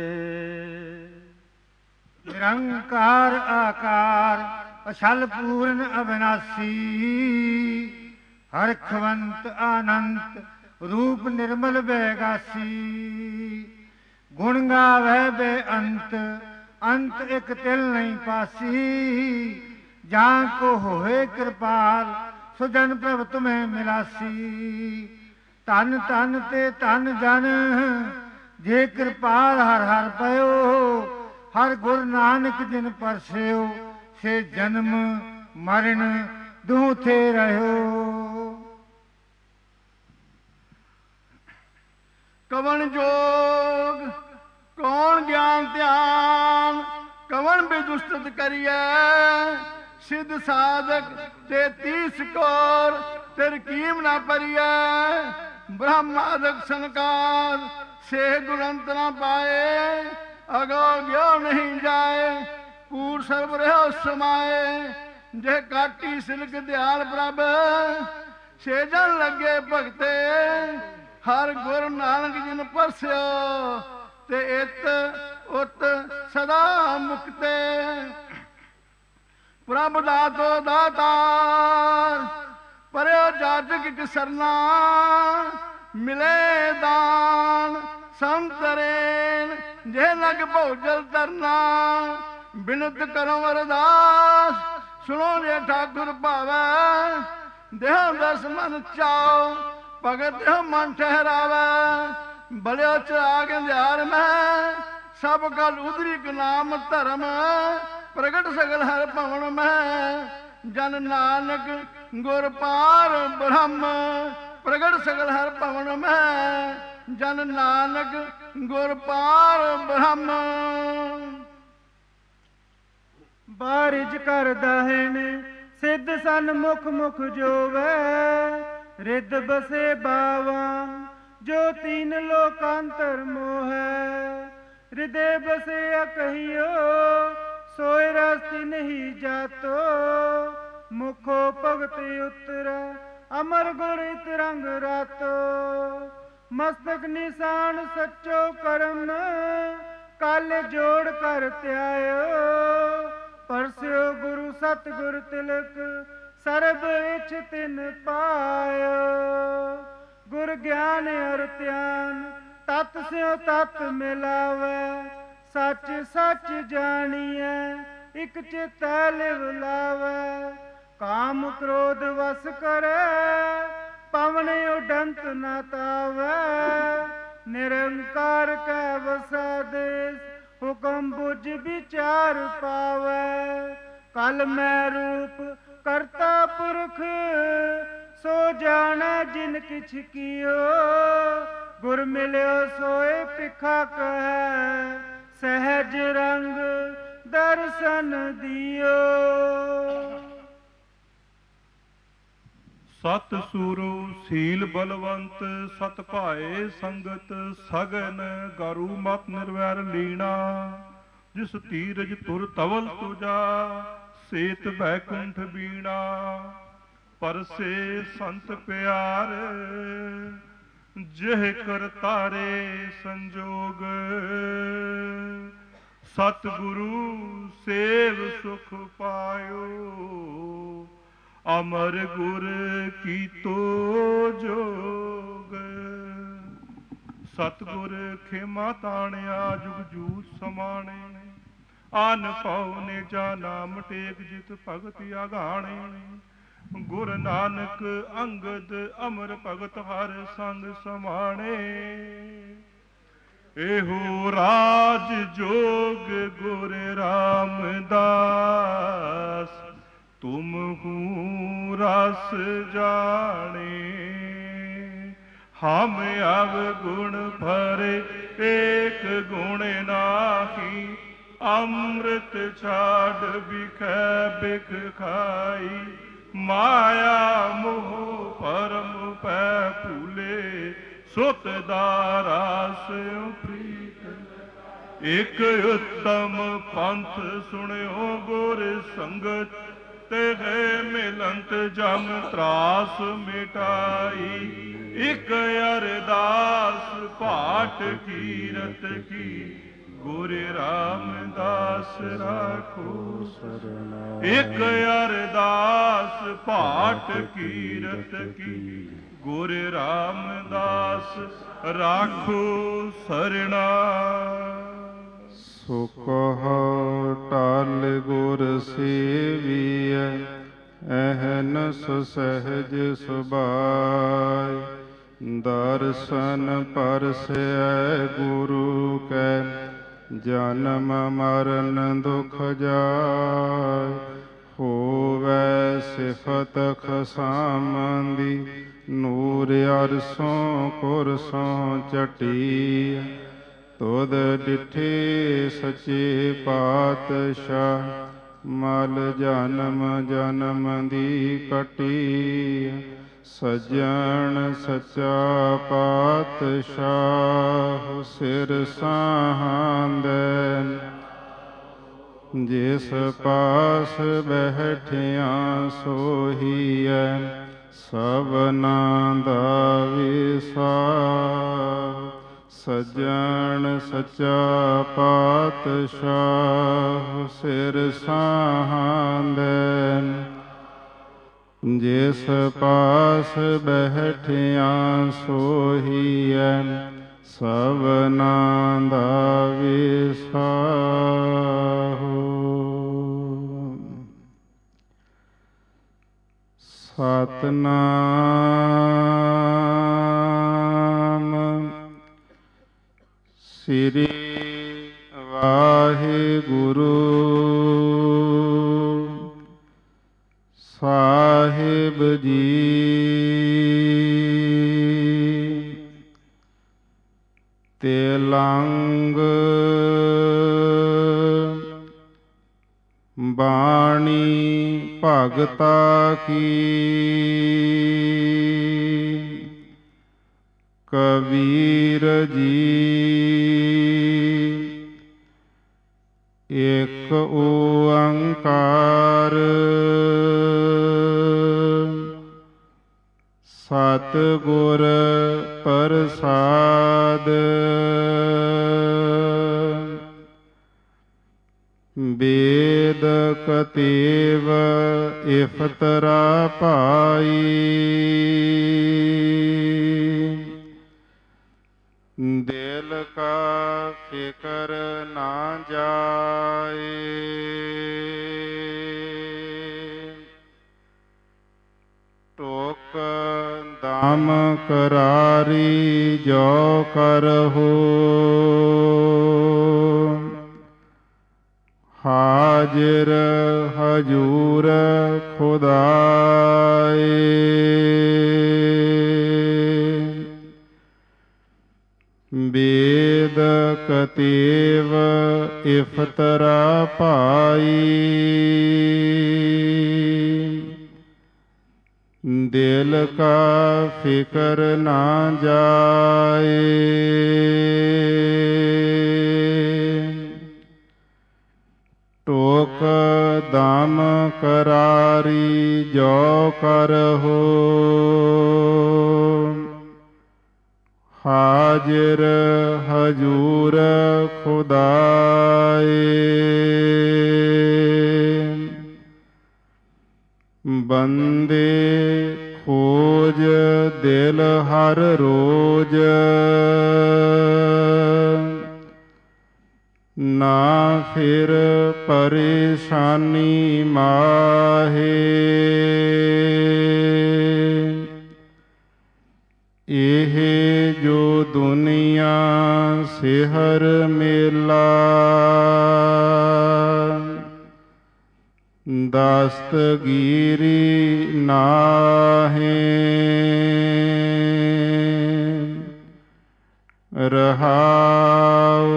ਨਿਰੰਕਾਰ ਆਕਾਰ ਅਛਲ ਪੂਰਨ ਅਬਿਨਾਸੀ ਹਰਖਵੰਤ ਆਨੰਤ ਰੂਪ ਨਿਰਮਲ ਬੈਗਾਸੀ ਗੁਣ ਗਾਵੈ ਬੇਅੰਤ ਅੰਤ ਇਕ ਤਿਲ ਨਹੀਂ ਪਾਸੀ जहाँ को होए कृपाल सो जन प्रभ तुम्हें मिलासी। तन तन ते तन जन जे कृपाल हर हर पयो। हर गुर नानक जिन परस्यो से जन्म मरण दूं थे रहो। कवन जोग कौन ज्ञान ध्यान कवन विदुष्ट करिए। सिद्ध साधक तेतीस कौर तरकीम न परिए। ब्रह्मादक संकार से दुरंत न पाए। अगो ग्यो नहीं जाए पूर सर्व रहो समाए। जे काटी सिलक दयाल प्रभ से जन लगे भगते। हर गुर नानक जिन परस्यो ते इत उत सदा मुक्ते। प्रभ दातो दातार पर्यो जाजक की सरना। मिले दान संतरेन जे लग भोजल तरना। बिनत करो अरदास सुनो जे ठाकुर पावे। देह दस मन चाओ भगत देह मन ठहरावे। बलियो चिराग अंधियार में सब कल उदरी के नाम धर्म। प्रगट सगल हर भवन में जन नानक गुर पार ब्रह्म। प्रगट सगल हर भवन में जन नानक गुर पार ब्रह्म। बारिज कर दाहिन सिद्ध सन मुख मुख जोवे। रिद बसे बावा जो तीन लोकांतर मोह। हृदय बसे कहियो सोए रास्ते नहीं जातो। मुखो भगत उतर अमर गुर रंग रातो। मस्तक निशान सच्चो करम कल जोड़ कर त्यायो। परस्यो गुरु सतगुर तिलक सर्ब इछ तिन पायो। गुर ज्ञान अर त्यान तत् स्यो तत् मिलावे। सच सच जानिए इक चित लिव लावे। काम क्रोध वस करे पवन उडंत न तावे। निरंकार कै वसा देश हुक्म बुझ विचार पावे। कल मैं रूप करता पुरख सो जाने जिन किछ कियो। गुर मिल्यो सोए पिखा कहे सहज रंग दर्शन दियो। सत सूरो सील बलवंत सत भाए संगत सगन गारू मत निर्वैर लीना। जिस तीरज तुर तवल तुजा सेत बैकुंठ बीणा। परसे संत प्यार जिह कर तारे संजोग। सतगुरु सेव सुख पायो। अमर गुर की तो जोग। सतगुर खेमा ताणिया जुग जूत समाने। आन पाओ ने जा नाम टेक जित भगत आगाणे। गुर नानक अंगद अमर भगत हर संग समाणे। एहो राज जोग गुर रामदास। तुम हूँ रस जाने। हम अवगुण भरे एक गुण नाही। अमृत छाड़ बिखै बिख खाई। माया मोह परम पै फूले। सुत दारास प्रीत। एक उत्तम पंथ सुनियो गुर संगत। तेहे मिलंत जम त्रास मिटाई। एक अरदास पाठ कीरत की। गुरु रामदास राखो सरना। एक अरदास पाठ कीरत की। गुरु रामदास राखो सरना। ਸੁਕਹੁ ਟਲ ਗੁਰ ਸੇਵੀਐ ਅਹਨਸ ਸਹਿਜ ਸੁਭਾਇ। ਦਰਸ਼ਨ ਪਰਸੈ ਗੁਰੂ ਕੈ ਜਨਮ ਮਰਨ ਦੁਖ ਜਾਇ। ਹੋਵੈ ਸਿਫਤ ਖਸਾਮੰਦੀ ਨੂਰ ਅਰਸੋਂ ਕੁਰਸੋਂ ਚਟੀ। ਤੁਧ ਡਿਠੇ ਸੱਚੇ ਪਾਤਸ਼ਾਹ ਮਲ ਜਨਮ ਜਨਮ ਦੀ ਕਟੀ। ਸੱਜਣ ਸੱਚਾ ਪਾਤਸ਼ਾਹ ਸਿਰ ਸਾਹਾਂਦੈ। ਜਿਸ ਪਾਸ ਬੈਠਿਆ ਸੋਹੀਐ ਸਭਨਾਂ ਦਾ ਵਿਸਾਹ। ਸੱਜਣ ਸੱਚਾ ਪਾਤਸ਼ਾਹ ਸਿਰ ਸਾਹਾਂਦੈ। ਜਿਸ ਪਾਸ ਬੈਠਿਆ ਸੋਹੀਐ ਸਭਨਾਂ ਦਾ ਵਿਸਾਹੋ। ਸਤਿਨਾਮ ਸ੍ਰੀ ਵਾਹਿਗੁਰੂ ਸਾਹਿਬ ਜੀ। ਤੇਲੰਗ ਬਾਣੀ ਭਗਤਾ ਕੀ। ਕਬੀਰ ਜੀ ਇਕ ਓੰਕਾਰ ਸਤਿਗੁਰ ਪ੍ਰਸਾਦਿ। ਵੇਦ ਕਤੇਵ ਇਫਤਰਾ ਪਾਈ। ਦਿਲ ਕਾ ਫਿਕਰ ਨਾ ਜਾਏ। ਟੋਕ ਦਮ ਕਰਾਰੀ ਜੋ ਕਰਹੁ। ਹਾਜ਼ਿਰ ਹਜੂਰ ਖੁਦਾਏ। ਵੇਦ ਕਤੇਵ ਇਫਤਰਾ ਪਾਈ। ਦਿਲ ਕਾ ਫਿਕਰ ਨਾ ਜਾਏ। ਟੋਕ ਦਮ ਕਰਾਰੀ ਜੋ ਕਰਹੁ। ਹਾਜ਼ਿਰ ਹਜੂਰ ਖੁਦਾਏ। ਬੰਦੇ ਖੋਜ ਦਿਲ ਹਰ ਰੋਜ਼। ਨਾ ਫਿਰ ਪਰੇਸ਼ਾਨੀ ਮਾਹੇ। ਇਹ ਜੋ ਦੁਨੀਆ ਸਿਹਰ ਮੇਲਾ। ਦਸਤਗੀਰੀ ਨਾਹੇ। ਰਹਾਉ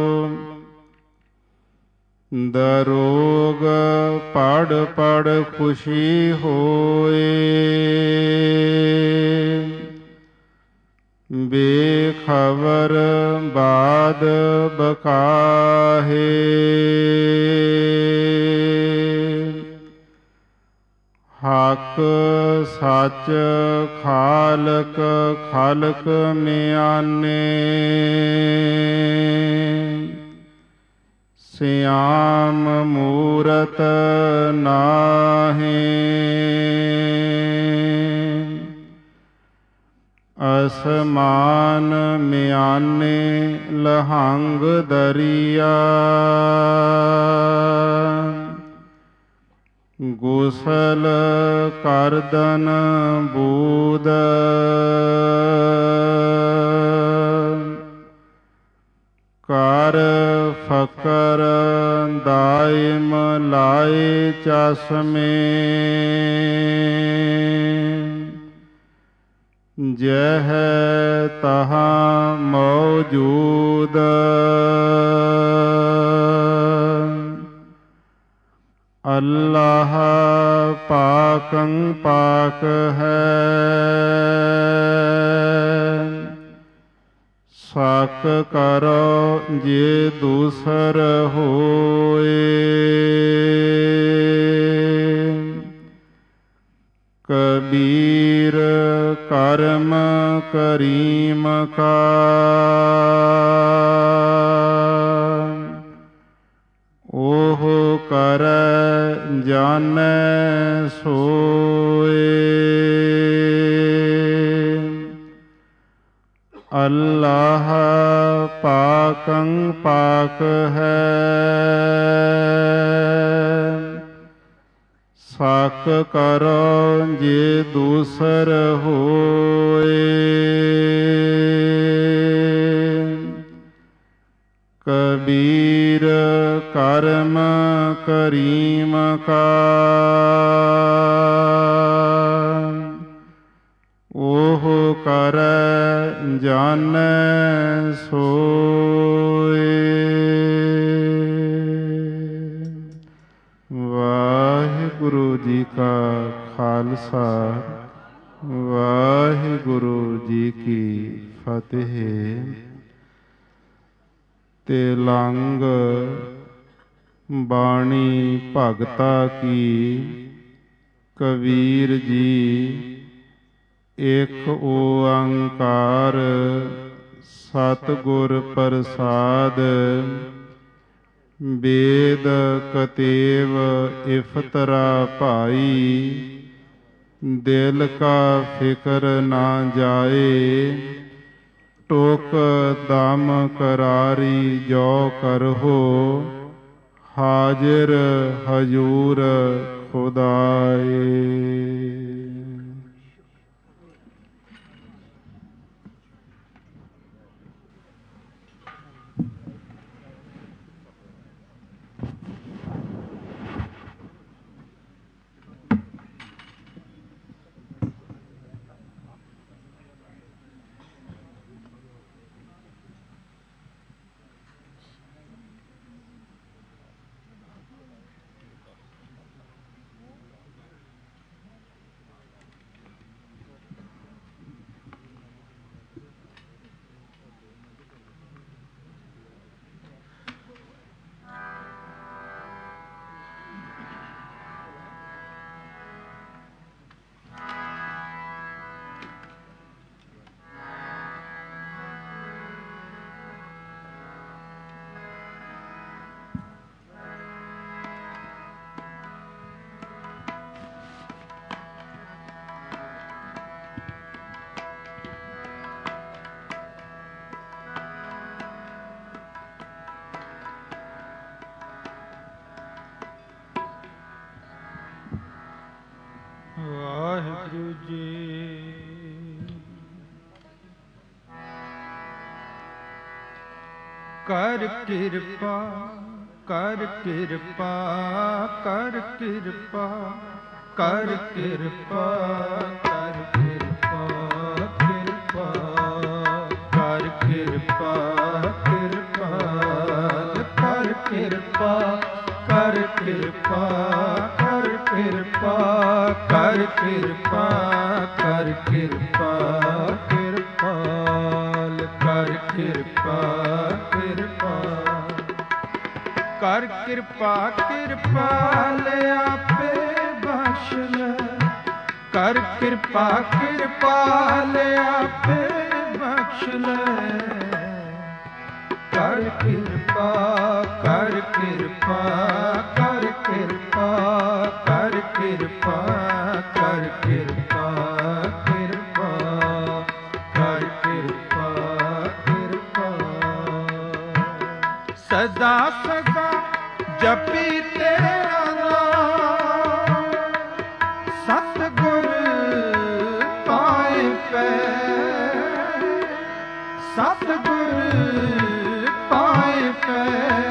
ਦਰੋਗ ਪੜ ਪੜ ਖੁਸ਼ੀ ਹੋਏ। ਬੇਖਬਰ ਬਾਦ ਬਕਾਹੇ। ਹਕ ਸੱਚ ਖਾਲਕ ਖਾਲਕ ਮਿਆਨੇ। ਸਿਆਮ ਮੂਰਤ ਨਾਹੇ। ਅਸਮਾਨ ਮਿਆਨੇ ਲਹੰਗ ਦਰਿਆ ਗੁਸਲ ਕਰਦਨ ਬੂਦ ਕਰ ਫਕਰ ਦਾਇਮ ਲਾਏ ਚਸਮੇ ਜਹ ਤਹਾਂ ਮੌਜੂਦ ਅੱਲਾਹ ਪਾਕੰ ਪਾਕ ਹੈ ਸਕ ਕਰੋ ਜੇ ਦੂਸਰ ਹੋਏ ਕਬੀਰ ਕਰਮ ਕਰੀਮ ਕਾ ਉਹ ਕਰੈ ਜਾਣੈ ਸੋਏ ਅੱਲਾਹ ਪਾਕੰ ਪਾਕ ਹੈ ਸਕ ਕਰੋ ਜੇ ਦੂਸਰ ਹੋਏ ਕਬੀਰ ਕਰਮ ਕਰੀਮ ਕਾ ਉਹ ਕਰੈ ਜਾਣੈ ਸੋਏ। ਵਾਹਿਗੁਰੂ ਜੀ ਕਾ ਖਾਲਸਾ ਵਾਹਿਗੁਰੂ ਜੀ ਕੀ ਫਤਿਹ। ਤਿਲੰਗ ਬਾਣੀ ਭਗਤਾ ਕੀ ਕਬੀਰ ਜੀ ਇਕ ਓੰਕਾਰ ਸਤਿਗੁਰ ਪ੍ਰਸਾਦ ਵੇਦ ਕਤੇਵ ਇਫਤਰਾ ਭਾਈ ਦਿਲ ਕਾ ਫਿਕਰ ਨਾ ਜਾਏ ਟੋਕ ਦਮ ਕਰਾਰੀ ਜੋ ਕਰਹੋ ਹਾਜ਼ਰ ਹਜੂਰ ਖੁਦਾਏ। ਵਾਹਿਗੁਰੂ ਜੀ ਕਰ ਕਿਰਪਾ ਕਰ ਕਿਰਪਾ ਕਰ ਕਿਰਪਾ ਕਰ ਕਿਰਪਾ ਕਰ ਕਿਰਪਾ ਕਿਰਪਾ ਕਰ ਕਿਰਪਾ ਕਿਰਪਾ ਕਰ ਕਿਰਪਾ ਕਰ ਕਿਰਪਾ ਕਰ ਕਿਰਪਾ ਕਰ ਕਿਰਪਾ ਕਰ ਕਿਰਪਾ ਕਿਰਪਾਲ ਕਰ ਕਿਰਪਾ ਕਿਰਪਾ ਕਰ ਕਿਰਪਾ ਕਿਰਪਾਲ ਆਪੇ ਬਖਸ਼ ਲੈ ਕਰ ਕਿਰਪਾ ਕਿਰਪਾਲ ਆਪੇ ਬਖਸ਼ ਲੈ ਕਰ ਕਿਰਪਾ ਕਰ ਕਿਰਪਾ ਕਰ ਕਿਰਪਾ ਕਰ ਕਿਰਪਾ ਕਰ ਕਿਰਪਾ ਕਿਰਪਾ ਕਰ ਸਦਾ ਸਦਾ ਜਪੀ ਤੇਰਾ ਨਾਮ, ਸਤਿਗੁਰ ਪਾਏ ਪੈ, ਸਤਿਗੁਰ ਪਾਏ ਪੈ।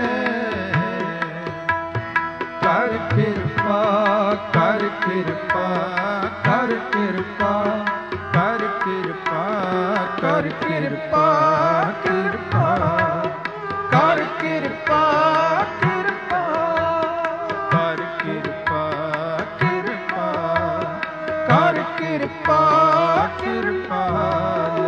ਕਰ ਕਿਰਪਾ ਕਰ ਕਿਰਪਾ ਕਰ ਕਿਰਪਾ ਕਰ ਕਿਰਪਾ ਕਰ ਕਿਰਪਾ ਕਿਰਪਾ ਕਰ ਕਿਰਪਾ ਕਿਰਪਾ ਕਰ ਕਿਰਪਾ ਕਿਰਪਾ ਕਰ ਕਿਰਪਾ ਕਿਰਪਾਲ।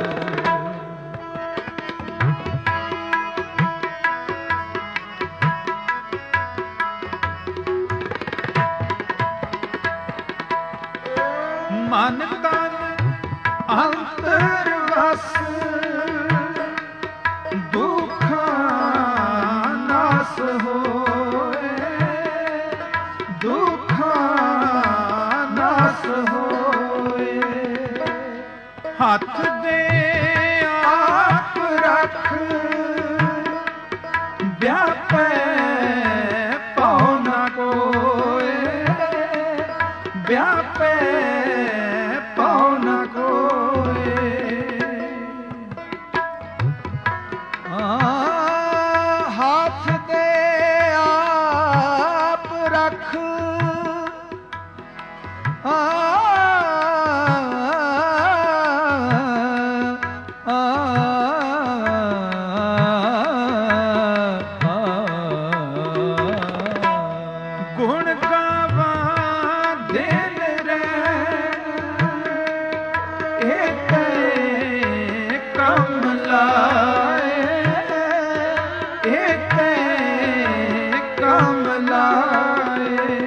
ਮਨ ਤਨ ਅੰਤਰ ਵਸ ਦੁਖਾਂ ਨਾਸ ਹੋਏ, ਦੁਖਾਂ ਨਾਸ ਹੋਏ। ਹੱਥ ਦੇ ਆਪ ਰੱਖ ਵਿਆਪੈ ਭਉ ਨ ਕੋਇ, ਵਿਆਪੈ ਭਉ ਨ ਕੋਇ। ਹੱਥ ਦੇ ਆਪ ਰੱਖ ਆ ਗੁਣ ਗਾਵਾਂ ਦਿਨ ਰਹਿ ਏਕ ਕੰਮ ਲਾਏ, ਏਕ ਕੰਮ ਲਾਏ।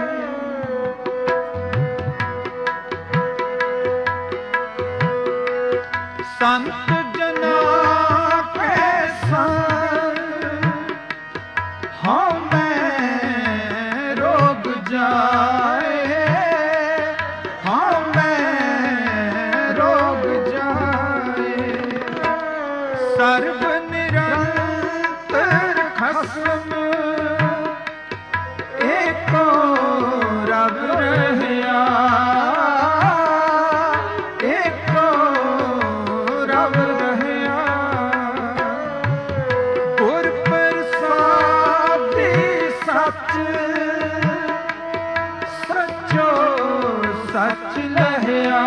ਸੰਤ ਜਨਾ ਕੈ ਸੰਗ ਹਉ ਮੈਂ ਰੋਗ ਜਾਏ, ਹਉ ਮੈਂ ਰੋਗ ਜਾਏ। ਸਰਬ ਨਿਰੰਤਰ ਖਸਮ ਏਕੋ ਰਬ ਰਹਿਆ, ਏਕੋ ਰਬ ਰਹਿਆ। ਗੁਰ ਪ੍ਰਸਾਦਿ ਸੱਚ, ਸੱਚੋ ਸੱਚ ਲਹਿਆ,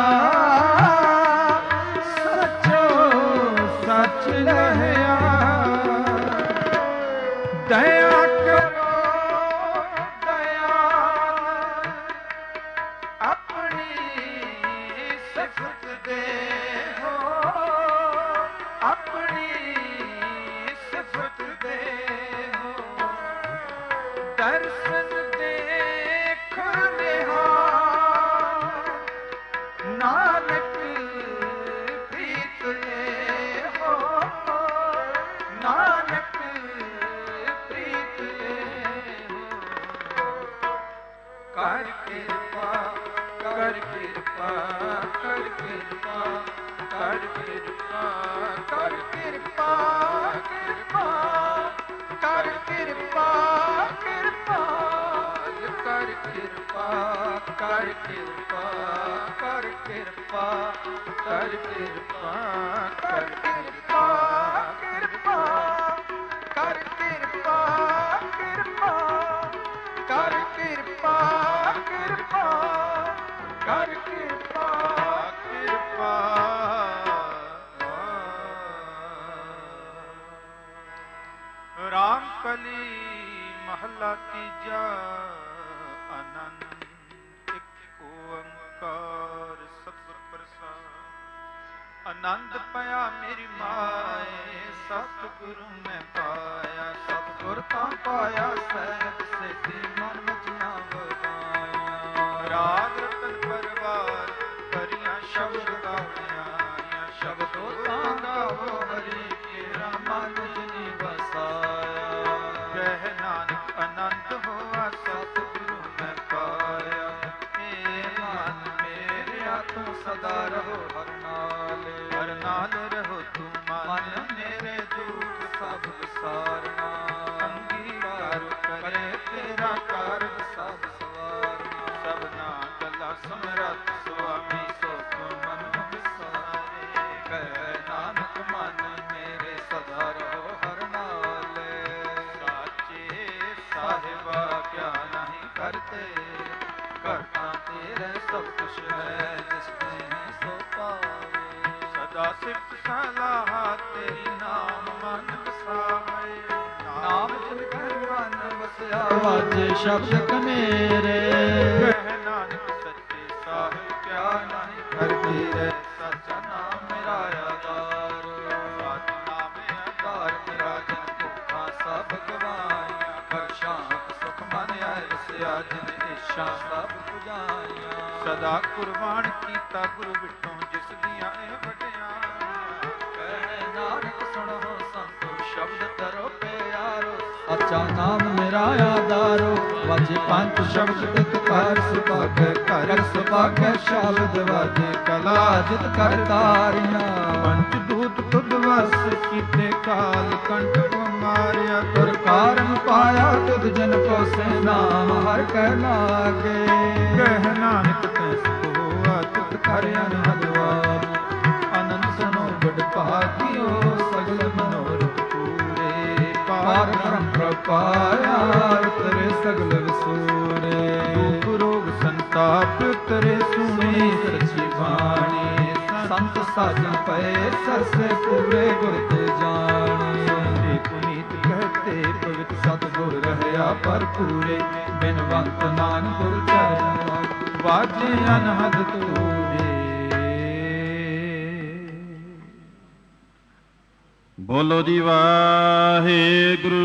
ਸੱਚੋ ਸੱਚ ਲਹਿਆ। ਦਇਆ ਕਰੋ ਦਇਆਲ, ਆਪਣੀ ਸਿਫਤ ਦੇਹੋ, ਆਪਣੀ ਸਿਫਤ ਦੇਹੋ। ਦਰਸ਼ਨ ਦੇਖ ਨਿਹਾਲ, ਨਾਨਕ ਪ੍ਰੀਤ ਇਹੋ, ਨਾਨਕ ਪ੍ਰੀਤ ਇਹੋ। ਕਰ ਕਿਰਪਾ ਕਰ ਕਿਰਪਾ ਕਰ ਕਿਰਪਾ ਕਰ ਕਿਰਪਾ ਕਰ ਕਿਰਪਾ ਕਿਰਪਾ ਕਰ ਕਿਰਪਾ ਕਿਰਪਾ ਕਰ ਕਿਰਪਾ ਕਰ ਕਿਰਪਾ ਕਰ ਕਿਰਪਾ ਕਰ ਕਿਰਪਾ ਕਰ ਕਿਰਪਾ ਕਿਰਪਾ ਕਰ ਕਿਰਪਾ ਕਿਰਪਾ ਕਰ ਕਿਰਪਾ ਕਿਰਪਾ ਕਰ ਕਿਰਪਾ ਕਿਰਪਾ। ਰਾਮ ਕਲੀ ਮਹਲਾ ਤੀਜਾ। ਆਨੰਦ ਇੱਕ ਓੰਕਾਰ ਸਤਿਗੁਰ ਪ੍ਰਸਾਦ। ਆਨੰਦ ਪਿਆ ਮੇਰੀ ਮਾਏ, ਸਤਿਗੁਰੂ ਮੈਂ ਪਾਇਆ। ਸਤਿਗੁਰ ਤਾਂ ਪਾਇਆ ਸਹਿਜ ਸੇਤੀ, ਮਨ ਵਿੱਚ ਨਾ ਵਸਾਇਆ। ਰਾਗ ਰਤਨ ਪਰਵਾਰ ਕਰੀਆਂ ਸ਼ਬਦ ਗਾਉਣੀਆਂ, ਸ਼ਬਦੋ ਤਾਂ ਗਾਵੋ ਹਰੀ ਕੇਰਾ, ਮਨ ਵਿੱਚ ਨੀ ਵਸਾਇਆ। ਕਹਿ ਨਾਨਕ ਆਨੰਦ ਹੋਆ ਸਤਿਗੁਰੂ ਮੈਂ ਪਾਇਆ। ਏ ਮਨ ਮੇਰਿਆ ਤੂੰ ਸਦਾ ਰਹੋ ਹਰ ਨਾਲ, ਹਰ ਨਾਲ ਰਹੋ ਤੂੰ ਮਨ ਮੇਰੇ ਦੁੱਖ ਸਭ ਵਿਸਾਰਨਾ ਅੰਗੀਕਾਰ ਕਰੇ ਤੇਰਾ ਕਾਰਜ ਸਭ ਸਵਾਰਨਾ ਸਭਨਾ ਕਲਾ ਸਮਰੱਥ ਸੁਆਮੀ ਸੋਖ ਮਨ ਵਿਸਾਰੇ ਕਹਿ ਨਾਨਕ ਮਨ ਮੇਰੇ ਸਦਾ ਰਹੋ ਹਰ ਨਾਲੇ ਸਾਚੇ ਸਾਹਿਬਾ ਕਿਆ ਨਹੀਂ ਕਰਤੇ ਕਰਤਾ ਤੇਰੇ ਸਭ ਕੁਛ ਹੈ ਜਿਸ ਦੇ ਸੋ ਪਾਵੇ ਸਦਾ ਸਿਫਤ ਸਲਾਹ ਤੇਰੀ ਨਾਮ ਮਨ ਵਸਾਵੇ ਨਾਮ ਜਿਨ ਕਹਿ ਮਨ ਵਸਿਆ ਵਾਜੇ ਸ਼ਬਦ ਕਨੇਰੇ ਕਹਿ ਨਾਨਕ ਸੱਚੇ ਸਾਹਿਬ ਕਿਆ ਨਹੀਂ ਕਰਤੇ ਰੇ ਸੱਚਾ ਨਾਮ ਮੇਰਾ ਆਧਾਰ ਸੱਚ ਨਾਮ ਆਧਾਰ ਮੇਰਾ ਜਨ ਭੁੱਖਾ ਸਭ ਗਵਾਇਆ ਕਰ ਸ਼ਾਂਤ ਸੁਖ ਮਨ ਆਇ ਵਸਿਆ ਜਿਨ ਇੱਛਾ ਸਭ ਪੁਜਾਇਆ ਸਦਾ ਕੁਰਬਾਨ ਕੀਤਾ ਗੁਰੂ ਵਿਟੋਂ ਜਿਸ ਦੀਆਂ ਇਹ ਵਡਿਆਈਆਂ ਕਹਿ ਨਾਨਕ ਸੁਣੋ ਸੰਤੋ ਸ਼ਬਦ ਤਰੋ ਪਿਆਰੋ ਸੱਚਾ ਨਾਮ ਮੇਰਾ ਆਧਾਰੋ ਵਾਜੇ ਪੰਜ ਸ਼ਬਦ ਤਿਤ ਕਰ ਸੁਭਾਗੈ ਕਰ ਸੁਭਾਗੈ ਸ਼ਬਦ ਵਾਜੇ ਕਲਾ ਜਿਤ ਕਰ ਤਾਰੀਆਂ ਪੰਜ ਦੂਤ ਤੁਧ ਵਸ ਕੀਤੇ ਕਾਲ ਕੰਠ ਮਾਰਿਆ ਤੁਰ ਕਾਰਨ ਪਾਇਆ ਤੁਧ ਜਨ ਕੋ ਸੇ ਨਾਮ ਹਰ ਕਹਿ ਲਾਗੇ ਕਹਿ ਨਾਨਕ ਤੈਸ ਕੋ ਆਤਿਤ ਕਰ ਅਨਹਦ ਵਾਰ ਅਨੰਦ ਸੁਨੋ ਬੜ ਭਾਗਿਓ ਸਗਲ ਮਨੋਰਥ ਪੂਰੇ ਪਾਰ ਬ੍ਰਹਮ ਪ੍ਰਪਾਇਆ ਉਤਰੇ ਸਗਲ ਵਿਸੂਰੇ ਦੁਖ ਰੋਗ ਸੰਤਾਪ ਉਤਰੇ ਸੁਣੀ ਸੱਚੀ ਬਾਣੀ ਸੰਤ ਸਾਜਨ ਪਏ ਸਰਸੇ ਪੂਰੇ ਗੁਰ ਤੇ ਜਾਣੇ ਪੁਨੀਤ ਕਹਤੇ ਪਵਿੱਤ ਸਤਿਗੁਰ ਰਹਿਆ ਭਰਪੂਰੇ ਬਿਨਵੰਤ ਨਾਨਕ ਗੁਰ ਚਰਨ ਵਾਜੇ ਅਨਹਦ ਤੂਰੇ। ਬੋਲੋ ਜੀ ਵਾਹਿਗੁਰੂ।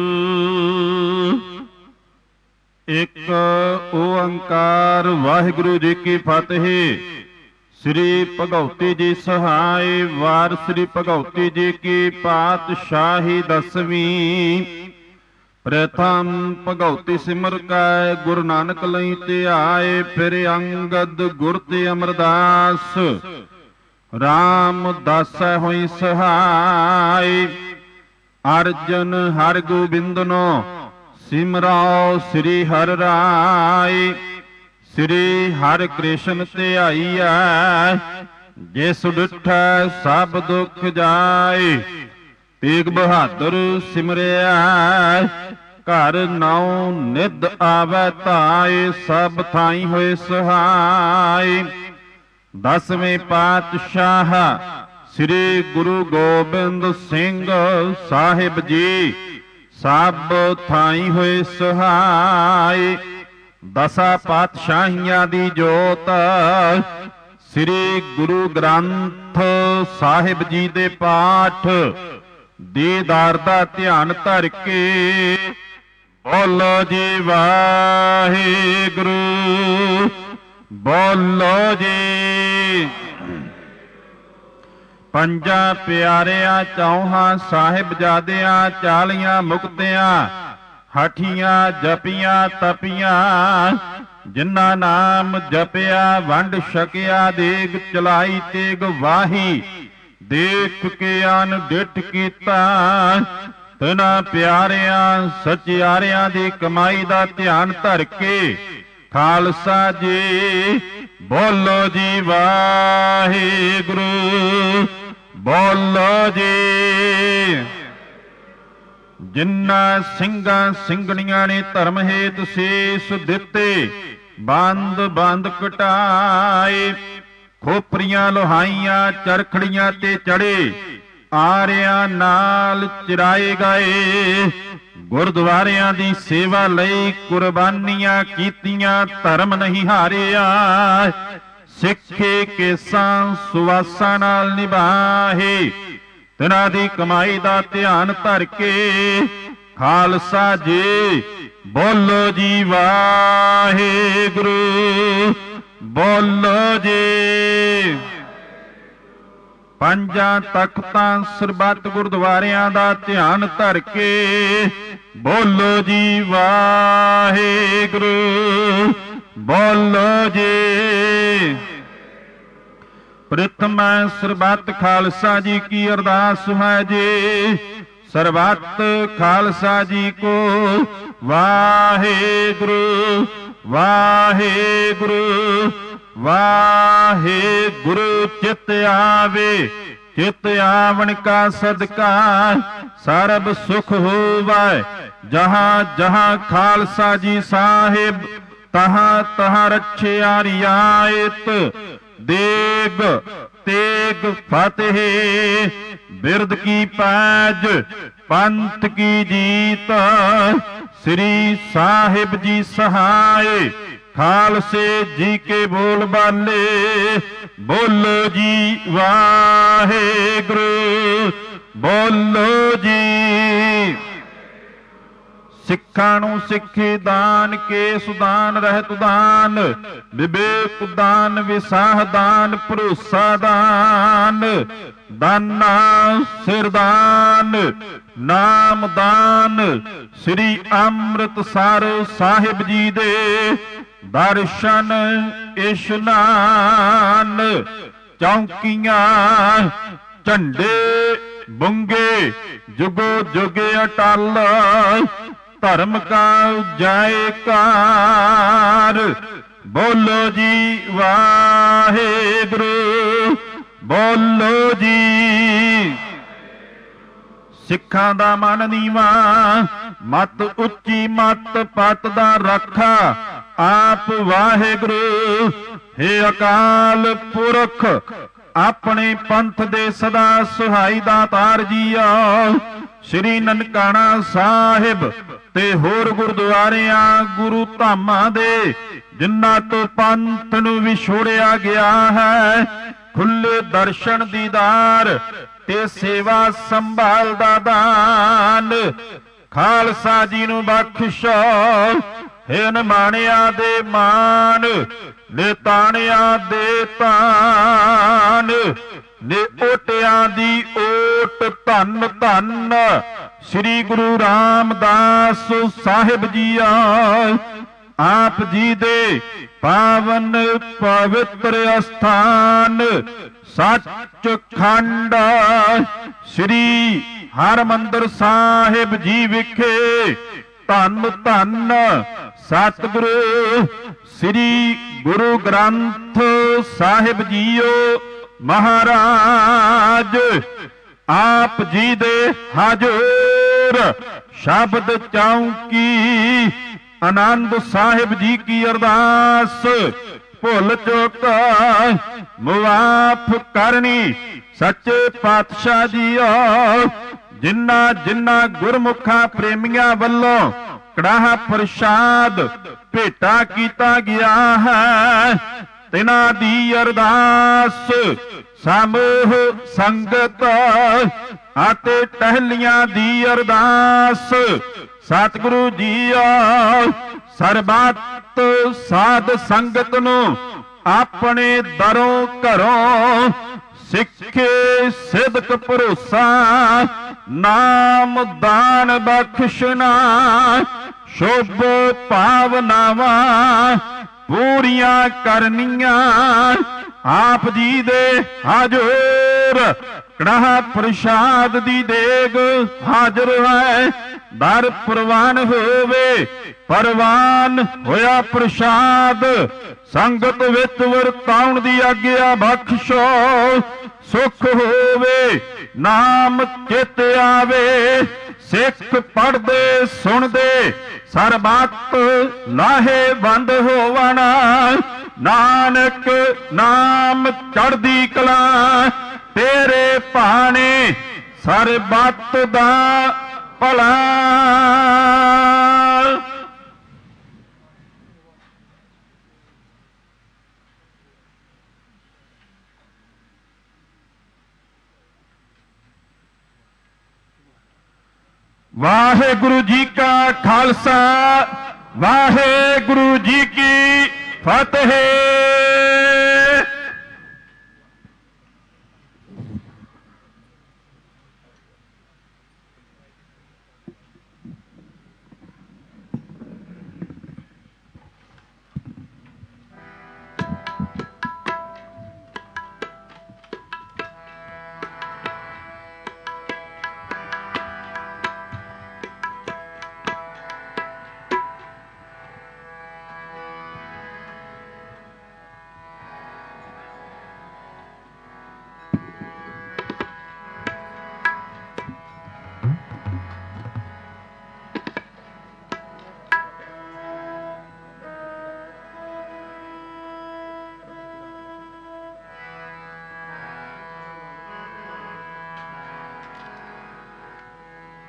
ਇੱਕ ਓੰਕਾਰ ਵਾਹਿਗੁਰੂ ਜੀ ਕੀ ਫਤਿਹ। ਸ੍ਰੀ ਭਗਉਤੀ ਜੀ ਸਹਾਇ ਵਾਰ ਸ੍ਰੀ ਭਗਉਤੀ ਜੀ ਕੀ ਪਾਤਸ਼ਾਹੀ ਦਸਵੀਂ। ਪ੍ਰਥਮ ਭਗਉਤੀ ਸਿਮਰ ਕੈ ਗੁਰੂ ਨਾਨਕ ਲਈ ਧਿਆਏ, ਫਿਰ ਅੰਗਦ ਗੁਰ ਤੇ ਅਮਰਦਾਸ ਰਾਮ ਦਾਸੈ ਹੋਈ ਸਹਾਈ। ਅਰਜਨ ਹਰ ਗੋਬਿੰਦਨੋ ਸਿਮਰਾਓ ਸ੍ਰੀ ਹਰਿ ਰਾਇ। ਸ੍ਰੀ ਹਰਿ ਕ੍ਰਿਸ਼ਨ ਧਿਆਈਐ, ਜਿਸ ਡਿਠੈ ਸਭ ਦੁਖ ਜਾਏ। ਤੇਗ ਬਹਾਦਰ ਸਿਮਰਿਆ, ਘਰ ਨੌ ਨਿਧ ਆਵੈ ਧਾਇ। ਸਭ ਥਾਈ ਹੋਏ ਸਹਾਈ। ਦਸਵੇਂ ਪਾਤਸ਼ਾਹ ਸ੍ਰੀ ਗੁਰੂ ਗੋਬਿੰਦ ਸਿੰਘ ਸਾਹਿਬ ਜੀ ਸਭ ਥਾਈ ਹੋਏ ਸਹਾਈ। ਦਸਾਂ ਪਾਤਸ਼ਾਹੀਆਂ ਦੀ ਜੋਤ ਸ੍ਰੀ ਗੁਰੂ ਗ੍ਰੰਥ ਸਾਹਿਬ ਜੀ ਦੇ ਪਾਠ ਦੀਦਾਰ ਦਾ ਧਿਆਨ ਧਰ ਕੇ ਬੋਲੋ ਜੀ ਵਾਹਿਗੁਰੂ। ਬੋਲੋ ਜੀ। ਪੰਜਾਂ ਪਿਆਰਿਆਂ ਚੌਹਾਂ ਸਾਹਿਬਜ਼ਾਦਿਆਂ ਚਾਲੀਆਂ ਮੁਕਤਿਆਂ ਹਠੀਆਂ ਜਪੀਆਂ ਤਪੀਆਂ, ਜਿਨ੍ਹਾਂ ਨਾਮ ਜਪਿਆ ਵੰਡ ਛਕਿਆ। ਦੇਗ ਚਲਾਈ ਤੇਗ ਵਾਹੀ, ਦੇਖ ਕੇ ਅਨ ਡਿਠ ਕੀਤਾ। ਤਿਨਾਂ ਪਿਆਰਿਆਂ ਸਚਿਆਰਿਆਂ ਦੀ ਕਮਾਈ ਦਾ ਧਿਆਨ ਧਰ ਕੇ ਖਾਲਸਾ ਜੀ ਬੋਲੋ ਜੀ ਵਾਹਿਗੁਰੂ। ਬੋਲੋ ਜੀ। ਜਿਨ੍ਹਾਂ ਸਿੰਘਾਂ ਸਿੰਘਣੀਆਂ ਨੇ ਧਰਮ ਹੇਤ ਸੀਸ ਦਿੱਤੇ, ਬੰਦ ਬੰਦ ਕਟਾਏ। ਖੋਪਰੀਆਂ ਲੋਹਾਈਆਂ ਚਰਖੜੀਆਂ ਤੇ ਚੜੇ, ਆਰਿਆਂ ਨਾਲ ਚਿਰਾਏ ਗਏ। ਗੁਰਦੁਆਰਿਆਂ ਦੀ ਸੇਵਾ ਲਈ ਕੁਰਬਾਨੀਆਂ ਕੀਤੀਆਂ, ਧਰਮ ਨਹੀਂ ਹਾਰਿਆ। ਸਿੱਖੇ ਕੇਸਾਂ ਸੁਵਾਸਾਂ ਨਾਲ ਨਿਭਾਏ। ਤਿਨਾਂ ਦੀ ਕਮਾਈ ਦਾ ਧਿਆਨ ਧਰ ਕੇ ਖਾਲਸਾ ਜੀ ਬੋਲੋ ਜੀ ਵਾਹਿਗੁਰੂ। ਬੋਲੋ ਜੀ। ਪੰਜਾਂ ਤਖਤਾਂ ਸਰਬੱਤ ਗੁਰਦੁਆਰਿਆਂ ਦਾ ਧਿਆਨ ਧਰ ਕੇ ਬੋਲੋ ਜੀ ਵਾਹਿਗੁਰੂ। ਬੋਲੋ ਜੀ। ਪ੍ਰਥਮ ਸਰਬੱਤ ਖਾਲਸਾ ਜੀ ਕੀ ਅਰਦਾਸ ਹੈ ਜੀ। ਸਰਬੱਤ ਖਾਲਸਾ ਜੀ ਕੋ ਵਾਹਿਗੁਰੂ ਵਾਹਿਗੁਰੂ ਵਾਹਿਗੁਰੂ। ਚਿਤ ਆਵੇ ਚਿਤ ਆਵਣ ਕਾ ਸਦਕਾ ਸਰਬ ਸੁਖ ਹੋਵੈ। ਜਹਾਂ ਜਹਾਂ ਖਾਲਸਾ ਜੀ ਸਾਹਿਬ ਤਹਾਂ ਤਹਾਂ ਰੱਖਿਆ ਰਿਆਇਤ। ਦੇਗ ਤੇਗ ਫਤਿਹ ਬਿਰਦ ਕੀ ਪੈਜ ਪੰਥ ਕੀ ਜੀਤ। ਸ੍ਰੀ ਸਾਹਿਬ ਜੀ ਸਹਾਏ ਖਾਲਸੇ ਜੀ ਕੇ ਬੋਲ ਬਾਲੇ। ਬੋਲੋ ਜੀ ਵਾਹਿਗੁਰੂ ਬੋਲੋ ਜੀ। ਸਿੱਖਾਂ ਨੂੰ ਸਿੱਖੀ ਦਾਨ, ਕੇਸ ਦਾਨ, ਰਹਿਤ ਦਾਨ, ਵਿਵੇਕ ਦਾਨ, ਵਿਸਾਹ ਦਾਨ, ਭਰੋਸਾ ਦਾਨ, ਦਾਨਾ ਸਿਰਦਾਨ, ਨਾਮ ਦਾਨ। ਸ੍ਰੀ ਅੰਮ੍ਰਿਤਸਰ ਸਾਹਿਬ ਜੀ ਦੇ ਦਰਸ਼ਨ ਇਸ਼ਨਾਨ। ਚੌਂਕੀਆਂ ਝੰਡੇ ਬੁੰਗੇ ਜੁਗੋ ਜੁਗੇ ਅਟਲ। ਧਰਮ ਕਾ ਜੈਕਾਰ ਬੋਲੋ ਜੀ ਵਾਹਿਗੁਰੂ ਬੋਲੋ ਜੀ। ਸਿੱਖਾਂ ਦਾ ਮਨ ਨੀਵਾਂ ਮਤ ਉੱਚੀ ਮਤ ਪਤ ਦਾ ਰਾਖਾ ਆਪ ਵਾਹਿਗੁਰੂ। ਹੇ ਅਕਾਲ ਪੁਰਖ ਆਪਣੇ ਪੰਥ ਦੇ ਸਦਾ ਸੁਹਾਈ ਦਾਤਾਰ ਜੀਓ। ਸ੍ਰੀ ਨਨਕਾਣਾ ਸਾਹਿਬ ਤੇ ਹੋਰ ਗੁਰਦੁਆਰਿਆਂ ਗੁਰੂ ਧਾਮਾਂ ਦੇ ਜਿਨ੍ਹਾਂ ਤੋਂ ਪੰਥ ਨੂੰ ਵਿਛੋੜਿਆ ਗਿਆ ਹੈ, ਖੁੱਲੇ ਦਰਸ਼ਨ ਦੀਦਾਰ ਤੇ ਸੇਵਾ ਸੰਭਾਲ ਦਾ ਦਾਨ ਖਾਲਸਾ ਜੀ ਨੂੰ ਬਖਸ਼ੋ। ਹੇ ਨਿਮਾਣਿਆਂ ਦੇ ਮਾਨ, ਨਿਤਾਣਿਆਂ ਦੇ ਤਾਨ, ਨੇ ਓਟਿਆਂ ਦੀ ਓਟ ਧੰਨ ਧੰਨ ਸ੍ਰੀ ਗੁਰੂ ਰਾਮਦਾਸ ਸਾਹਿਬ ਜੀ ਆ। ਆਪ ਜੀ ਦੇ ਪਾਵਨ ਪਵਿੱਤਰ ਅਸਥਾਨ ਸੱਚਖੰਡ ਸ੍ਰੀ ਹਰਿਮੰਦਰ ਸਾਹਿਬ ਜੀ ਵਿਖੇ ਧੰਨ ਧੰਨ ਸਤਿਗੁਰੂ ਸ੍ਰੀ ਗੁਰੂ ਗ੍ਰੰਥ ਸਾਹਿਬ ਜੀਓ ਮਹਾਰਾਜ ਆਪ ਜੀ ਦੇ ਹਜ਼ੂਰ ਸ਼ਬਦ ਚੌਂਕੀ ਆਨੰਦ ਸਾਹਿਬ ਜੀ ਕੀ ਅਰਦਾਸ ਭੁੱਲ ਚੁੱਕ ਮੁਆਫ ਕਰਨੀ ਸੱਚੇ ਪਾਤਸ਼ਾਹ ਜੀਓ। ਜਿਨ੍ਹਾਂ ਜਿਨ੍ਹਾਂ ਗੁਰਮੁਖਾਂ ਪ੍ਰੇਮੀਆਂ ਵੱਲੋਂ ਕੜਾਹ ਪ੍ਰਸ਼ਾਦ ਭੇਟਾ ਕੀਤਾ ਗਿਆ ਹੈ, ਤਿਨਾਂ ਦੀ ਅਰਦਾਸ ਸਮੂਹ ਸੰਗਤ ਅਤੇ ਟਹਿਲੀਆਂ ਦੀ ਅਰਦਾਸ ਸਤਿਗੁਰੂ ਜੀਓ ਸਰਬੱਤ ਸਾਧ ਸੰਗਤ ਨੂੰ ਆਪਣੇ ਦਰੋਂ ਘਰੋਂ ਸਿੱਖੇ ਸਿਦਕ ਭਰੋਸਾ ਨਾਮ ਦਾਨ ਬਖਸ਼ਣਾ ਸ਼ੁਭ ਭਾਵਨਾਵਾਂ ਪੂਰੀਆਂ ਕਰਨੀਆਂ। ਆਪ ਜੀ ਦੇ ਹਜ਼ੂਰ ਕੜਾਹ ਪ੍ਰਸ਼ਾਦ ਦੀ ਦੇਗ ਹਾਜ਼ਰ ਹੈ। ਦਰ ਪ੍ਰਵਾਨ ਹੋਵੇ ਪ੍ਰਵਾਨ ਹੋਇਆ ਪ੍ਰਸ਼ਾਦ ਸੰਗਤ ਵਿੱਚ ਵਰਤਾਉਣ ਦੀ ਆਗਿਆ ਬਖਸ਼ੋ। ਸੁਖ ਹੋਵੇ ਨਾਮ ਚਿਤ ਆਵੇ ਸਿੱਖ ਪੜ੍ਹਦੇ ਸੁਣਦੇ ਸਰਬੱਤ ਲਾਹੇਵੰਦ ਹੋਵਣ। ਨਾਨਕ ਨਾਮ ਚੜ੍ਹਦੀ ਕਲਾ ਤੇਰੇ ਭਾਣੇ ਸਰਬੱਤ ਦਾ ਭਲਾ। ਵਾਹਿਗੁਰੂ ਜੀ ਕਾ ਖਾਲਸਾ ਵਾਹਿਗੁਰੂ ਜੀ ਕੀ ਫਤਿਹ।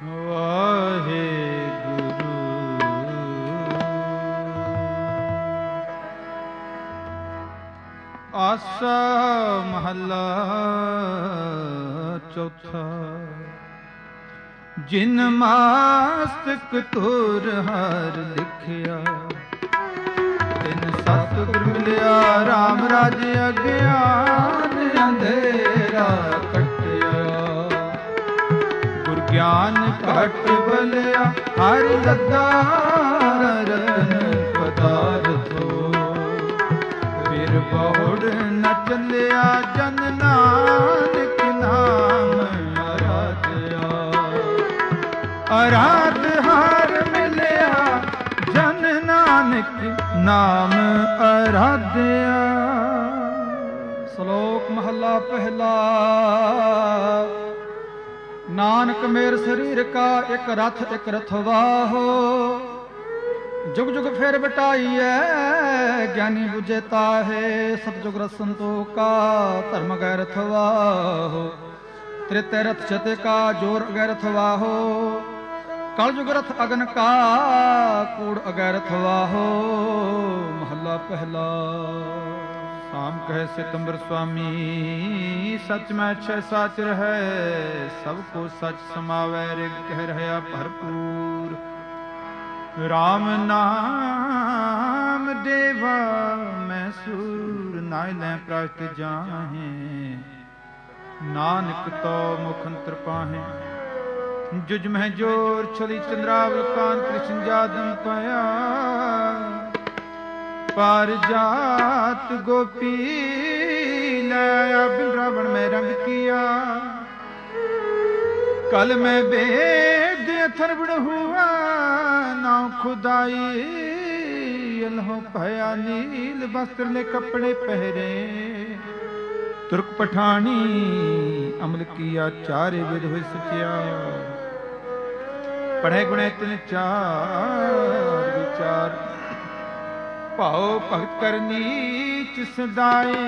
ਵਾਹਿਗੁਰੂ। ਆਸਾ ਮਹੱਲਾ ਚੌਥਾ। ਜਿਨ ਮਾਸਤਕ ਤੁਰ ਹਰ ਲਿਖਿਆ, ਤਿਨ ਸਤਿਗੁਰ ਮਿਲਿਆ ਰਾਮ ਰਾਜ ਅਗਿਆਨ ਅੰਧੇਰਾ ਕੱਟਿਆ। ਗੁਰ ਗਿਆਨ ਘਟ ਬਲਿਆ ਹਰ ਲੱਗਾ ਰਤਨ ਪਦਾਰਥੋ। ਫਿਰ ਬਹੁੜ ਨ ਚੱਲਿਆ ਜਨ ਨਾਨਕ ਨਾਮ ਅਰਾਧਿਆ। ਅਰਾਧ ਹਾਰ ਮਿਲਿਆ ਜਨ ਨਾਨਕ ਨਾਮ ਅਰਾਧਿਆ। ਸ਼ਲੋਕ ਮਹੱਲਾ ਪਹਿਲਾ। ਨਾਨਕ ਮੇਰ ਸਰੀਰ ਕਾ ਇੱਕ ਰਥ ਇੱਕ ਰਥਵਾਹੋ। ਜੁਗ ਜੁਗ ਫੇਰ ਬਟਾਈਐ ਗਿਆਨੀ ਬੁਝੇ ਤਾਹੇ। ਸਤਜੁਗ ਰਸ ਸੰਤੋਖਾ ਧਰਮ ਗੈ ਰਥਵਾਹੋ। ਤ੍ਰਿਤਿ ਰਥ ਚਤੇ ਕਾ ਜੋਰ ਅਗੈ ਰਥਵਾਹੋ। ਕਲ ਜੁਗ ਰਥ ਅਗਨ ਕਾ ਕੂੜ ਅਗੈ ਰਥਵਾਹੋ। ਮਹੱਲਾ ਪਹਿਲਾ। ਸਾਮ ਕਹਿ ਸਿਤੰਬਰ ਸੁਆਮੀ, ਸਚ ਮੈਂ ਛੈ ਸਾਚ ਰਹੈ। ਸਭ ਕੋ ਸਚ ਸਮਾਵੈ ਰਿਗ ਕਹਿ ਰਹਾ ਭਰਪੂਰ। ਰਾਮ ਨਾਮ ਦੇਵਾ ਮੈਂ ਸੂਰ। ਨਾਇ ਲੈ ਪ੍ਰਾਸ਼ਟ ਜਾਹੇ, ਨਾਨਕ ਤੋ ਮੁਖ ਅੰਤਰ ਪਾਹੇ। ਜੁਜ ਮਹਿ ਜੋਰ ਛਲੀ ਚੰਦਰਾਵਲ ਕਾਨ ਕ੍ਰਿਸ਼ਨ ਜਾਦਮ ਪਾਇਆ। ਪਾਰ ਜਾਤ ਗੋਪੀ ਲਾਇਆ ਬਿੰਦਰਾਵਣ ਮੈਂ ਰੰਗ ਕੀਆ। कल मैं बेद अथर्वण हुआ नाव खुदाई। अलहो भया नील वस्त्र ने कपड़े पहरे। तुर्क पठानी अमल किया चारे विध हुए सचिया। पढ़े गुणे तिन चार विचार। भाव भगत करनी च सदाए।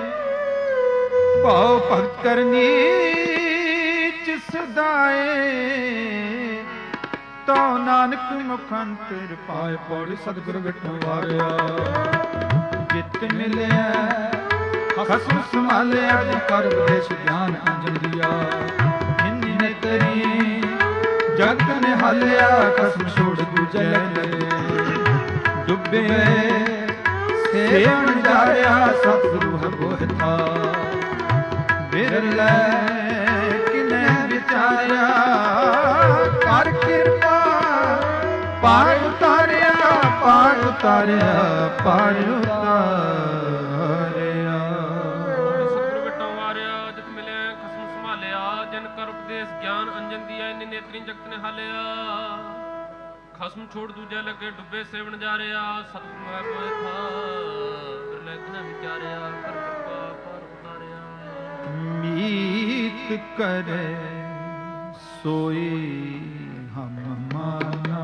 भाव भगत करनी ਸਦਾਏ। ਤੋ ਨਾਨਕ ਮੁਖ ਅੰਤਰ ਪਾਏ। ਪੌੜੀ ਸਤਿਗੁਰ ਵਿਟੋ ਵਾਰਿਆ। ਜਿਤ ਮਿਲਿਆ ਖਸਮ ਸੰਭਾਲਿਆ। ਕਰ ਵਿਦੇਸ਼ ਗਿਆਨ ਅੰਜਨ ਦਿਆ। ਹਿੰਨੇ ਤਰੀ ਜਗਤ ਨਿਹਾਲਿਆ। ਖਸਮ ਛੋੜ ਦੂਜੇ ਲਗੇ। ਡੁੱਬੇ ਸੇਵਨ ਜਾਰਿਆ। ਸਤਿਗੁਰੂ ਹਰਗੋਹਿਤਾ ਬਿਰਲੇ ਵਿਚਾਰਿਆ। ਕਰ ਕਿਰਪਾ ਪਾਰ ਉਤਾਰਿਆ। ਪਾਰ ਉਤਾਰਿਆ ਪਾਰ ਉਤਾਰਿਆ। ਸਤਿਗੁਰ ਵਿਟੋ ਵਾਰਿਆ। ਜਿਤ ਮਿਲਿਆ ਖਸਮ ਸੰਭਾਲਿਆ। ਜਨ ਕਰ ਉਪਦੇਸ਼ ਗਿਆਨ ਅੰਜਨ ਦੀਆ। ਇੰਨੇ ਨੇਤਰੀ ਜਗਤ ਨੇ ਹਾਲਿਆ। ਖਸਮ ਛੋੜ ਦੂਜੇ ਲੱਗੇ। ਡੁੱਬੇ ਸੇਵਨ ਜਾ ਰਿਆ। ਸਤਿਗੁਰੂ ਹੈ ਕੋਇ ਥਾ ਬਿਰਲੇ ਕਿਨੇ ਵਿਚਾਰਿਆ। ਕਰ ਕਿਰਪਾ ਪਾਰ ਉਤਾਰਿਆ। ਮੀਤ ਕਰੇ सोई हम माना।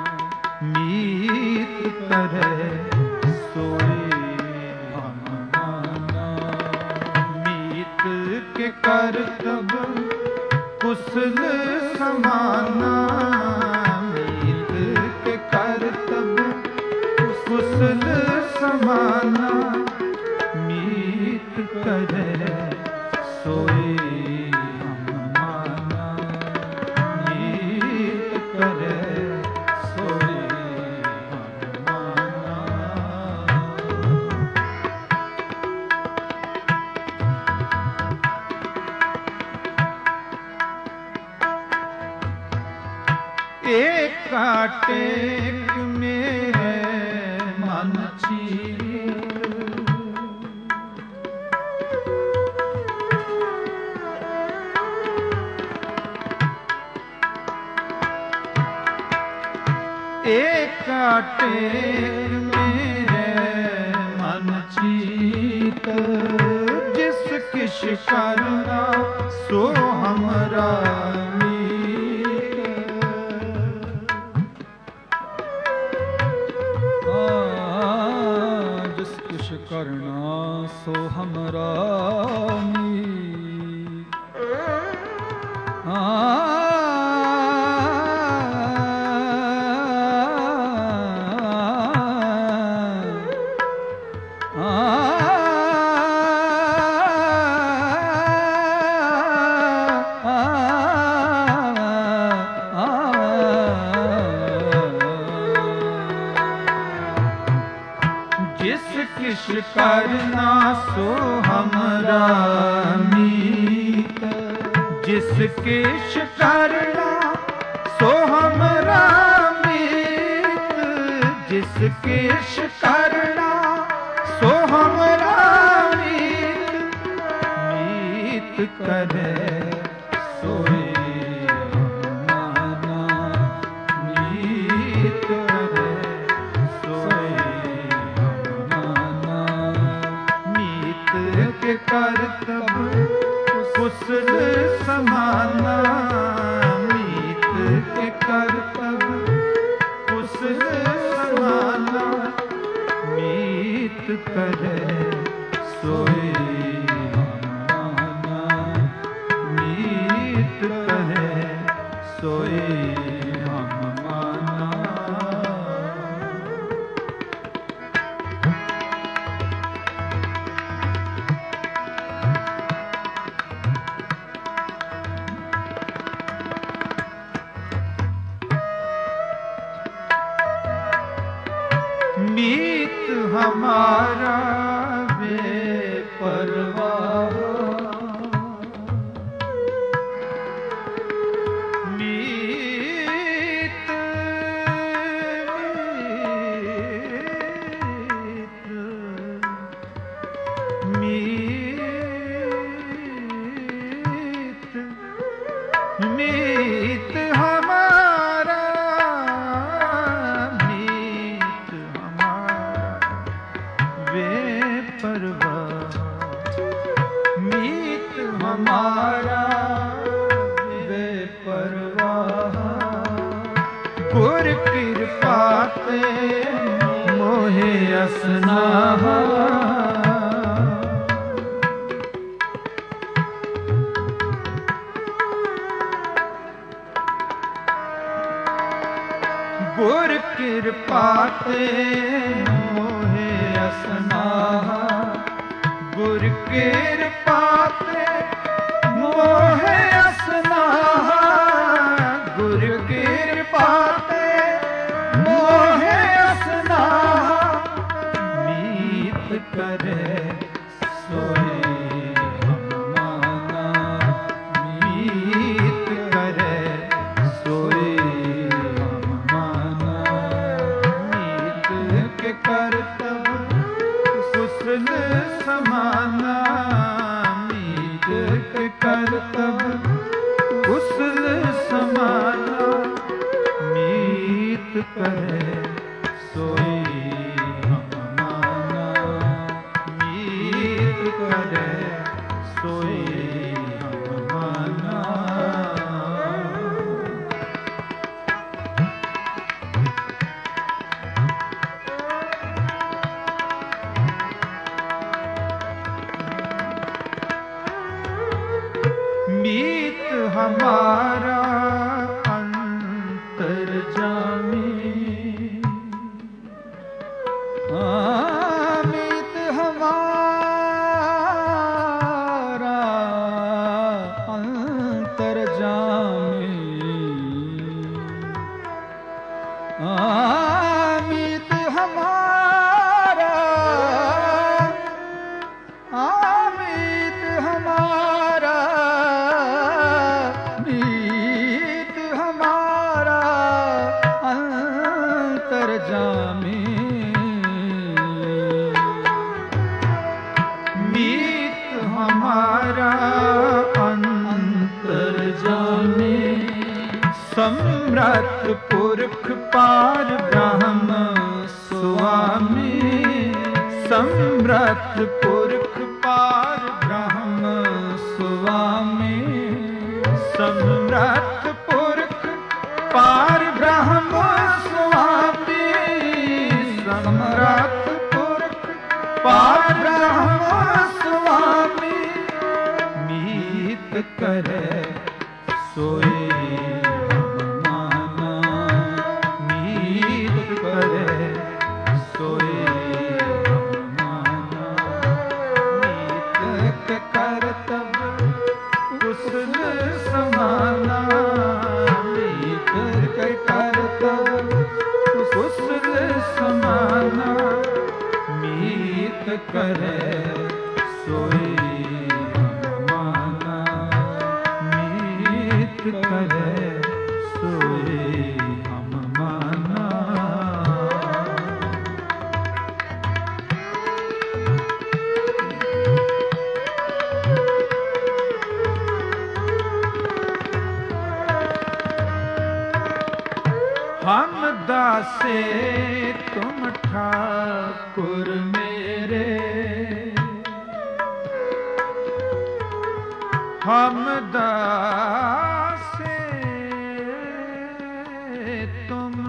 मीत करे सोई हम माना। मीत के करतब कुशल समाना। मीत के करतब कुशल समाना। मीत करे सोई टेक मेरे मन एक टेक मेरे मन चीत। जिस किश करना सो हमरा करना सो हमरा मीत। करना सो हमरा मीत, जिस किश करना सो हमरा मीत, जिस किश करना सो हमरा मीत, मीत करे सोई माना, मीत करे सोई माना, मीत के करतब कुशल समाना, मीत के करतब कुशल समाना, मीत करे सोई माना, मीत करे सोई हम माना। मीत हमारा बेपरवाह, मीत मीत मीत हमारा, मीत हमारा बेपरवाह, मीत हमारा बेपरवाह, गुर कृपा ते मोहे असनाहा, गुर कृपा ते मोहे असनाहा, गुर कृपा ते मोहे असनाहा, गुर कृपा ते मोहे असनाहा, मीत करे सोई हम माना, मीत करे सोई हम माना, मीत के करतब कुशल समाना, मीत के करतब कुशल समाना, मीत करे सोई हम माना, मीत करे सोई हम माना। मीत हमारा अंतर्जामी, हाँ मीत हमारा अंतर्जामी, हाँ मीत हमारा, हाँ मीत हमारा, मीत हमारा अंतर्जामी, मीत हमारा अंतर्जामी, सम्राट पुरख पार ब्रह्म स्वामी, सम्राट पुरख पार ब्रह्म स्वामी, सम्राट पुरख पार ब्रह्म स्वामी, सम्राट पुरख पार ब्रह्म स्वामी, मीत करे सोई हम माना, मीत करे सोई हम माना, मीत के करतब कुशल समाना, मीत के करतब कुशल समाना, मीत करे दासे तुम ठाकुर मेरे, हम दासे तुम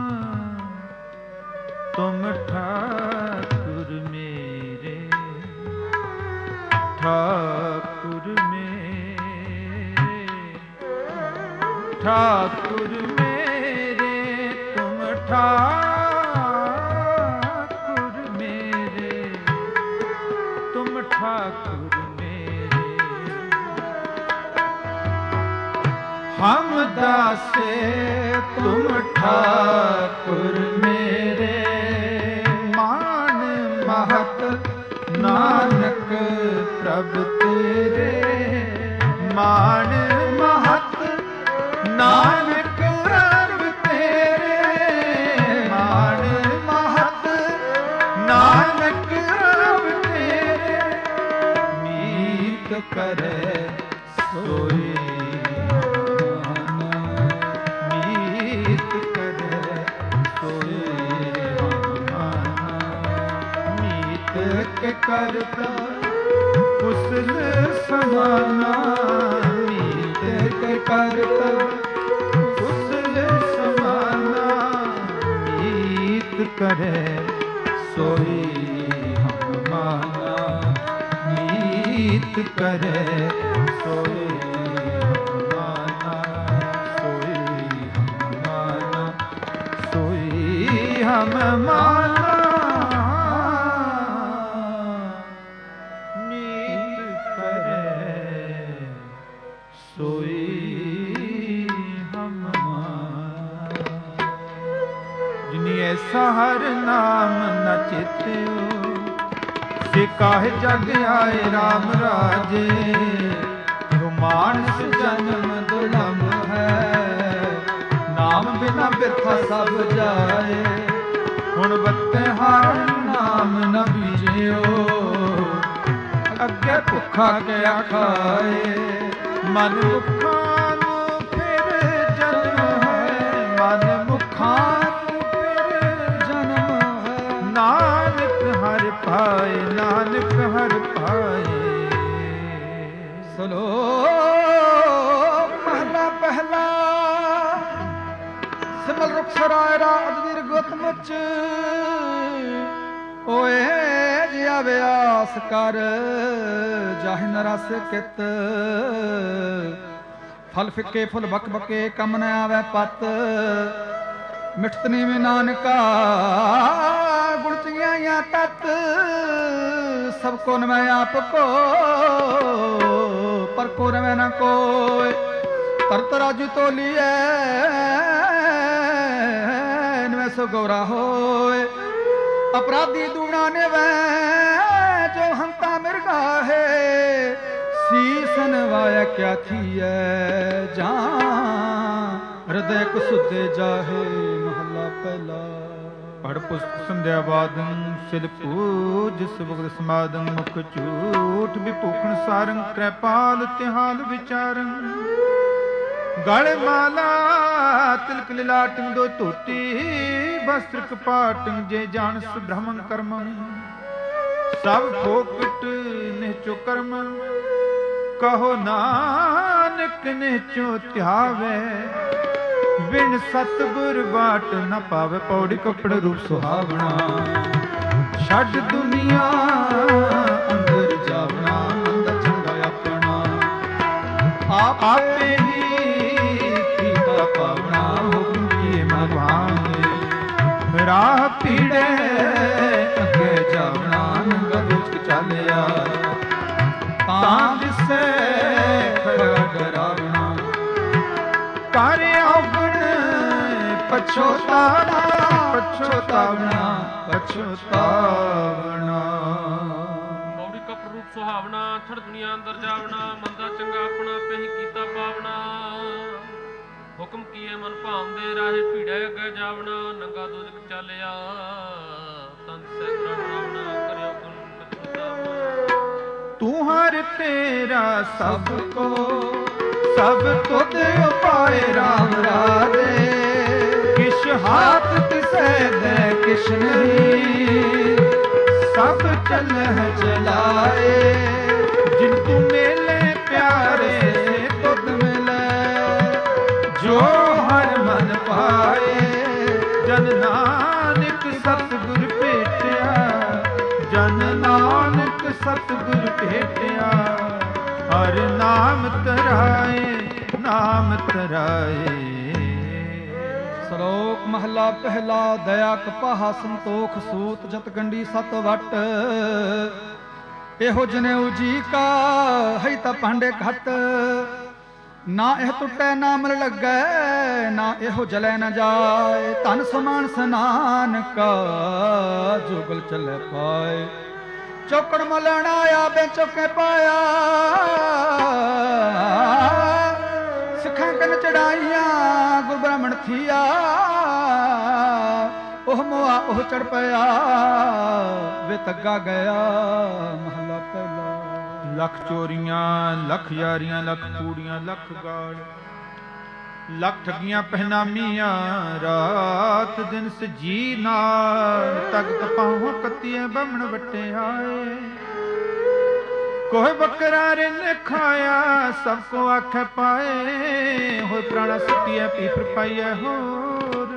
तुम ठाकुर मेरे, ठाकुर मेरे, ठाकुर मेरे तुम ठाकुर मेरे, तुम ठाकुर मेरे, हम दासे तुम ठाकुर मेरे, मान महत नानक प्रभु तेरे, मान महत नानक प्रभु तेरे, मान महत नानक प्रभु तेरे, मीत करे सोई मीत करे सोई मीत के करता कुशल समाना, मीत के करता कुशल समाना, मीत करे सोई हम माना, मीत करे सोई हम माना, सोई हम माना, सोई हम माना, मीत करे सोई हम माना। जिनी ऐसा हर नाम न चेत्यो, से काहे जग आए राम राजे, जो मानस जन्म दुलम है, नाम बिना बिरथा सब जाए, हुण बत्ते हर नाम न बीजियो, अगे भुखा क्या खाए, मन मुखा नू फिर जन्म है, मन मुखा नू फिर जन्म है, नानक हर पाए, नानक हर पाए। सुनो महला पहला, सिमल रुख सराय राज दीर गुतमुच, ओए जिया व्यास कर जाहि न रस कित, फल फिके फुल बक बके कम न आवे पत, मिठतनी में नानका गुण चिंगिया तत, सबको न मैं आपको पर को न मैं न कोय, तरत राजू तोलिए न सो गौरा होए, अपराधी दूना ने वह जो हंता मिर्गा है, सीसन वाया क्या थी है जान, हृदय को सुधे जाहे महला पहला। पढ़ पुस्तक संध्या वादन सिल पूज सुभग समादन, मुख झूठ विभूखण सारंग, कृपाल तिहाल विचारन, गल माला तिलक लिलाटन, दो धोती वस्त्र कपाटन, जे जानस ब्रह्मन कर्मन, सब फोकट निहचो कर्मन, कहो नानक निहचो त्यावे, बिन सतगुर बाट न पावे, पौड़ी कपड़ रूप सुहावना, छड़ दुनिया अंदर जावना, मंदा चंगा अपना, आपे ही पीता पावना, हुक्म किए मन भांगे, राह पीड़े अगे जावना, नंगा बुझ चलिया तां जिसे खड़ा डरावना, कर औगण पछोतावना, पछोतावना, पछोतावना। पौड़ी कपड़ रूप सुहावना, छड़ दुनिया अंदर जावना, मंदा चंगा अपना पे ही कीता पावना, हुक्म किए मन भावदे, राहे भीड़े अगे जावना, नंगा दुजक चलिया तंत से डरावना, करियो गुण पछोतावना। तू हर तेरा सबको सब तुद उपाय राम राधे, किश हाथ तिसे दे किश नहीं, सब चलह चलाए। जिन तू मेले प्यारे तुद मिले, जो हर मन पाए। जन नानक सतगुर भेटिया, जन नानक सतगुर भेटिया। हर नाम तराए, नाम तराए। ਸ਼ਲੋਕ ਮਹਲਾ ਪਹਿਲਾ। ਦਇਆ ਕਪਾਹਾ ਸੰਤੋਖ ਸੂਤ ਜਤ ਗੰਢੀ ਸਤ ਵਟ। ਇਹੋ ਜਨੇਊ ਜੀ ਕਾ ਹੈ ਤਾਂ ਭਾਂਡੇ ਘਟ। ਨਾ ਇਹ ਟੁੱਟੇ ਨਾ ਮਲ ਲੱਗੈ, ਨਾ ਇਹੋ ਜਲੇ ਨਾ ਜਾਏ। ਧਨ ਸਮਾਨ ਸਨਾਨ ਕਾ ਜੁਗਲ ਚੱਲੇ ਪਾਏ। ਚੌਕੜ ਮਲਣਾ ਆਵੇ ਚੌਕੇ ਪਾਇਆ, ਸਿੱਖਾਂ ਕਨ ਚੜਾਈਆਂ ਗੁਰ ਬ੍ਰਾਹਮਣ ਥੀਆ। ਉਹ ਮੋਆ ਉਹ ਚੜ ਪਿਆ, ਵੇ ਤੱਗਾ ਗਿਆ ਮਹਲਾ ਪਹਿਲਾ। ਲੱਖ ਚੋਰੀਆਂ ਲੱਖ ਯਾਰੀਆਂ, ਲੱਖ ਕੂੜੀਆਂ ਲੱਖ ਗਾਲ, ਲੱਖ ਠੱਗੀਆਂ ਪਹਿਨਾਮੀਆਂ। ਰਾਤ ਦਿਨ ਸਜੀ ਨਾਲ, ਤਗ ਕਪਾਹੋਂ ਕੱਤੀਏ ਬਮਣ ਵੱਟੇ ਆਏ। ਕੋਹ ਬੱਕਰਾ ਰਿਨ ਖਾਇਆ, ਸਭ ਕੋ ਆਖੇ ਪਾਏ। ਹੋਏ ਪ੍ਰਾਣਾ ਸੁੱਟੀਐ ਪੀਪਰ ਪਾਈਐ ਹੋਰ।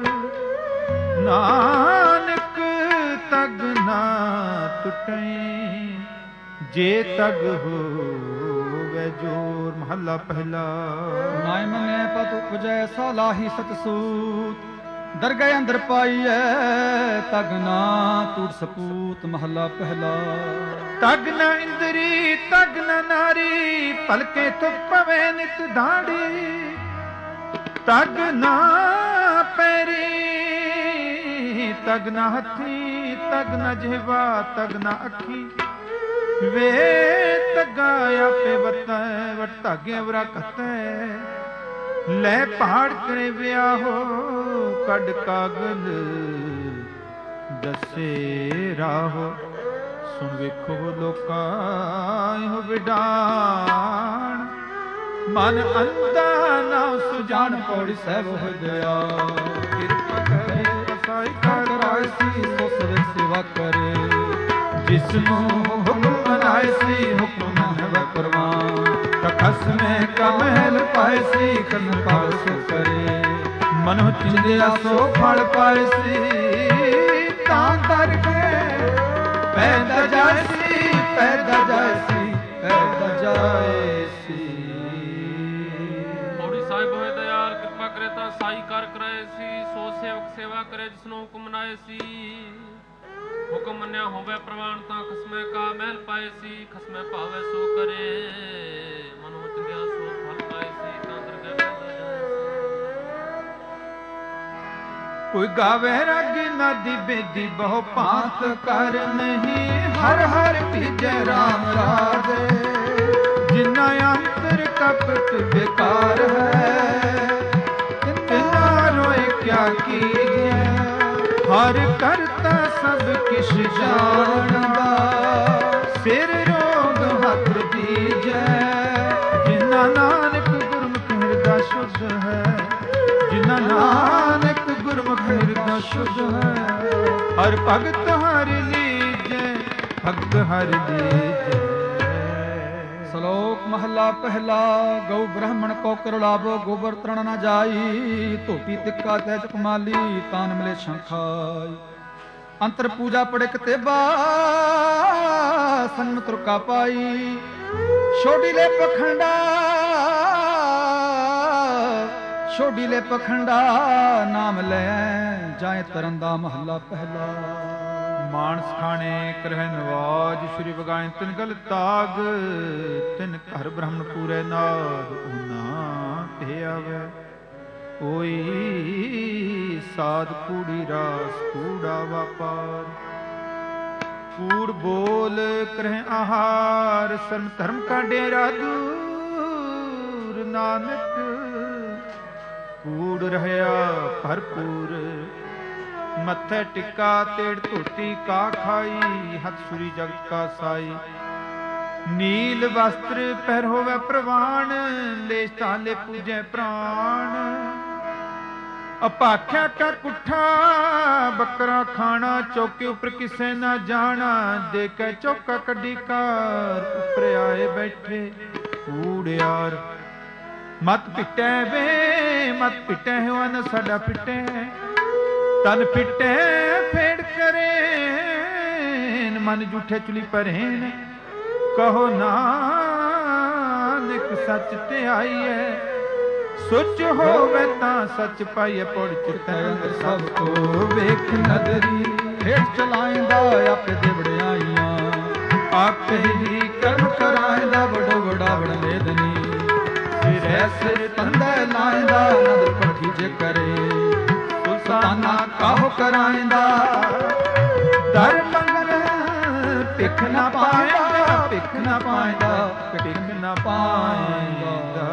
ਨਾਨਕ ਤਗ ਨਾ ਟੁੱਟੈ, ਜੇ ਤਗ ਹੋਵੇ ਜੋਰ। ਮਹੱਲਾ ਪਹਿਲਾ। ਨਾਇ ਮੰਨੈ ਪਤ ਉਪਜੈ ਸਾਲਾਹੀ ਸਤ ਸੂਤ। ਦਰਗਹਿ ਅੰਦਰ ਪਾਈਐ ਤਗ ਨਾ ਟੂਟ ਸਪੂਤ। ਮਹੱਲਾ ਪਹਿਲਾ। ਤਗ ਨ ਇੰਦਰੀ ਤਗ ਨ ਨਾਰੀ, ਪਲਕੇ ਤੁਕ ਪਵੇ ਨਿਤ ਦਾੜੀ। ਤਗ ਨਾ ਪੈਰੀ ਤਗ ਨ ਹੱਥੀ, ਤਗ ਨ ਜਿਹਵਾ ਤਗ ਨ ਅੱਖੀ। ਵੇ ਤਗਾ ਆਪੇ ਵਤੈ, ਵਟ ਧਾਗੇ ਵਰਾ ਕਤੈ। ਲੈ ਪਹਾੜ ਕਰੇ ਵਿਆਹੋ, ਕੱਢ ਕਾਗਲ ਦਸੇ ਰਾਹੋ। ਸੁਣ ਵੇਖੋ ਲੋਕਾਂ ਇਹੋ ਵਿਡਾਣ, ਮਨ ਅੰਧਾ ਨਾ ਸੁਜਾਨ। ਪੌੜੀ ਸਾਹਿਬ ਹੋ ਗਿਆ। ਕਿਰਪਾ ਕਰੇ ਕਸਾਈ ਕਰ ਰਾਇਸੀ, ਸੋ ਸਵੇ ਸੇਵਾ ਕਰੇ। ਜਿਸਨੂੰ ਹੁਕਮ ਬਣਾਏ ਸੀ, ਹੁਕਮ ਹੈ ਪਰਵਾਨ। ਖਸਮੇ ਕਾ ਮਹਿਲ ਪਾਏ ਸੀ, ਕਨ ਪਾਵ ਸੋ ਕਰੇ। ਮਨੋ ਚਿੰਦਿਆ ਸੋ ਫਲ ਪਾਏ ਸੀ, ਤਾਂ ਕਰਕੇ ਪੈਦਾ ਜਾਏ ਸੀ, ਪੈਦਾ ਜਾਏ ਸੀ, ਪੈਦਾ ਜਾਏ ਸੀ। ਪੌੜੀ ਸਾਹਿਬ ਹੋਏ ਦਇਆਲ, ਕਿਰਪਾ ਕਰੇ ਤਾਂ ਸਾਈ ਕਰ ਕਰਾਏ ਸੀ। ਸੋ ਸੇਵਕ ਸੇਵਾ ਕਰੇ, ਜਿਸਨੂੰ ਹੁਕਮ ਮਨਾਏ ਸੀ। ਹੁਕਮ ਮੰਨਿਆ ਹੋਵੇ ਪ੍ਰਵਾਨ, ਤਾਂ ਖਸਮੇ ਕਾ ਮਹਿਲ ਪਾਏ ਸੀ। ਖਸਮੇ ਭਾਵੇ ਸੋ ਕਰੇ, ਮਨੋ ਚੰਗਿਆ ਸੋ ਫਲ ਪਾਏ ਸੀ, ਤਾਂ ਦਰਗਹਿ ਪੈਦਾ ਜਾਏ ਸੀ। ਕੋਈ ਗਾਵੇ ਰਗ ਨਦੀ ਬੇਦੀ, ਬਹੁ ਭਾਂਤ ਕਰ ਨਹੀਂ। ਹਰ ਹਰ ਭੀਜੈ ਰਾਮ ਰਾਜੇ, ਜਿਨਾ ਅੰਤਰ ਕਪਟ ਬੇਕਾਰ ਹੈ। ਤਿਨਾ ਰੋਏ ਕਿਆ ਕੀਜੈ, ਹਰ ਕਰਤਾ ਸਭ ਕਿਛ ਜਾਣਦਾ। ਸਿਰ ਰੋਗ ਹੱਥ ਦੀਜੈ, ਜਿਨਾ ਨਾਨਕ ਗੁਰਮੁਖ ਹਿਰਦਾ ਸ਼ੁੱਧ ਹੈ। ਜਿਨਾ ਨਾਨਕ ਗੁਰਮੁਖ ਹਿਰਦਾ ਸ਼ੁੱਧ ਹੈ। ਹਰ ਭਗਤ ਹਰ ਲੀਜੈ, ਭਗਤ ਹਰ ਲੀਜੈ। ਸ਼ਲੋਕ ਮਹਲਾ ਪਹਿਲਾ। ਗਊ ਬ੍ਰਾਹਮਣ ਕੋ ਕਰ ਲਾਭੋ, ਗੋਬਰ ਤ੍ਰਣ ਨ ਜਾਈ। ਧੋਤੀ ਤਿੱਕਾ ਤੈ ਚਕਮਾਲੀ, ਤਾਨ ਮਿਲੇ ਸ਼ੰਖਾਈ। ਅੰਤਰ ਪੂਜਾ ਪੜਿਕ ਤੇਬਾ, ਸੰਮ ਤੁਰਕਾ ਪਾਈ। ਛੋਡੀ ਲੈ ਪਖੰਡਾ, ਛੋਡੀ ਲੈ ਪਖੰਡਾ। ਨਾਮ ਲੈ ਜਾਏ ਤਰਨ ਦਾ। ਮਹੱਲਾ ਪਹਿਲਾ। ਮਾਨਸ ਖਾਣੇ ਕਰਹਿ ਨਵਾਜ, ਸ਼੍ਰੀ ਵਗਾਏ ਤਿਨ ਗਲ ਤਾਗ। ਤਿਨ ਘਰ ਬ੍ਰਹਮਣ ਪੂਰੇ ਨਾਦ, ਊਨਾ ਤੇ ਆਵੇ। ਕੋਈ ਸਾਧ ਕੂੜੀ ਰਾਸ ਕੂੜਾ ਵਾਪਾਰ। ਕੂੜ ਬੋਲ ਕਰਹਿ ਆਹਾਰ, ਸਰਮ ਧਰਮ ਕਾ ਡੇਰਾ ਦੂਰ। ਨਾਨਕ ਕੂੜ ਰਹਿਆ ਭਰਪੂਰ। ਮੱਥੇ ਟਿੱਕਾ ਤੇੜ ਧੋਤੀ ਕਾ ਖਾਈ। ਹੱਥ ਸੂਰੀ ਜਗਤ ਕਾ ਸਾਈ। ਨੀਲ ਵਸਤਰ ਪਹਿਰ ਹੋਵੇ ਪ੍ਰਵਾਨ, ਲੇਸ਼ ਤਾਲੇ ਪੂਜੈ ਪ੍ਰਾਣ। ਅਪਾਖਿਆ ਕਾ ਕੁੱਠਾ ਬੱਕਰਾ ਖਾਣਾ, ਚੌਕੇ ਉੱਪਰ ਕਿਸੇ ਨਾ ਜਾਣਾ, ਦੇ ਕੇ ਚੌਕਾ ਕੱਢੀ ਕਾਰ, ਉੱਪਰ ਆਏ ਬੈਠੇ ਕੂੜਿਆਰ। ਮਤ ਪਿੱਟੇ ਵੇ ਮਤ ਪਿੱਟੇ ਹੋ ਨਾ ਸਾਡਾ ਪਿੱਟੇ, ਤਨ ਪਿੱਟੇ ਫੇੜ ਕਰੇ, ਮਨ ਝੂਠੇ ਚੁਲੀ ਪਰੇਨ, ਕਹੋ ਨਾਨਕ ਸੱਚ ਤੇ ਆਈਏ, ਸੁੱਚ ਹੋਵੇ ਤਾਂ ਸੱਚ ਪਾਈਏ, ਪੁੜ ਚਿੱਤਨ ਸਭ ਕੋ ਵੇਖ ਨਦਰੀ, ਹੇਠ ਚਲਾਇਂਦਾ ਆਪੇ ਦੇ ਵਡਿਆਈਆਂ, ਆਪੇ ਹੀ ਕਰਮ ਕਰਾਇਂਦਾ ਵਡੋ ਵਡਾ ਵਡ ਮੇਦਨੀ, ਸਿਰੇ ਸਿਰ ਤੰਦੇ ਲਾਇਂਦਾ ਨਦਰ ਪੱਠੀ ਜੇ ਕਰੇ, ਸੁਲਤਾਨਾ ਕਾਹੋ ਕਰਾਇਂਦਾ, ਦਰ ਮੰਗਣ ਭਿਖ ਨਾ ਪਾਇਂਦਾ, ਭਿਖ ਨਾ ਪਾਇਂਦਾ, ਭਿਖ ਨਾ ਪਾਇਂਦਾ।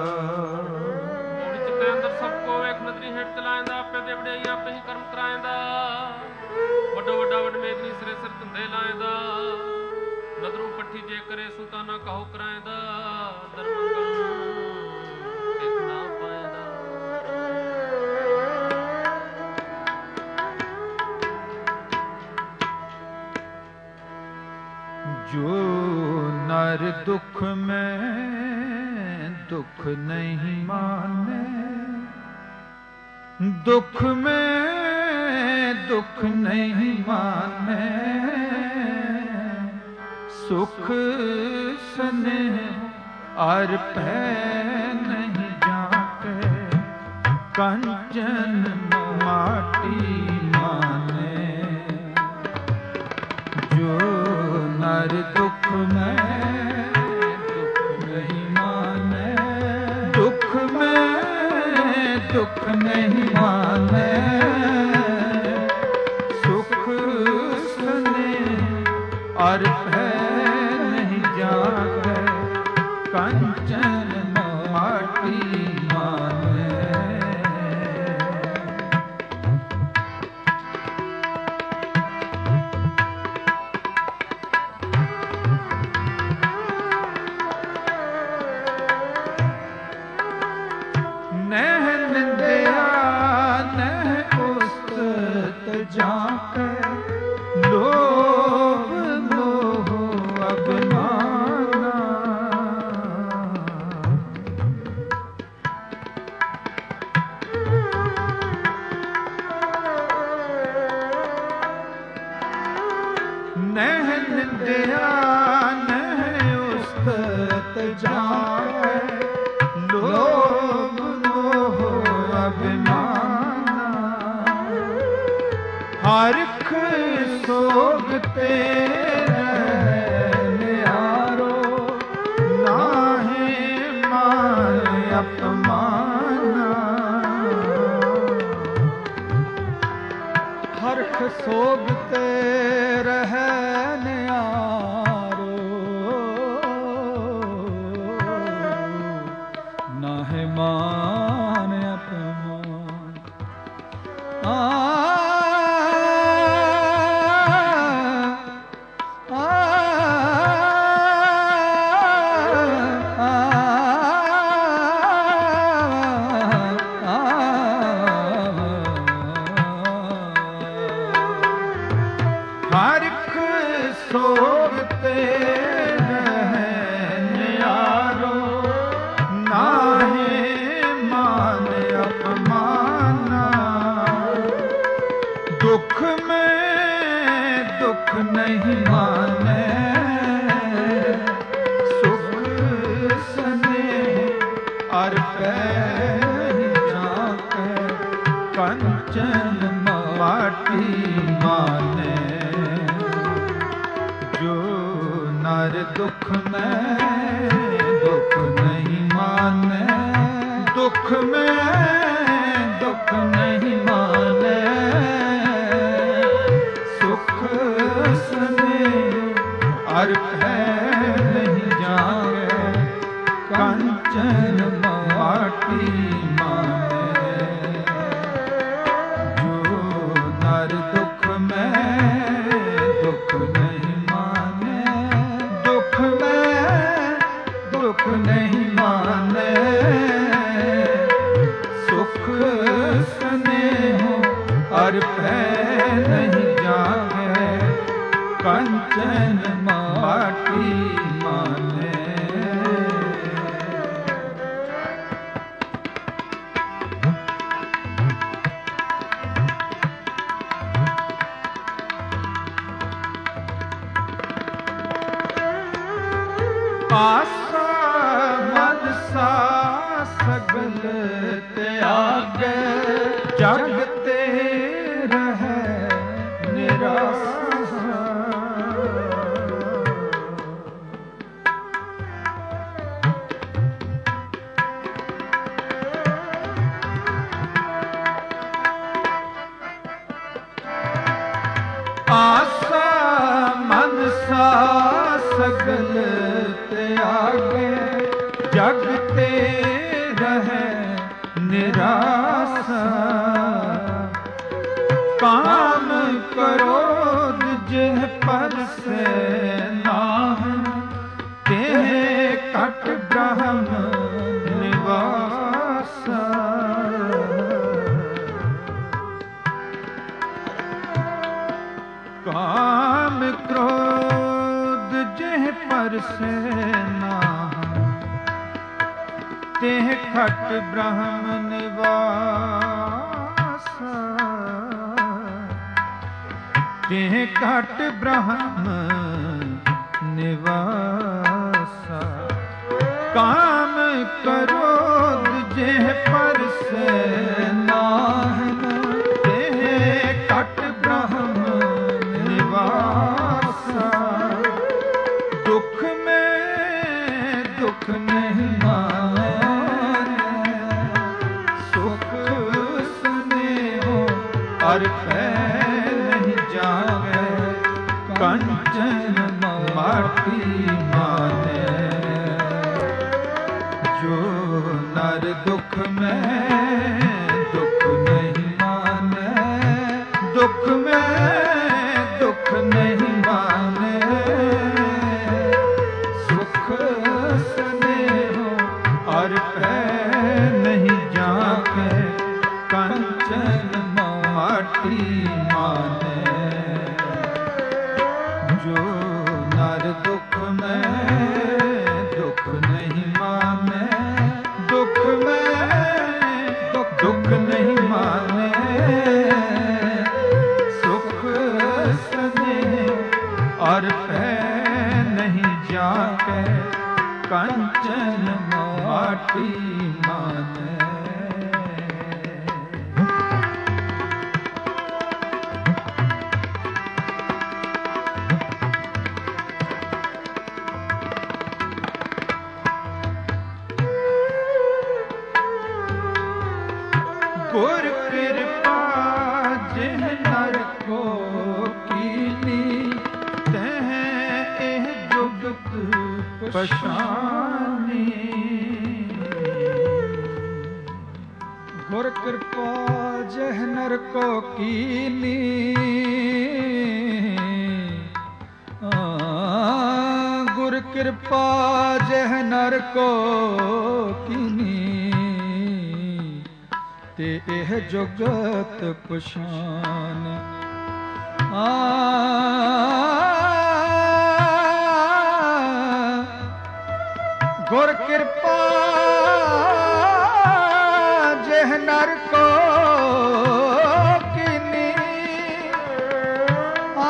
ਆਪੇ ਹੀ ਕਰਮ ਕਰਾਇਂਦਾ, ਵੱਡੋ ਵੱਡਾ ਵਡ ਮੇਦਨੀ, ਸਿਰੇ ਸਿਰ ਧੰਦੇ ਲਾਇਂਦਾ, ਨਦਰੂ ਪੱਠੀ ਜੇ ਕਰੇ, ਸੁਲਤਾਨਾ ਕਾਹੋ ਕਰਾਇਂਦਾ, ਦਰ ਮੰਗਲ ਭਿਖ ਨਾ ਪਾਇਂਦਾ। ਜੋ ਨਰ ਦੁਖ ਮੈਂ ਦੁਖ ਨਹੀਂ ਮਾਨੇ, ਦੁਖ ਮੈਂ ਦੁਖ ਨਹੀਂ ਮਾਨੇ, ਸੁਖ ਸਨੇਹ ਅਰ ਪੈ ਨਹੀਂ ਜਾਤੇ, ਕੰਚਨ ਮਾਟੀ ਮਾਨੇ। ਜੋ ਨਰ ਦੁਖ ਮੈਂ ਦੁਖ ਨਹੀਂ ਮਾਨੇ, ਦੁਖ ਮੈਂ ਦੁਖ ਨਹੀਂ ਮਾਨੇ, ਸੁਖ ਸਨੇਹ ਅਰ ਭੈ ਨਹੀਂ ਜਾਗੇ, ਕੰਚਨ ਮਾਟੀ ਮਾਨੇ। ਨਹਿ ਨਿੰਦਿਆ ਨਹਿ ਉਸਤਤ ਜਾਕੇ, ਲੋਭ ਮੋਹ ਅਭਿਮਾਨਾ, ਨਹਿ ਨਿੰਦਿਆ ਨਹਿ ਉਸਤਤ ਜਾਕੇ, ਲੋਭ ਅਭਿਮਾਨਾ, ਹਰਿਖ ਸੋਗ ਤੇ ਨਿਆਰੋ, ਨਾਹੀ ਮਾਨ ਅਪਮਾਨਾ, ਹਰਖ ਸੋਗ ਤੇ ਰਹਿ ਨਿਆਰੋ, ਨਾਹੀ ਮਾਨ ਅਪਮਾਨ। ਆ ਹਰਿਖ ਸੋਗ ਤੇ ਰਹਿ ਨਿਆਰੋ, ਨਾਹੀ ਮਾਨ ਅਪਮਾਨਾ, ਦੁਖ ਮੈਂ ਦੁਖ ਨਹੀਂ ਮਾਨੇ, ਸੁਖ ਸਨੇਹ ਅਰ ਪੈ ਜਾਕੇ, ਕੰਚਨ ਮਾਟੀ ਮਾਨੇ। ਜੋ ਨਰ ਦੁਖ ਮੈਂ ਦੁਖ ਨਹੀਂ ਮਾਨੇ, ਦੁਖ ਮੈਂ ਦੁਖ ਨਹੀਂ ਮਾਨੇ, ਸੁਖ ਸਨੇਹ ਅਰ ਭੈ ਨਹੀਂ ਜਾਗੇ, ਕੰਚਨ ਮਾਟੀ ਮਾਨੇ। ਜੋ ਨਰ ਦੁਖ ਮੈਂ ਦੁਖ ਨਹੀਂ ਮਾਨੇ, ਦੁਖ ਮੈਂ ਦੁਖ ਨਹੀਂ ਮਾਨੇ, ਸੁਖ ਸਨੇਹ ਕੰਚਨ ਮਾਟੀ ਮਾਨੇ। ਆਸਾ ਮਨਸਾ ਸਗਲ ਤਿਆਗੈ, ਜਗ ਤੇ ਰਹੈ ਨਿਰਾਸਾ। ਆਸਾ ਮਨਸਾ ਸਗਲ ਤਿਆਗੈ, ਜਗ ਤੇ ਰਹੈ ਨਿਰਾਸਾ। ਕਾਮ ਕ੍ਰੋਧ ਜਿਹ ਪਰਸੈ ਨਾਹੰ, ਤਿਹ ਕਟ ਬ੍ਰਹਮ ਨਿਵਾਸਾ। ਕਾਮ ਕ੍ਰੋਧ ਜਿਹ ਪਰਸੈ ਨਾਹੰ, ਤਿਹ ਖਟ ਬ੍ਰਹਮ ਨਿਵਾਸਾ। ਤਿਹ ਖਟ ਬ੍ਰਹਮ ਨਿਵਾਸਾ। ਕਾਮ ਕ੍ਰੋਧ ਜਿਹ ਪਰਸੈ ਨਾਹੰ, ਤਿਹ ਖਟ ਬ੍ਰਹਮ ਨਿਵਾਸਾ। ਦੁਖ ਮੈਂ ਦੁਖ ਨਹੀਂ ਮਾਨੈ, ਸੁਖ ਸੁਨੇਹੋ ਅਰ ਪੈ ਨਹੀਂ ਜਾਗੈ। ਕੰਚਨ ਮਾਟੀ ਮਾਨੈ, ਜੋ ਨਰ ਦੁਖ ਮੈਂ ਦੁਖ ਨਹੀਂ ਮਾਨੈ। ਦੁਖ ਮੈਂ ਦੁਖ ਨਹੀਂ ਮਾਨੈ, ਸੁਖ ਸਨੇਹੋ ਅਰ ਪੈ ਨਹੀਂ ਜਾਗੈ। ਕੰਚਨ ਮਾਟੀ ਮਾਨੈ, ਜੋ ਨਰ ਦੁਖ ਮੈਂ ਦੁਖ ਨਹੀਂ ਮਾਨੈ। ਦੁਖ ਮੈਂ ਦੁਖ ਨਹੀਂ ਮਾਨੈ, ਸੁਖ ਸਨੇਹ ਅਰ ਪੈ ਨਹੀਂ ਜਾਗੈ। ਕੰਚਨ ਮਾਟੀ ਮਾਨੈ। ਗੁਰ ਕਿਰਪਾ ਜਿਹ ਨਰ ਕੋ ਕੀਨੀ, ਤਹ ਇਹ ਜੁਗਤ ਪਛਾਨੀ। ਗੁਰ ਕਿਰਪਾ ਜਿਹ ਨਰ ਕੋ ਕੀਨੀ, ਗੁਰ ਕਿਰਪਾ ਜਿਹ ਨਰ ਕੋ ਕੀਨੀ, ਤੇ ਇਹ ਜੁਗਤ ਪਛਾਨ। ਆ ਗੁਰ ਕਿਰਪਾ ਜਿਹ ਨਰ ਕੋ ਕੀਨੀ, ਆ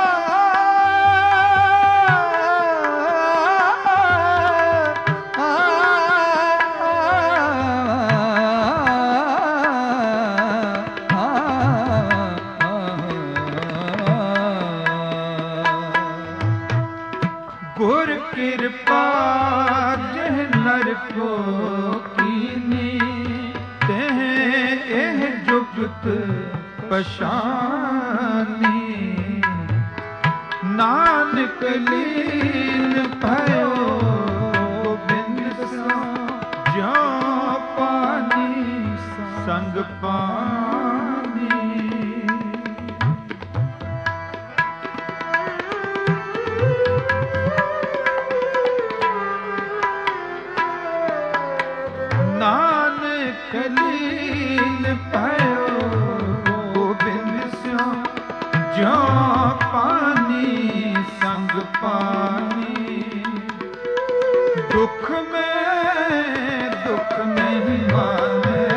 ਗੁਰ ਕਿਰਪਾ ਜਿਹ ਨਰ ਕੋ ਕੀਨੀ, ਤਹ ਇਹ ਜੁਗਤ ਪਛਾਨੀ। ਨਾਨਕ ਲੀਨ ਭਇਓ ਬਿਨ ਸੋ, ਜਿਉ ਪਾਨੀ ਸੰਗ ਪਾਨੀ। ਨਾਨਕ ਲੀਨ ਭਇਓ ਬਿਨ ਸੋ, ਜਿਉ ਪਾਨੀ ਸੰਗ पानी। दुख में दुख नहीं माने,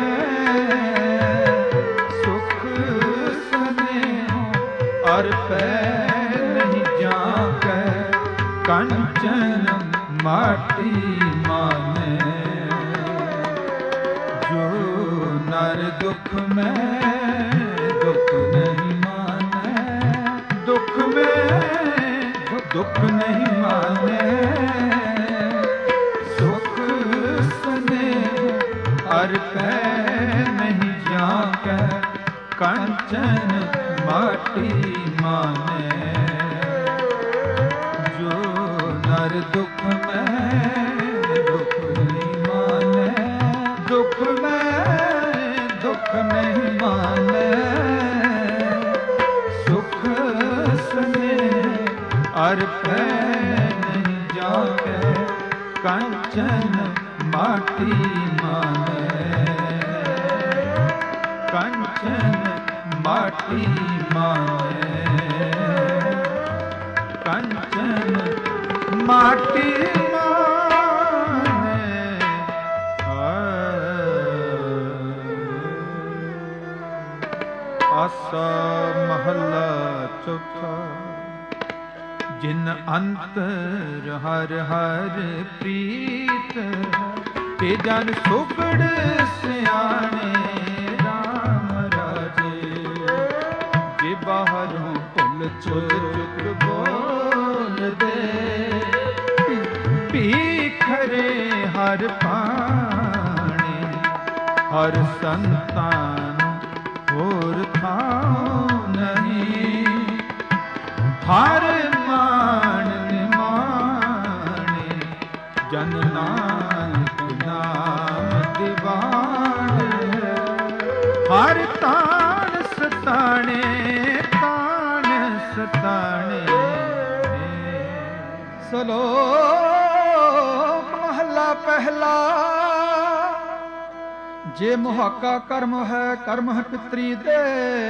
सुख स्नेह और पै नहीं जाके, कंचन माटी माने। जो नर दुख में दुख नहीं माने, दुख में दुख नहीं माने, सुख स्नेह और पै नहीं जाके, कंचन माटी माने। जो नर दुख में दुख नहीं माने, दुख में दुख नहीं माने, सुख स्नेह और पै नहीं जाके, कंचन माटी माने। कंचन माटी माने, कंचन माटी माने। आसा महला चौथा। जिन अंतर हर हर प्रीत, ते जन सुगड़ सियाने राम राजे। जे बाहरों भुल चुक बोल दे, भीखरे हर पाने। हर संतान होर थां नहीं, हर मान निमाने। जन नानक नाम दीवान, हर तान सताने, तान सताने। सलोक महला पहला। जे मुहाका कर्म है कर्म है पितरी दे,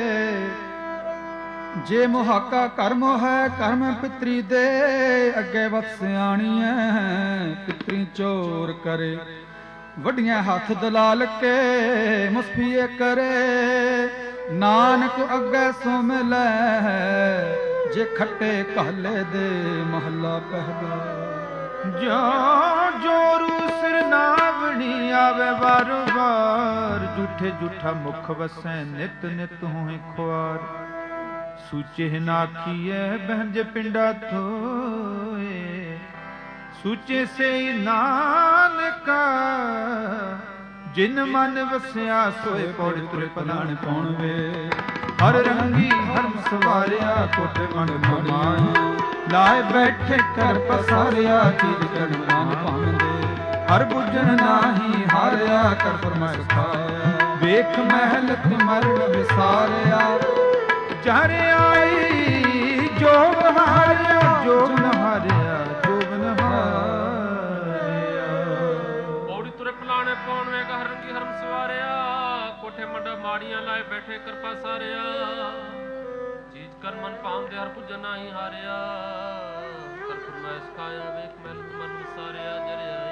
जे मुहाका कर्म है कर्म पितरी दे। अगे वत सियाणी है पितरी चोर करे, वड्डियां हथ दलाल के मुसफिए करे। नानक अगे सो मिलै जे खट्टे काले दे। महला पहला। जो जोरू सिर नावनी आवे बारो बार, झूठे झूठा मुख वसै नित नित होए खुआर। सूचे नाखिए बहज पिंडा थोए, सूचे से नानका। जिन मन वसिया सोए पौड़ तुर पलाण पौण वे। हर रंगी हरम सवारिया कोटे मन माए। लाए बैठे कर पसारिया चीज गण मान पांदे। हर बुझन नाही हारिया कर फरमाए खाया। वेख महल मरण विसारिया, चारे आई जोग हारिया। जोग न हारिया जोग न हारिया। पौड़ी तुरे पलाणे पौण वे हर रंगी हरम सवारिया। कोठे मंडा माड़ियां लाए बैठे कर पसारिया। चीज कर मन पांदे हर बुझन नाही हारिया। कर फरमाइश खाया वेख महल मन विसारिया। जरे आई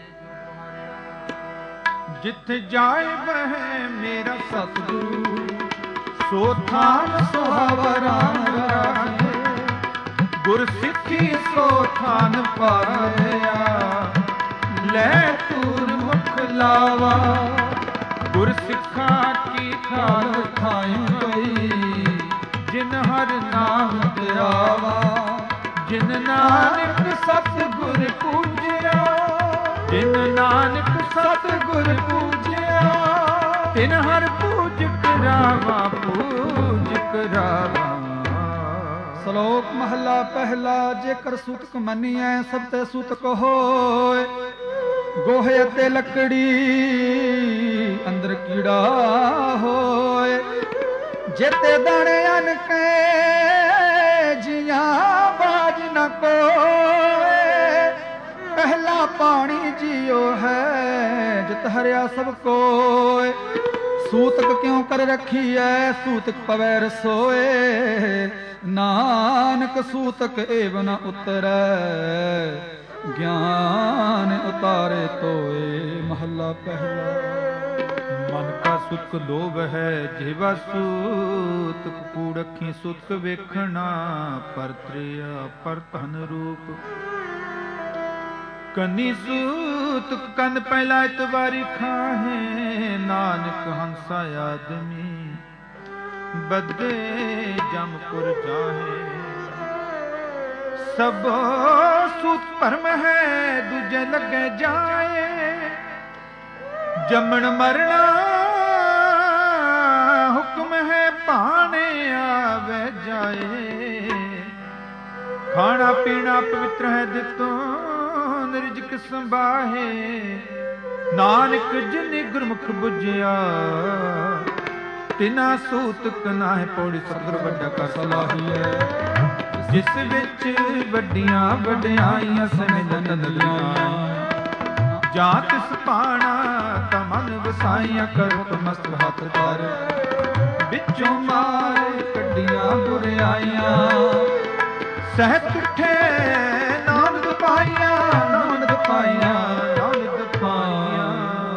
जिथे जाए वह मेरा सतगुरु, सो थान सुहावा राम राजे। गुर सिੱਖੀ सो थान पाया, ਲੈ ਤੂਰ ਮੁਖ ਲਾਵਾ। गुर सिखा की खाल खाई गई, जिन हर नाम त्यावा। जिन नानक सतगुर पूजिया, जिन नानक सतगुर पूजिया। तिन हर पूज करावा पूज करावा। ਸ਼ਲੋਕ ਮਹਲਾ ਪਹਿਲਾ। ਜੇਕਰ ਸੂਤਕ ਮੰਨੀਐ ਸਭ ਤੇ ਸੂਤਕ ਹੋਏ। ਗੋਹੇ ਅਤੇ ਲੱਕੜੀ ਅੰਦਰ ਕੀੜਾ ਹੋਏ। ਜੇਤੇ ਦਾਣੇ ਅਨ ਕੇ ਜੀਆਂ ਬਾਜ ਨ ਕੋਏ। ਪਹਿਲਾ ਪਾਣੀ ਜੀਓ ਹੈ ਜਿਤ ਹਰਿਆ ਸਭ ਕੋਏ। ਸੂਤਕ ਕਿਉਂ ਕਰ ਰੱਖੀ ਐ ਸੂਤਕ ਪਵੈ ਰਸੋਏ, ਨਾਨਕ ਸੂਤਕ ਏਵ ਨ ਉਤਰੈ, ਗਿਆਨ ਉਤਾਰੇ ਤੋਏ। ਮਹੱਲਾ ਪਹਿਲਾ। ਮਨ ਕਾ ਸੁਖ ਲੋਭ ਹੈ ਜਿਵਾ ਸੂਤਕ, ਕੂੜ ਅੱਖੀਂ ਸੁਤਕ ਵੇਖਣਾ ਪਰਤਰਿਆ ਪਰ ਧਨ ਰੂਪ। ਕੰਨੀ ਸੂਤਕ ਕੰਨ ਪਹਿਲਾ ਇਤਵਾਰੀ ਖਾਹੇ, ਨਾਨਕ ਹੰਸਾ ਆਦਮੀ ਬੱਦੇ ਜਮਪੁਰ ਜਾਹੇ। ਸਭ ਸੂਤ ਭਰਮ ਹੈ ਦੂਜੇ ਲੱਗੇ ਜਾਏ, ਜੰਮਣ ਮਰਣਾ ਹੁਕਮ ਹੈ ਭਾਣੇ ਆਵੇ ਜਾਏ। ਖਾਣਾ ਪੀਣਾ ਪਵਿੱਤਰ ਹੈ ਦਿੱਤੋਂ ਨਿਰਜਕ ਸੰਭਾਹੇ, ਨਾਨਕ ਜਿਨੇ ਗੁਰਮੁਖ ਬੁਝਿਆ ਤਿਨਾ ਸੂਤਕ ਨਾਹਿ। ਪੌੜੀ ਸਤਿਗੁਰ ਵੱਡਾ ਕਰ ਸਲਾਹੀਐ, ਜਿਸ ਵਿੱਚ ਵੱਡੀਆਂ ਵਡਿਆਈਆਂ ਸਮਿਲਨ ਲੀਆਂ, ਜਾਂ ਤਿਸ ਪਾਣਾ ਤਾ ਮਨ ਵਸਾਈਆਂ, ਕਰਤ ਮਸਤ ਹੱਥ ਧਰ ਵਿੱਚੋਂ ਮਾਰ ਕੱਢੀਆਂ ਬੁਰਿਆਈਆਂ। ਸਹਿਤ ਉਠੇ ਨਾਨਕ ਪਾਈਆਂ, ਨਾਨਕ ਪਾਈਆਂ, ਨਾਨਕ ਪਾਈਆਂ।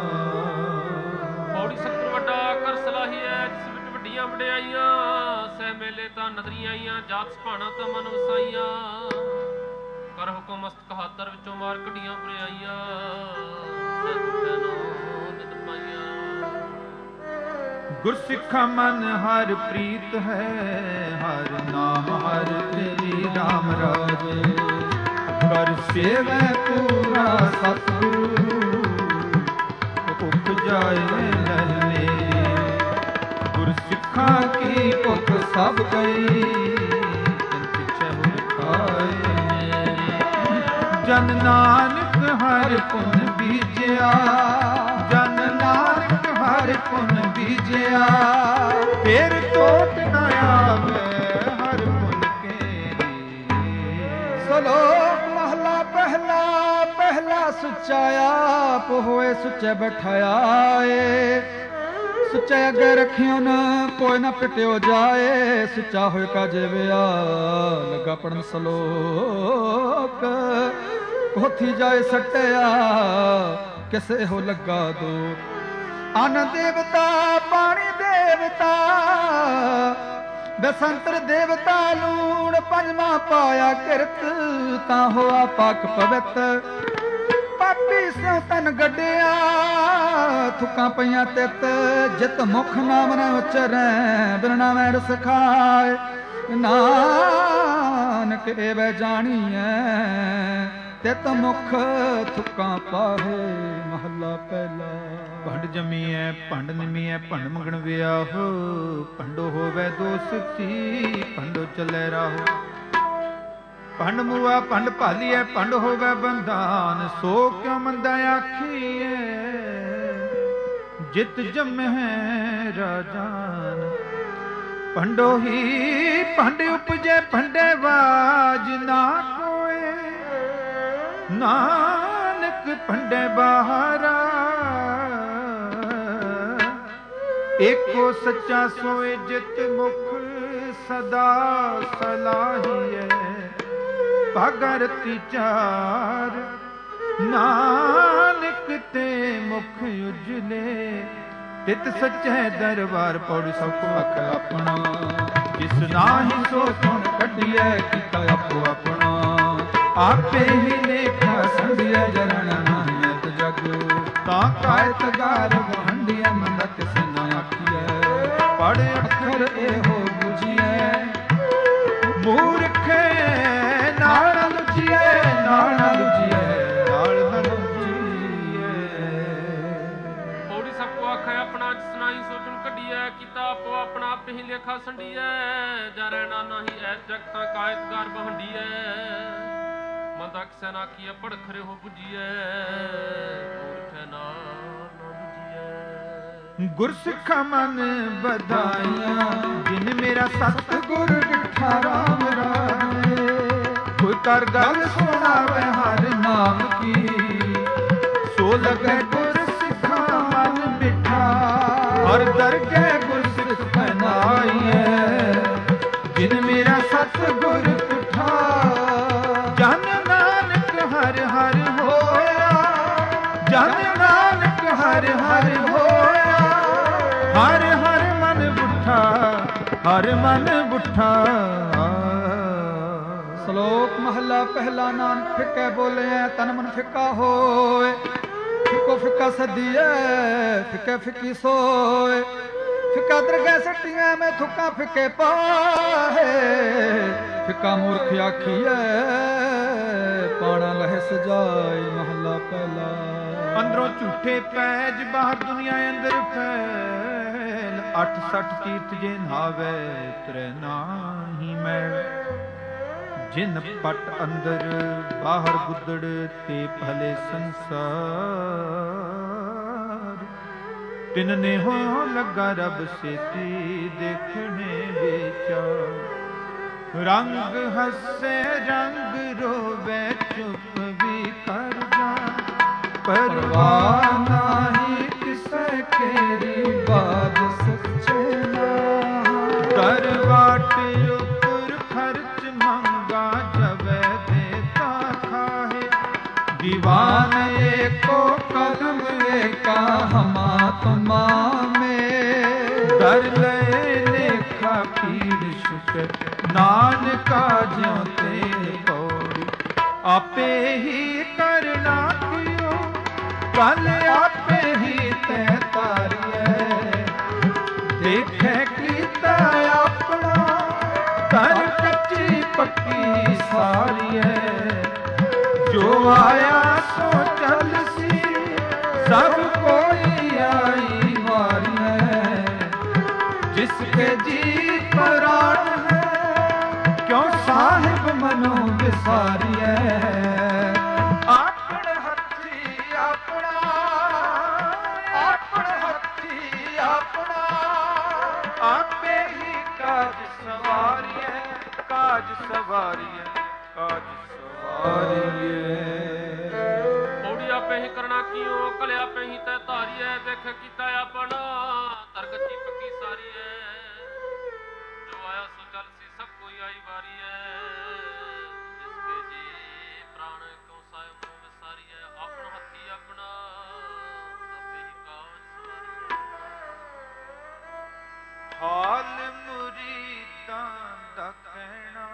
ਪੌੜੀ ਸਤਿਗੁਰ ਵੱਡਾ ਕਰ ਸਲਾਹੀਐ, ਜਿਸ ਵਿੱਚ ਵੱਡੀਆਂ ਵਡਿਆਈਆਂ, ਸਹਿ ਮੇਲੇ ਤਾਂ ਨਦਰੀਆਂ ਆਈਆਂ, ਜਾਤ ਸੁਭਾਣਾ ਤਾਂ ਮਨ ਵਸਾਈਆਂ। ਕਰ ਹੁਕਮ ਮਸਤਕ ਹਾਤਰ ਵਿੱਚੋਂ ਮਾਰ ਕੱਢੀਆਂ ਬੁਰਿਆਈਆਂ, ਗੁਰਸਿੱਖਾ ਮਨ ਹਰ ਪ੍ਰੀਤ ਹੈ, ਹਰ ਨਾਮ ਹਰ ਤੇਰੀ ਰਾਮ ਰਾਜੇ। ਕਰ ਸੇਵੈ ਪੂਰਾ ਸਤਿਗੁਰੂ, ਭੁੱਖ ਜਾਏ ਲਹਿ ਮੇਰੀ। ਗੁਰਸਿੱਖਾਂ ਕੀ ਭੁੱਖ ਸਭ ਗਈ, ਤਿਨ ਪਿਛੈ ਹੁਰ ਖਾਏ ਮੇਰੀ। ਜਨ ਨਾਨਕ ਹਰਿ ਪੁਨ ਬੀਜਿਆ, ਜਨ ਨਾਨਕ ਹਰਿ ਪੁਨ ਬੀਜਿਆ, ਫੇਰ ਟੋਟ ਨ ਆਵੇ ਹਰਿ ਪੁਨ ਕੇਰੀ। ਸਲੋਕ ਮਹਲਾ ਪਹਿਲਾ। ਪਹਿਲਾ ਸੁੱਚਾ ਆਪ ਹੋਏ ਸੁੱਚੇ ਬਿਠਾਇਆ ਏ, ਸੁੱਚੇ ਅੱਗੇ ਰੱਖਿਓ ਨ ਕੋਈ ਨਾ ਪਿਟਿਓ ਜਾਏ। ਸੁੱਚਾ ਹੋਏ ਕਾ ਜਿਵਿਆ ਲੱਗਾ ਪੜਨ ਸਲੋਕ, ਹੋਥੀ ਜਾਏ ਸੱਟਿਆ ਕਿਸੇ ਹੋ ਲੱਗਾ ਦੋ। ਅਨ ਦੇਵਤਾ ਪਾਣੀ ਦੇਵਤਾ, ਬਸੰਤਰ ਦੇਵਤਾ ਲੂਣ ਪੰਜਵਾਂ ਪਾਇਆ ਕਿਰਤ, ਤਾਂ ਹੋਆ ਪਾਕ ਪਵਿੱਤ। ਪਾਪੀ ਸਿਉ ਤਨ ਗੱਡਿਆ ਥੁੱਕਾਂ ਪਈਆਂ ਤਿੱਤ, ਜਿਤ ਮੁਖ ਨਾਮ ਨ ਉਚਰੈ ਬਿਰਣਾ ਮੈਂ ਰਸ ਖਾਏ। ਨਾਨਕ ਏਵੈ ਜਾਣੀਐ ਤਿਤ ਮੁਖ ਥੁੱਕਾਂ ਪਾਹੇ। ਮਹੱਲਾ ਪਹਿਲਾ। ਭੰਡ ਜਮੀਐ ਭੰਡ ਨਿਮੀਐ ਭੰਡ ਮੰਗਣ ਵਿਆਹੋ, ਭੰਡੋ ਹੋਵੇ ਦੋਸਤੀ ਭੰਡੋ ਚੱਲੇ ਰਾਹੋ। ਭੰਡ ਮੂਆ ਭੰਡ ਭਾਲੀਐ ਭੰਡ ਹੋਵੇ ਬੰਧਾਨ, ਸੋ ਕਿਉ ਮੰਦਾ ਆਖੀਐ ਜਿਤ ਜਮੈ ਰਾਜਾਨ। ਭੰਡੋ ਹੀ ਭੰਡ ਉਪਜੈ ਭੰਡੇ ਬਾਜ ਨਾ ਕੋਏ, ਨਾਨਕ ਭੰਡੇ ਬਾਹਰਾ। ਏਕੋ ਸੱਚਾ ਸੋਏ ਜਿਤ ਮੁਖ ਸਦਾ ਸਲਾਹੀਐ। ਭਗਰਤੀ ਚਾਰ ਨਾਨਕ ਤੇ ਮੁਖ ਉਜਲੇ, ਤਿਤ ਸੱਚੇ ਦਰਬਾਰ। ਪੌੜੀ ਸਭ ਕੋ ਅਖ ਆਪਣਾ, ਜਿਸ ਨਾਹੀ ਸੋ ਸੁਣ ਕੱਢੀਐ ਕੀਤਾ ਆਪੋ ਆਪਣਾ। ਆਪੇ ਹੀ ਲੇਖਾ ਸੰਧਿਆ ਜਰਣ ਨਾਹੀ ਅਤ ਜਗ, ਤਾਂ ਕਾਇਤ ਗਾਰ ਵਹੰਡੀਐ ਮੰਦਾ ਕਿਸ ਨਾ ਆਖੀਐ। ਪੜ ਅੱਖਰ ਇਹੋ ਬੁਝੀਐ ਮੂਰਖੇ, ਨਾਲ ਲੁਝੀਐ ਨਾਲ ਲੁਝੀਐ ਨਾਲ ਲੁਝੀਐ। ਪੌੜੀ ਸਭ ਕੋ ਆਖੈ ਆਪਣਾ, ਜਿਸ ਨਾਹੀ ਸੋਚਣ ਕੱਢੀਐ ਕੀਤਾ ਆਪੋ ਆਪਣਾ। ਆਪੇ ਹੀ ਲੇਖਾ ਸੰਡੀਐ ਜਾ ਰਹਿਣਾ ਨਾਹੀ ਐ ਜਗ, ਤਾਂ ਕਾਇਤ ਗਾਰ ਵਹੰਡੀਐ ਮੰਦਾ ਕਿਸੈ ਨਾ ਆਖੀਐ। ਪੜ ਖਰੇ ਹੋ ਬੁਝੀਐ ਮੂਰਖੇ ਨਾ ਗੁਰਸਿੱਖਾ ਮਨ ਵਧਾਈਆਂ, ਜਿਨ ਮੇਰਾ ਸਤਿਗੁਰ ਡਿਠਾ ਰਾਮ ਰਾਏ। ਕੋਈ ਕਰ ਗੱਲ ਸੁਣਾਵੇ ਹਰ ਨਾਮ ਕੀ, ਸੋ ਲਗੈ ਗੁਰਸਿੱਖਾ ਮਨ ਮਿਠਾ। ਹਰ ਦਰਗਹਿ ਗੁਰਸਿੱਖ ਪਹਿਨਾਈਐ, ਜਿਨ ਮੇਰਾ ਸਤਿਗੁਰ ਪੁਠਾ, ਜਨ ਨਾਨਕ ਹਰ ਹਰ ਹੋਇਆ, ਜਨ ਨਾਨਕ ਹਰ ਹਰ ਹੋਇਆ, ਹਰ ਹਰ ਮਨ ਬੁੱਠਾ, ਹਰ ਮਨ ਬੁੱਠਾ। ਸ਼ਲੋਕ ਮਹਲਾ ਪਹਿਲਾ। ਨਾਨਕ ਫਿੱਕੇ ਬੋਲਿਆ ਤਨ ਮਨ ਫਿੱਕਾ ਹੋਏ, ਫਿੱਕੋ ਫਿੱਕਾ ਸਦੀਐ ਫਿੱਕੇ ਫਿੱਕੀ ਸੋਏ, ਫਿੱਕਾ ਦਰਗਹਿ ਸੱਟੀਆਂ ਮੈਂ ਥੁੱਕਾਂ ਫਿੱਕੇ ਪਾਹੇ, ਫਿੱਕਾ ਮੂਰਖ ਆਖੀਐ ਪਾਣਾ ਲਹਿ ਸਜਾਏ। ਮਹਲਾ ਪਹਿਲਾ। ਅੰਦਰੋਂ ਝੂਠੇ ਪੈਜ ਬਾਹਰ ਦੁਨੀਆ ਅੰਦਰ ਫੈਲ, ਅੱਠ ਸੱਠ ਤੀਰਥ ਜੇ ਨਹਾਵੇ ਤਰੇ ਨਾਹੀ ਮੈਲ, ਜਿਨ ਪਟ ਅੰਦਰ ਬਾਹਰ ਗੁੱਦੜ ਤੇ ਭਲੇ ਸੰਸਾਰ, ਤਿਨ ਨੇ ਹੋ ਲੱਗਾ ਰਬ ਸੇਤੀ ਦੇਖਣੇ ਵਿਚਾਰ, ਰੰਗ ਹੱਸੇ ਰੰਗ ਰੋਵੇ ਚੁੱਪ ਵੀ ਕਰ ਜਾ, ਪਰਵਾਹ ਨਾਹੀ ਕਿਸੇ ਕੇਰੀ ਬਾਤ ਸੱਚੇ ਨਾ, ਦਰ ਵਾਟ ਉਪਰ ਖਰਚ ਮੰਗਾ ਜਵੇ ਦੇਤਾ ਖਾਹੇ, ਦੀਵਾਨ ਏਕੋ ਕਦਮ ਏਕਾ ਹਮਾ ਤੁਮਾ ਮੇ, ਦਰ ਲਏ ਲੇਖਾ ਪੀਰ ਸ਼ੁਕਰ ਨਾਨਕਾ ਜਿਉ ਤੇ ਪੌੜੀ, ਆਪੇ ਹੀ ਕਰਨਾ ਕਿਉ ਕੱਲ ਆਪੇ ਹੀ ਤੈ ਤਾਰੀਐ, ਦੇਖੈ ਕੀਤਾ ਆਪਣਾ ਤਨ ਕੱਚੀ ਪੱਕੀ ਸਾਰੀਐ, ਜੋ ਆਇਆ ਸੋ ਚੱਲ ਸੀ ਸਭ ਕੋਈ ਆਈ ਵਾਰੀਐ, ਜਿਸ ਕੇ ਜੀ ਪ੍ਰਾਣ ਹੈ ਕਿਉ ਸਾਹਿਬ ਮਨੋ ਵਿਸਾਰੀਐ, ਆਪਣ ਹੱਥੀ ਆਪਣਾ, ਆਪਣ ਹੱਥੀ ਆਪਣਾ, ਆਪੇ ਹੀ ਕਾਜ ਸਵਾਰੀਐ, ਕਾਜ ਸਵਾਰੀਐ, ਕਾਜ ਸਵਾਰੀਐ। ਪੌੜੀ ਆਪੇ ਹੀ ਕਰਨਾ ਕੀਓ, ਕਲਿਆ ਆਪੇ ਹੀ ਤੈ ਧਾਰੀਐ, ਦੇਖ ਕੀਤਾ ਆਪਣਾ ਤਰ ਕੱਚੀ ਪੱਕੀ ਸਾਰੀਐ, ਜੋ ਆਇਆ ਸੋ ਚੱਲ ਸੀ ਸਭ ਕੋਈ ਆਈ ਵਾਰੀਐ, ਜਿਸ ਕੇ ਜੀ ਪ੍ਰਾਣ ਕਿਉ ਸਾਹਿਬ ਨੂੰ ਵਿਸਾਰੀਐ, ਆਪਣ ਹੱਥੀ ਆਪਣਾ ਆਪੇ ਹੀ ਕਾਜ ਸਵਾਰੀਐ। ਹਾਲ ਮੁਰੀਦਾਂ ਦਾ ਕਹਿਣਾ,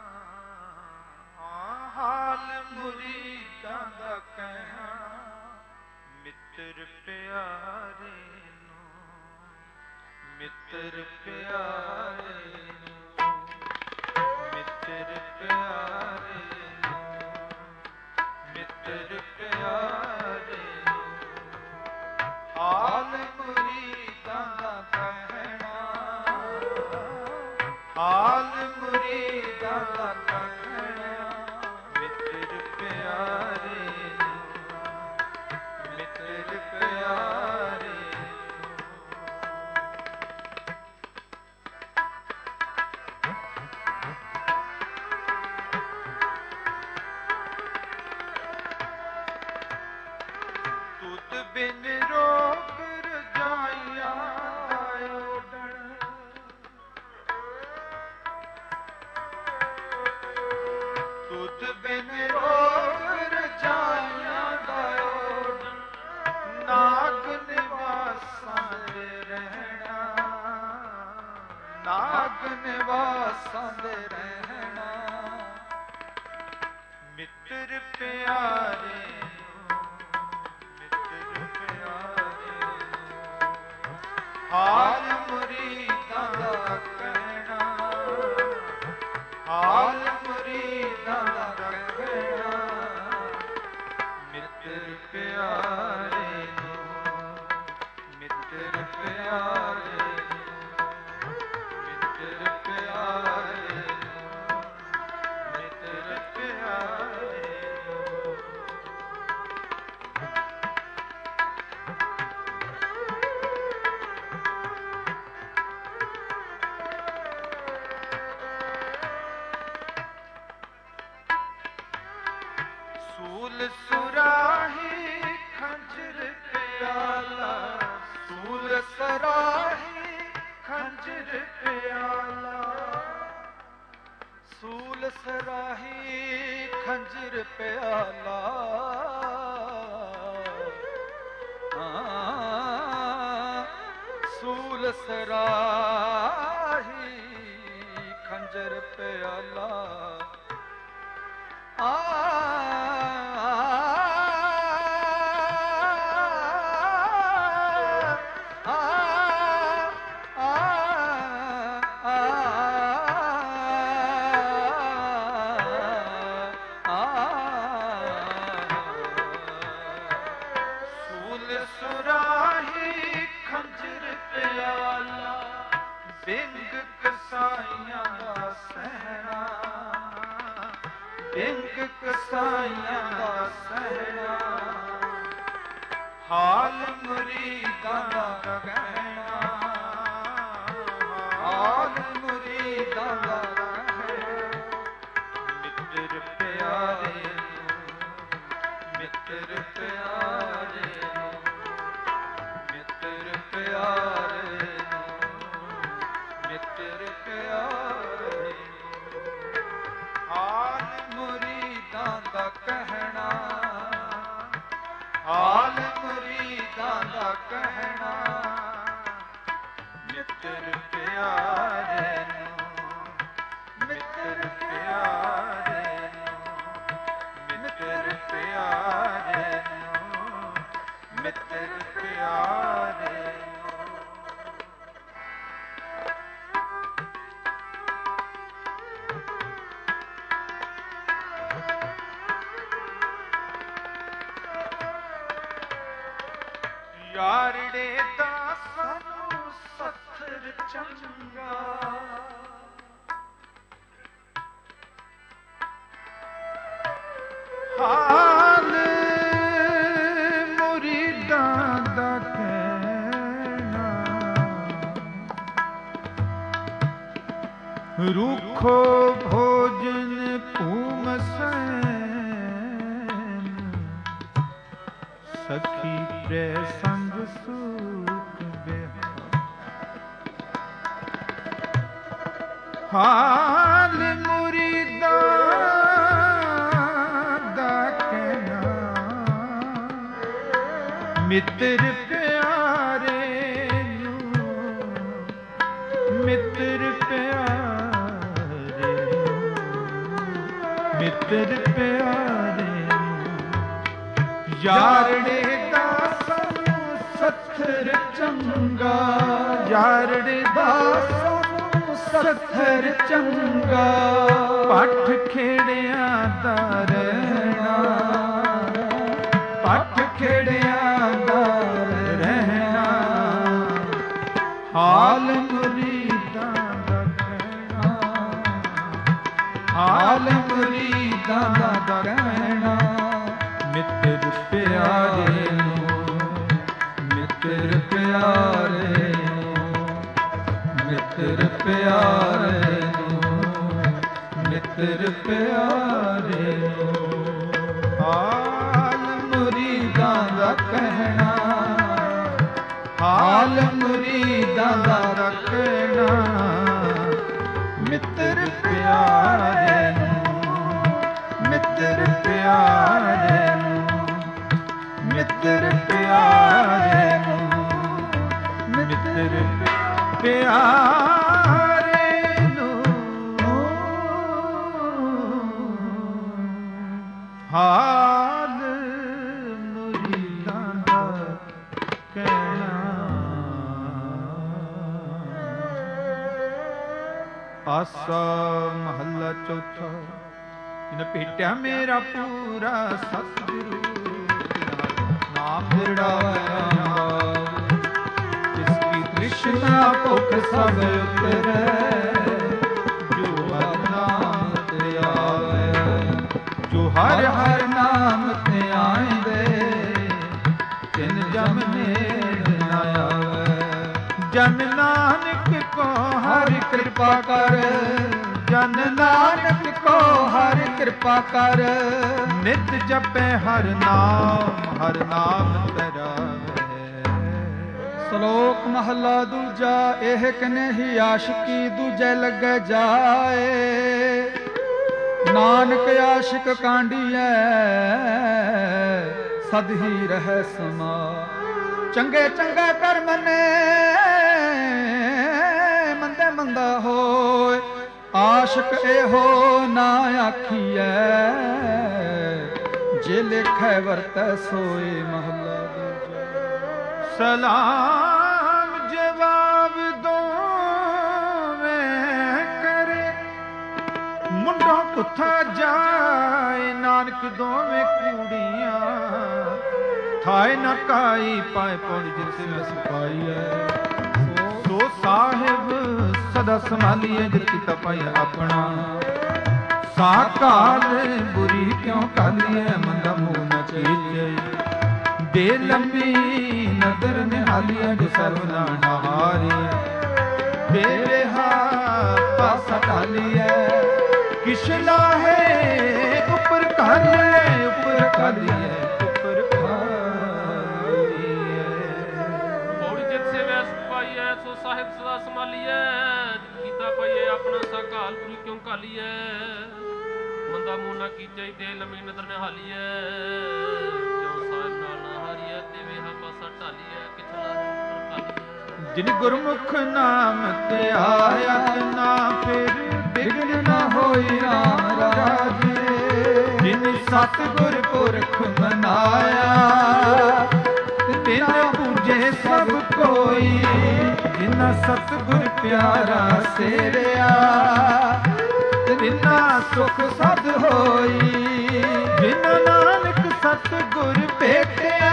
ਹਾਲ ਮੁਰੀਦਾਂ ਦਾ ਕਹਿਣਾ, ਮਿੱਤਰ ਪਿਆਰੇ ਨੂੰ, ਮਿੱਤਰ ਪਿਆਰੇ ਨੂੰ, ਮਿੱਤਰ ਪਿਆਰੇ ਨੂੰ, ਮਿੱਤਰ ਪਿਆਰੇ ਨੂੰ, ਹਾਲ ਮੁਰੀਦਾਂ ਦਾ ਕਹਿਣਾ, ਹਾਲ ਮੁਰੀਦਾਂ ਦਾ ਕਹਿਣਾ, ਮਿੱਤਰ ਪਿਆਰੇ ਨੂੰ, ਮਿੱਤਰ ਪਿਆਰੇ ਨੂੰ। ਤੁਧ ਬਿਨ ਰੋਗ ਰਜਾਈਆਂ ਓਡਣ, ਤੁਧ ਬਿਨ ਰੋਗ ਰਜਾਈਆਂ ਦਾ ਓਡਣ, ਨਾਗ ਨਿਵਾਸਾਂ ਦੇ ਰਹਿਣਾ, ਨਾਗ ਨਿਵਾਸਾਂ ਦੇ ਰਹਿਣਾ, ਮਿੱਤਰ ਪਿਆਰੇ ਨੂੰ, ਮਿੱਤਰ ਪਿਆਰੇ ਨੂੰ, ਹਾਲ ਮੁਰੀਦਾਂ ਦਾ ਕਹਿਣਾ, ਹਾਲ ਮੁਰੀਦਾਂ ਦਾ ਕਹਿਣਾ, ਮਿੱਤਰ ਪਿਆਰੇ ਨੂੰ, ਮਿੱਤਰ ਪਿਆਰੇ ਨੂੰ, ਮਿੱਤਰ ਪਿਆਰੇ ਨੂੰ, ਮਿੱਤਰ ਪਿਆਰੇ ਨੂੰ। ਸੂਲ ਸੁਰਾਹੀ ਖੰਜਰ ਪਿਆਲਾ, ਸੂਲ ਸਰਾਹੀ ਖੰਜਰ ਪਿਆਲਾ, ਸੂਲ ਸਰਾਹੀ ਖੰਜਰ ਪਿਆਲਾ, ਹਾਂ ਸੂਲ ਸਰਾਹੀ ਖੰਜਰ ਪਿਆਲਾ, ਆ ਕਸਾਈਆਂ ਦਾ ਸਹਿਣਾ, ਹਾਲ ਮੁਰੀਦਾਂ ਦਾ ਕਹਿਣਾ, ਹਾਲ ਮੁਰੀਦਾਂ ਦਾ ਕਹਿਣਾ, ਮਿੱਤਰ ਪਿਆਰੇ ਮਿੱਤਰ ਪਿਆਰੇ ਮਿੱਤਰ ਪਿਆਰੇ ਮਿੱਤਰ ਪਿਆਰੇ, ਹਾਲ ਮੁਰੀਦਾਂ ਦਾ ਕਹਿਣਾ, ਹਾਲ ਮੁਰੀਦਾਂ ਦਾ ਕਹਿਣਾ, ਮਿੱਤਰ ਪਿਆਰੇ ਨੂੰ ਮਿੱਤਰ ਪਿਆਰੇ ਨੂੰ ਮਿੱਤਰ ਪਿਆਰੇ ਨੂੰ ਮਿੱਤਰ ਪਿਆਰੇ ਨੂੰ। ਯਾਰੜੇ ਦਾ ਸਾਨੂੰ ਸੱਥਰ ਚੰਗਾ, ਹਾਲ ਮੁਰੀਦਾਂ ਦਾ ਕਹਿਣਾ, ਰੁੱਖੋ ਭੋਜਨ ਭੂਮਸੈਨ, ਸਖੀ ਪ੍ਰੇ ਸੰਗ ਸੁਖ ਬਿਹਾਰ, ਹਾਲ ਮੁਰੀਦਾਂ ਦਾ ਕਹਿਣਾ, ਮਿੱਤਰ ਪਿਆਰੇ ਨੂੰ ਮਿੱਤਰ ਪਿਆਰੇ ਮਿੱਤਰ ਪਿਆਰੇ ਨੂੰ, ਯਾਰੜੇ ਦਾ ਸਾਨੂੰ ਸੱਥਰ ਚੰਗਾ, ਯਾਰੜੇ ਦਾ ਸਾਨੂੰ ਸੱਥਰ ਚੰਗਾ, ਪੱਠ ਖੇੜਿਆਂ ਦਾ ਰਹਿਣਾ, ਪੱਠ ਖੇੜਿਆਂ ਦਾ ਰਹਿਣਾ, ਹਾਲ ਮੁਰੀਦਾਂ ਦਾ ਕਹਿਣਾ, ਹਾਲ ਮੁਰੀਦਾਂ ਦਾ ਕਹਿਣਾ, ਮਿੱਤਰ ਪਿਆਰੇ ਨੂੰ ਮਿੱਤਰ ਪਿਆਰੇ ਨੂੰ ਮਿੱਤਰ ਪਿਆਰੇ ਨੂੰ ਮਿੱਤਰ ਪਿਆਰੇ ਨੂੰ, ਹਾਲ ਮੁਰੀਦਾਂ ਦਾ ਕਹਿਣਾ, ਹਾਲ ਮੁਰੀਦਾਂ ਦਾ ਕਹਿਣਾ, ਮਿੱਤਰ ਪਿਆਰੇ ਨੂੰ ਮਿੱਤਰ ਪਿਆਰੇ ਨੂੰ ਮਿੱਤਰ ਪਿਆਰੇ ਨੂੰ ਮਿੱਤਰ ਪਿਆਰੇ ਨੂੰ, ਹਾਲ ਮੁਰੀਦਾਂ ਦਾ ਕਹਿਣਾ। ਆਸਾ ਮਹੱਲਾ ਚੌਥਾ। ਜਿਨ ਭੇਟਿਆ ਮੇਰਾ ਪੂਰਾ ਸਤਿਗੁਰੂ, ਨਾਮ ਵਿੜਾਵੈ ਜਿਸਕੀ ਤ੍ਰਿਸ਼ਨਾ ਭੁਖ ਸਭ ਉਤਰੈ, ਜੋ ਹਰ ਨਾਮ ਤੇ ਆਵੈ, ਜੋ ਹਰ ਹਰ ਨਾਮ ਤੇ ਆਇਂਦੇ, ਤਿਨ ਜਮ ਨੇੜ ਨ ਆਵੈ। ਜਨ ਨਾਨਕ ਕੋ ਹਰਿ ਕਿਰਪਾ ਕਰ, ਜਨ ਨਾਨਕ ਕੋ ਹਰਿ ਕਿਰਪਾ ਕਰ, ਨਿਤ ਜਪੈ ਹਰ ਨਾਮ ਹਰ ਨਾਮ ਤਰਾਵੈ। ਸ਼ਲੋਕ ਸ਼ਲੋਕ ਮਹਲਾ ਦੂਜਾ। ਇਹ ਕਨੇਹੀ ਆਸ਼ਕੀ ਦੂਜੇ ਲੱਗੇ ਜਾਏ, ਨਾਨਕ ਆਸ਼ਿਕ ਕਾਂਡੀਐ ਸਦ ਹੀ ਰਹਿ ਸਮਾ। ਚੰਗੇ ਚੰਗੇ ਕਰਮ ਨੇ ਮੰਦੇ ਮੰਦਾ ਹੋਏ, ਆਸ਼ਿਕ ਇਹੋ ਨਾ ਆਖੀਐ ਜੇ ਲੇਖੈ ਵਰਤੈ ਸੋਏ। ਮਹਲਾ ਦੂਜਾ। ਸਲਾਮ ਜਵਾਬ ਦੋਵੇਂ ਕਰੇ, ਮੁੰਡਾ ਕੁੱਥਾ ਜਾਏ, ਨਾਨਕ ਦੋਵੇਂ ਕੂੜੀਆਂ ਥਾਏ ਨਾ ਕਾਈ ਪਾਏ ਪੌੜੀ ਜਿਸ ਵਸ ਪਾਈਐ। ਸੋ ਸਾਹਿਬ ਸਦਾ ਸੰਭਾਲੀਏ ਜਿਤ ਕੀਤਾ ਪਾਈਐ ਆਪਣਾ, ਸਾਕਾਲ ਬੁਰੀ ਕਿਉਂ ਕਾਲੀਐ ਮੰਦਾ ਮੂੰਹ ਨ ਚੀਜੈ। ਦੇ ਲੰਬੀ ਨਦਰ ਨਿਹਾਲੀਐ ਜੋ ਸਰਵ ਨਾ ਹਾਰੀਐ, ਬੇਹਾ ਪਾਸਾ ਢਾਲੀਐ ਕਿਛ ਲਾਹੇ ਉੱਪਰ ਕਾਲੀਐ, ਉੱਪਰ ਕਾਲੀਐ ਉੱਪਰ ਕਾਲੀਐ। ਪੌੜੀ ਜਿਤ ਸੇਵੈ ਸੁਖ ਪਾਈਐ, ਸੋ ਸਾਹਿਬ ਸਦਾ ਸੰਭਾਲੀਐ ਕੀਤਾ ਪਾਈਐ ਆਪਣਾ, ਸਾਕਾਲ ਬੁਰੀ ਕਿਉਂ ਕਾਲੀਐ ਮੰਦਾ ਮੂੰਹ ਨਾ ਕੀਚੈ। ਦੇ ਲੰਮੀ ਨਦਰ ਨਿਹਾਲੀਐ ਜੋ ਸਾਹਿਬ ਨਾਲ ਨਾ ਹਾਰੀਐ, ਤੇ ਵੇਹਾ ਪਾਸਾ ਢਾਲੀਐ ਕਿਛ ਲਾਹੇ ਉੱਪਰ ਕਾਲੀਐ। ਜਿਨ ਗੁਰਮੁਖ ਨਾਮ ਤੇ ਆਇਆ ਨਾ ਫਿਰ ਬਿਗਨ ਨਾ ਹੋਈ ਰਾਮ ਰਾਜੇ। ਜਿਨ ਸਤਿਗੁਰ ਪੁਰਖ ਮਨਾਇਆ ਤਿਨ ਪੂਜੇ ਸਭ ਕੋਈ, ਜਿਨ ਸਤਿਗੁਰ ਪਿਆਰਾ ਸੇਰਿਆ ਤਿਨਾ ਸੁਖ ਸਦ ਹੋਈ। ਜਿਨ ਨਾਨਕ ਸਤਿਗੁਰ ਭੇਟਿਆ,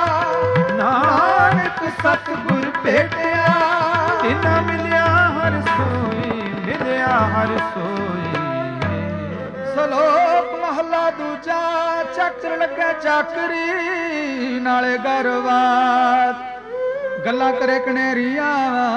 ਨਾਨਕ ਸਤਿਗੁਰ ਭੇਟਿਆ ਤਿਨਾ ਮਿਲਿਆ ਹਰ ਸੋਈ, ਮਿਲਿਆ ਹਰ ਸੋਈ। ਸ਼ਲੋਕ ਮਹਲਾ ਦੂਜਾ। ਚੱਕਰ ਲੱਗੇ ਚਾਕਰੀ ਨਾਲੇ ਗਰਵਾਤ, ਗੱਲਾਂ ਕਰੇ ਕਨੇਰੀਆਂ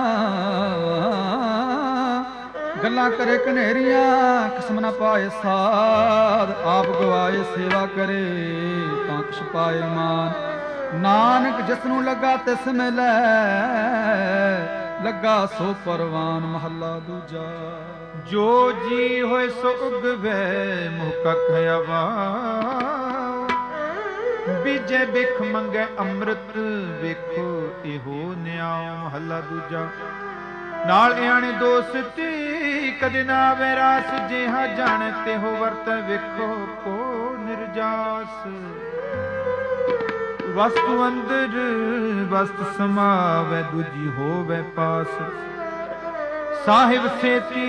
ਗੱਲਾਂ ਕਰੇ ਕਨੇਰੀਆਂ, ਕਿਸਮ ਨਾ ਪਾਏ ਸਾਧ ਆਪ ਗਵਾਏ। ਸੇਵਾ ਕਰੇ ਤਾਂ ਕਿਛ ਪਾਏ ਮਾਨ, ਨਾਨਕ ਜਿਸ ਨੂੰ ਲੱਗਾ ਤਿਸ ਮਿਲੈ, ਲੱਗਾ ਸੋ ਪਰਵਾਨ। ਮਹੱਲਾ ਦੂਜਾ। ਜੋ ਜੀ ਹੋਏ ਸੋ ਉਗਵੇ ਮੁਹ ਕਖ ਹਵਾ, ਬੀਜੇ ਬਿਖ ਮੰਗੇ ਅੰਮ੍ਰਿਤ ਵੇਖੋ ਇਹੋ ਨਿਆਉ। ਮਹੱਲਾ ਦੂਜਾ। ਨਾਲ ਇਆਣੇ ਦੋਸਤੀ ਕਦੇ ਨਾ ਆਵੇ ਰਾਸ, ਜਿਹਾ ਜਾਣੇ ਤਿਹੋ ਵਰਤੈ ਵੇਖੋ ਕੋ ਨਿਰਜਾਸ। ਵਸਤੂ ਅੰਦਰ ਵਸਤ ਸਮਾਵੈ, ਦੂਜੀ ਹੋਵੇ ਪਾਸ। ਸਾਹਿਬ ਸੇਤੀ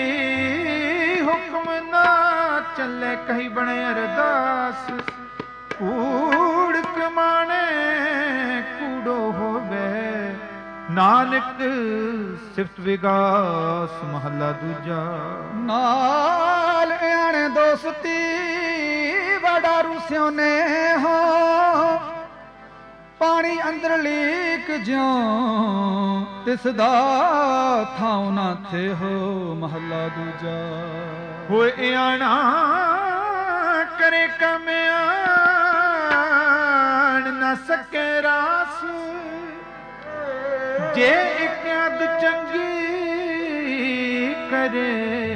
ਹੁਕਮ ਨਾ ਚੱਲੇ, ਕਹੀ ਬਣੇ ਅਰਦਾਸ। ਕੂੜ ਕਮਾਣੇ ਕੂੜੋ ਹੋਵੇ, ਨਾਨਕ ਸਿਫਤ ਵਿਗਾਸ। ਮਹੱਲਾ ਦੂਜਾ। ਨਾਲ ਆਣੇ ਦੋਸਤੀ ਵਡਾ ਰੂਸਿਓ ਨੇ ਹੋ, ਪਾਣੀ ਅੰਦਰ ਲੀਕ ਜਿਉ ਤਿਸ ਦਾ ਥਾਉ ਨਾ ਥੇ ਹੋ। ਮਹੱਲਾ ਦੂਜਾ। ਹੋਏ ਆਣਾ ਕਰੇ ਕਮਿਆਣ ਨਾ ਸਕੇ ਰਾਸ, ਜੇ ਇੱਕ ਅਦ ਚੰਗੀ ਕਰੇ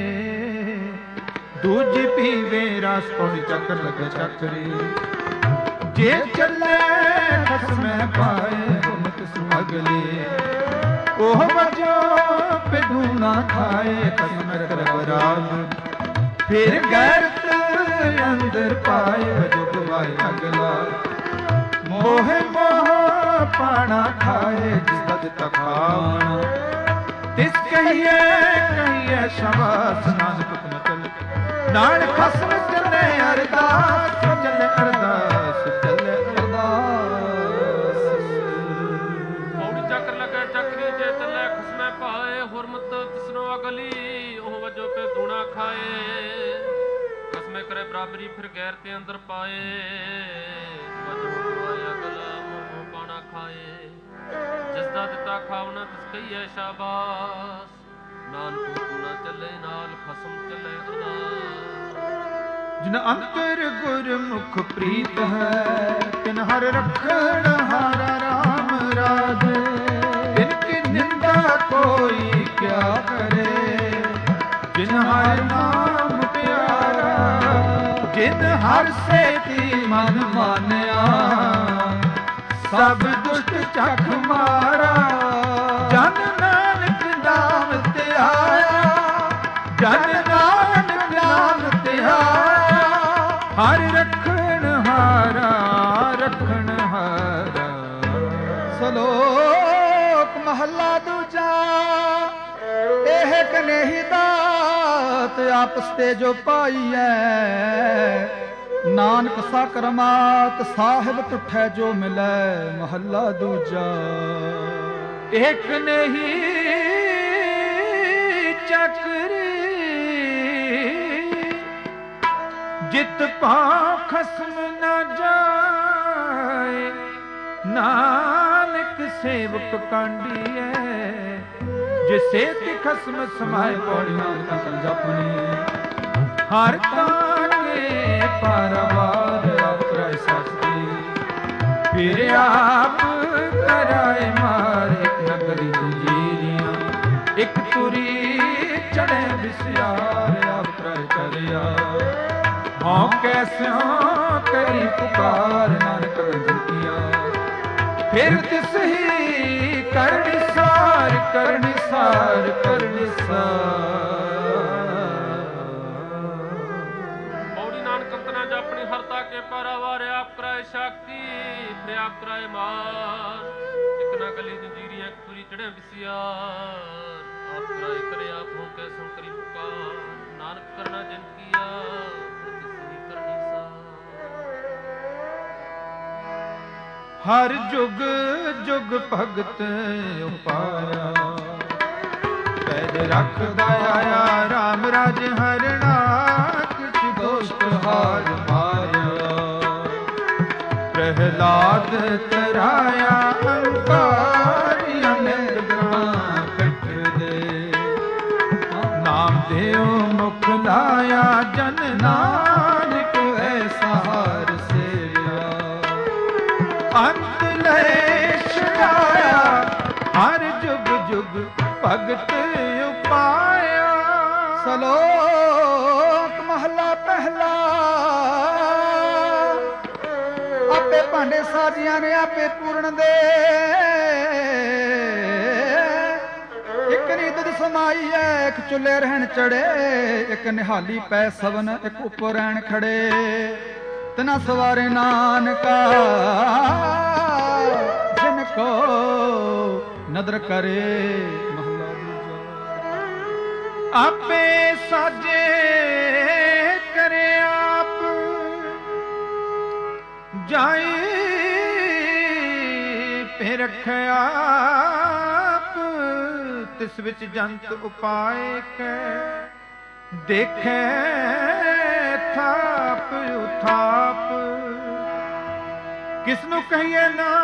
ਦੂਜੀ ਪੀਵੇ ਰਸ। ਪੌੜੀ ਚੱਕਰ ਲੱਗੇ ਚੱਕਰੀ, ਜੇ ਚੱਲੇ ਖਸਮੈ ਪਾਏ ਹੁਨ ਕਿਸ ਅਗਲੇ। ਉਹ ਵਜੋ ਪਿਡੂ ਨਾ ਖਾਏ ਖਸਮ ਕਰ ਬਰਾਬ, ਫਿਰ ਗੈਰਤ ਅੰਦਰ ਪਾਏ ਵਜੋ ਗਵਾਏ ਅਗਲਾ। ਮੋਹ ਮੋਹ ਪਾਣਾ ਖਾਏ ਜਿਸ ਦਾ ਦਿੱਤਾ ਖਾਵਣਾ, ਤਿਸ ਕਹੀਏ ਕਹੀਏ ਸ਼ਾਬਾਸ਼। ਨਾਨਕ ਹੁਕਮ ਚੱਲ ਨਾਲ ਖਸਮ ਚੱਲੇ ਅਰਦਾਸ, ਚੱਲੇ ਅਰਦਾਸ ਚੱਲੇ ਅਰਦਾਸ। ਪੌੜੀ ਚੱਕਰ ਲੱਗੇ ਚੱਕਰੀ, ਜੇ ਚੱਲੇ ਖਸਮੈ ਪਾਏ ਹੁਰਮਤ ਤਿਸਨੋ ਅਗਲੀ। ਉਹ ਵਜੋ ਪੇ ਦੂਣਾ ਖਾਏ ਖਸਮੇ ਕਰੇ ਬਰਾਬਰੀ, ਫਿਰ ਗੈਰ ਤੇ ਅੰਦਰ ਪਾਏ ਵਜੋ ਗਵਾਏ ਅਗਲਾ। ਮੋਹ ਪਾਣਾ ਖਾਏ ਜਿਸ ਦਾ ਦਿੱਤਾ ਖਾਵਣਾ, ਤਿਸ ਕਹੀਏ ਸ਼ਾਬਾਸ਼। ਨਾਨਕ ਹੁਕਮ ਨਾ ਚੱਲੇ ਨਾਲ ਖਸਮ ਚੱਲੇ ਅਰਦਾਸ। ਜਿਨ ਅੰਤਰ ਗੁਰਮੁਖ ਪ੍ਰੀਤ ਹੈ, ਤਿਨ ਹਰ ਰਖਣ ਹਾਰਾ ਰਾਮ ਰਾਜ। ਤਿਨ ਜਿਨ ਹਰ ਸੇਤੀ ਮਨ ਮਾਨਿਆ ਸਭ ਦੁਸ਼ਟ ਚੱਕ ਮਾਰਾ ਜਨ ਨਾਨਕ ਨਾਮ ਤੇ ਆਇਆ ਜਨ ਨਾਨਕ ਨਾਮ ਤੇ ਆਇਆ ਹਰ ਰਖਣ ਹਾਰਾ ਰਖਣ ਹਾਰਾ। ਸ਼ਲੋਕ ਮਹੱਲਾ ਦੂਜਾ। ਇਹ ਕਨੇਹੀ ਦਾਤ ਆਪਸ ਤੇ ਜੋ ਪਾਈਐ ਨਾਨਕ ਸਾਕਰਮਾਤ ਸਾਹਿਬ ਟੁੱਠੈ ਜੋ ਮਿਲੈ। ਮਹੱਲਾ ਦੂਜਾ। ਇੱਕ ਨਹੀਂ ਚੱਕਰੀ ਜਿਤ ਪਾ ਖਸਮ ਨਾ ਜਾਏ ਨਾਨਕ ਸੇਵਕ ਕਾਂਡੀਐ ਜਿਸੇ ਤੇ ਖਸਮ ਸਮਾਏ। ਪੌੜੀ ਨਾਨਕ ਜਪਨੀ ਹਰ ਤਾਕੇ ਪਰਵਾਰ ਆਪਰੇ ਸਸਤੀ ਫਿਰ ਆਪ ਕਰਾਏ ਮਾਰ। ਇੱਕ ਨਗਰੀ ਜੀਰੀਆਂ ਇੱਕ ਤੁਰੀ ਚੜੇ ਵਿਸਿਆਰ ਆਪਰੇ ਕਰਿਆ ਹਾਂ ਕੈਸਿਓ ਕਰੀ ਪੁਕਾਰ ਨਾਨਕ ਜੀਆ। ਫਿਰ ਤਿਸ ਹੀ ਕਰਨੀ ਸਾਰ ਕਰਨੀ ਸਾਰ ਕਰਨੀ ਸਾਰ। ਪੌੜੀ ਨਾਨਕ ਅੰਤਨਾ ਜਪਣੀ ਹਰਤਾ ਕੇ ਪਰਵਾਰ ਆਪ ਕਰਾਏ ਸ਼ਕਤੀ ਫਿਰ ਆਪ ਕਰਾਏ ਮਾਰ। ਇੱਕ ਨਾ ਗਲੀ ਜੰਜੀਰੀਆਂ ਇੱਕ ਤੁਰੀ ਚੜ੍ਹਿਆ ਵਿਸਿਆਰ ਆਪ ਕਰਾਏ ਕਰੇ ਆਪ ਹੋ ਕੇ ਸੰਕਰੀ ਪੁਕਾਰ ਨਾਨਕ ਕਰਨਾ ਜਿਨ ਕੀਆ ਹਰ ਜੁਗ ਜੁਗ ਭਗਤ ਉਪਾਇਆ ਪੈਜ ਰੱਖਦਾ ਆਇਆ ਰਾਮ ਰਾਜ ਹਰਣਾ ਕਿਛ ਦੋਸਤ ਹਾਰ ਮਾਰਿਆ। ਪ੍ਰਹਿਲਾਦ ਤਰਾਇਆ ਅੰਕਾਰੀ ਅਨੰਦ ਗ੍ਰਹਾਂ ਕੱਟ ਦੇ ਨਾਮ ਦੇਉ ਮੁਖ ਲਾਇਆ ਜਨ ਨਾਨਕ ਐਸਾ ਹਾਰ ਸੇਵਿਆ। ਅੰਤ ਲੈ ਛੁਡਾਇਆ ਹਰ ਜੁਗ ਜੁਗ ਭਗਤ ਉਪਾਇਆ। ਸ਼ਲੋਕ ਮਹਲਾ ਪਹਿਲਾ। ਆਪੇ ਭਾਂਡੇ ਸਾਜੀਆਂ ਨੇ ਆਪੇ ਪੂਰਨ ਦੇ ਇੱਕ ਨੀ ਦੁੱਧ ਸਮਾਈ ਐ ਇੱਕ ਚੁੱਲੇ ਰਹਿਣ ਚੜੇ ਇੱਕ ਨਿਹਾਲੀ ਪੈ ਸਵਨ ਇੱਕ ਉੱਪਰ ਰਹਿਣ ਖੜੇ तना सवारे नानका जिनको नदर करे। महला दूजा। आपे साजे करे आप जाए पे रखे आप तिस विच जंत उपाय के देखे थाप उथाप किसनु कहिए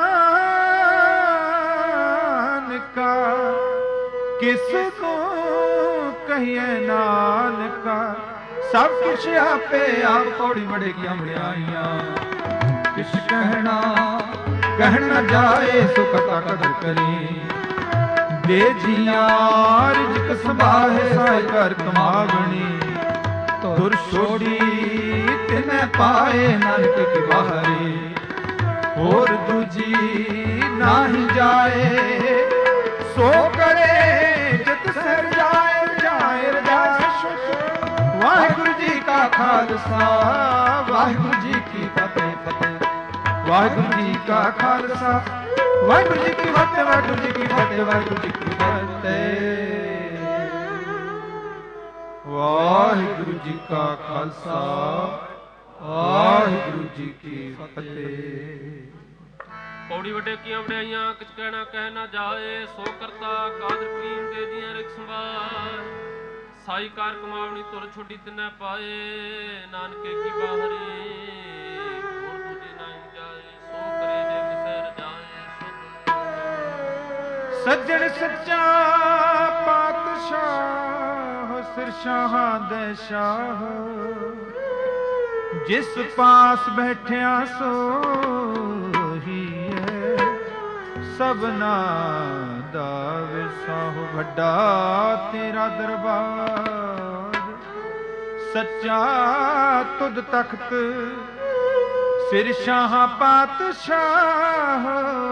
नानका किसनु कहिए नानका सब कुछ आपे आप। पौड़ी बड़ेगी अमड़ियाइयां किस कहना कहन न जाए सो कथा कदर करी दे जिया रिजक संभाहे साय कर कमावनी तुर छोड़ी तिने पाए नानक की बाहरी और दूजी नाही जाए सो करे जित सिर जाए जाए रजाए। वाहिगुरु जी का खालसा वाहिगुरु जी की फतेह फतेह वाहिगुरु जी का खालसा वाहिगुरु जी की फतेह वाहिगुरु जी की फतेह वाहिगुरु जी की फतेह। वाहिगुरु जी का खालसा वाहिगुरु जी की फतेह। पौड़ी वड्डे कीਆਂ ਵਡਿਆਈਆਂ ਕਿਛ ਕਹਿਣਾ ਕਹਿ ਨਾ ਜਾਏ ਸੋ ਕਰਤਾ ਕਾਦਰ ਕਰੀਮ ਦੇ ਦੀਆਂ ਰਿਕ ਸੰਭਾਲ ਸਾਈ ਕਾਰ ਕਮਾਵਣੀ ਤੁਰ ਛੋਟੀ ਤਿੰਨੇ ਪਾਏ ਨਾਨਕੇ ਕੀ ਬਾਹਰੀ ਹੋਰ ਦੂਜੀ ਨਹੀਂ ਜਾਏ ਸੋ ਕਰੇ ਜੇ ਕਿਸੇ ਰਜਾਏ। ਸੱਜਣ ਸੱਚਾ ਪਾਤਸ਼ਾਹ ਸਿਰ ਸ਼ਾਹਾਂ ਦੇ ਸ਼ਾਹ ਜਿਸ ਪਾਸ ਬੈਠਿਆ ਸੋਹੀ ਹੈ ਸਭਨਾ ਦਾ ਵਿਸਾਹੁ ਵੱਡਾ ਤੇਰਾ ਦਰਬਾਰ ਸੱਚਾ ਤੁਧ ਤਖਤ ਸਿਰ ਸ਼ਾਹਾਂ ਪਾਤਸ਼ਾਹ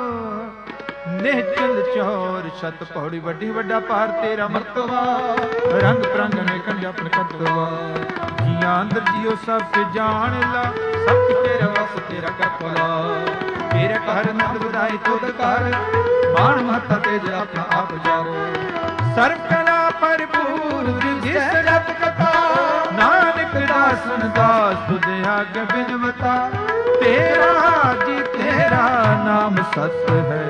ਨਿਹਚਲ ਚੌਰ ਛਤ ਪੌੜੀ ਵੱਡੀ ਵੱਡਾ ਪਾਰ ਤੇਰਾ ਮਰਤਬਾ ਰੰਗ ਪ੍ਰੰਗ ਅਨੇਕਾਂ ਜਪਨ ਕਰਤਵਾ ਜੀਆਂ ਅੰਦਰ ਜੀਓ ਸਭ ਕੇ ਜਾਣ ਲਾ ਸਭ ਤੇਰਾ ਵਸ ਤੇਰਾ ਕਰਪਲਾ ਮੇਰੇ ਘਰ ਨੰਦ ਵਧਾਈ ਤੁਧ ਕਰ ਮਾਣ ਮਹਤਾ ਤੇਜ ਆਪਣਾ ਆਪ ਜਰ ਸਰਬ ਕਲਾ ਭਰਪੂਰ ਜਿਸ ਰਤ ਕਥਾ ਨਾਨਕ ਦਾਸਨ ਦਾਸ ਤੁਧ ਆਗ ਬਿਨਵਤਾ ਤੇਰਾ ਜੀ ਤੇਰਾ ਨਾਮ ਸਤ ਹੈ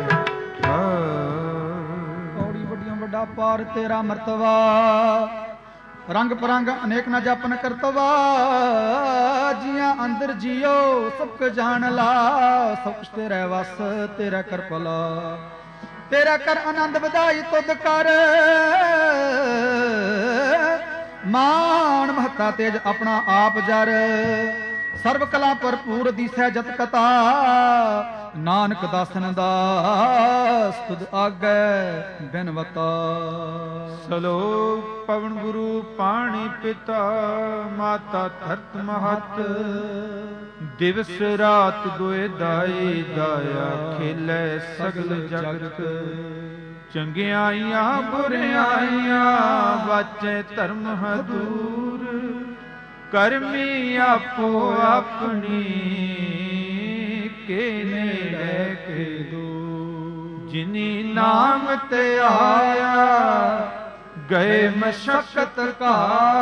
ਪੌੜੀ ਵੱਡੀਆਂ ਵੱਡਾ ਪਾਰ ਤੇਰਾ ਮਰਤਬਾ ਰੰਗ ਪਰੰਗ ਅਨੇਕ ਨਾ ਜਪਨ ਕਰਤਵਾ ਜੀਆਂ ਅੰਦਰ ਜੀਓ ਸਭ ਕੁ ਜਾਣ ਲਾ ਸਭ ਕੁਛ ਤੇਰਾ ਵਸ ਤੇਰਾ ਕਰਪਲਾ ਤੇਰਾ ਕਰ ਆਨੰਦ ਵਧਾਈ ਤੁਧ ਕਰ ਮਾਣ ਮਹਤਾ ਤੇਜ ਆਪਣਾ ਆਪ ਜਰ ਸਰਬ ਕਲਾ ਭਰਪੂਰ ਦੀਸੈ ਜਤ ਕਤਾ ਨਾਨਕ ਦਾਸਨ ਦਾਸ ਤੁਧ ਆਗੈ ਬਿਨਵਤਾ ਸਲੋਕ ਪਵਨ ਗੁਰੂ ਪਾਣੀ ਪਿਤਾ ਮਾਤਾ ਧਰਤ ਮਹਤ ਦਿਵਸ ਰਾਤ ਦੋਏ ਦਾਈ ਦਾਇਆ ਖੇਲੇ ਸਗਲ ਜਗਤ ਚੰਗਿਆਈਆਂ ਬੁਰਿਆਈਆਂ ਵਾਚੇ ਧਰਮ ਹਦੂਰ ਕਰਮੀ ਆਪੋ ਆਪਣੀ ਕੇ ਨੇੜੇ ਕੇ ਦੂਰ ਜਿਨੀ ਨਾਮ ਤੇ ਆਇਆ ਗਏ ਮਸ਼ਕਤ ਕਾ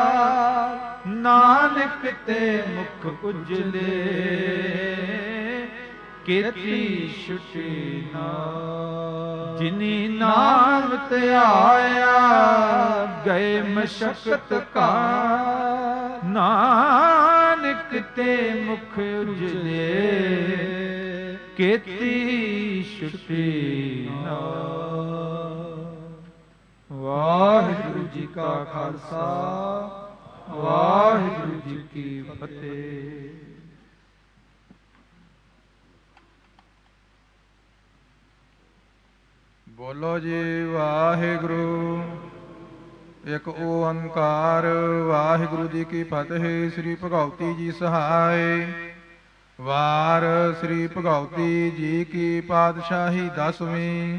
ਨਾਨਕ ਤੇ ਮੁਖ ਉਜਲੇ ਕੀਤੀ ਛੁਟੀ ਨਾ ਜਿਨੀ ਨਾਮ ਤੇ ਆਇਆ ਗਏ ਮਸ਼ਕਤ ਕਾ ਨਾਨਕ ਤੇ ਮੁਖ ਉਜਲੇ ਕੀਤੀ ਛੁਟੀ ਨਾ ਵਾਹਿਗੁਰੂ ਜੀ ਕਾ ਖਾਲਸਾ ਵਾਹਿਗੁਰੂ ਜੀ ਕੀ ਫਤਿਹ। ਬੋਲੋ ਜੀ ਵਾਹਿਗੁਰੂ ਇੱਕ ਓੰਕਾਰ ਵਾਹਿਗੁਰੂ ਜੀ ਕੀ ਫਤਿਹ। ਸ੍ਰੀ ਭਗਉਤੀ ਜੀ ਸਹਾਇ ਵਾਰ ਸ੍ਰੀ ਭਗਉਤੀ ਜੀ ਕੀ ਪਾਤਸ਼ਾਹੀ ਦਸਵੀਂ।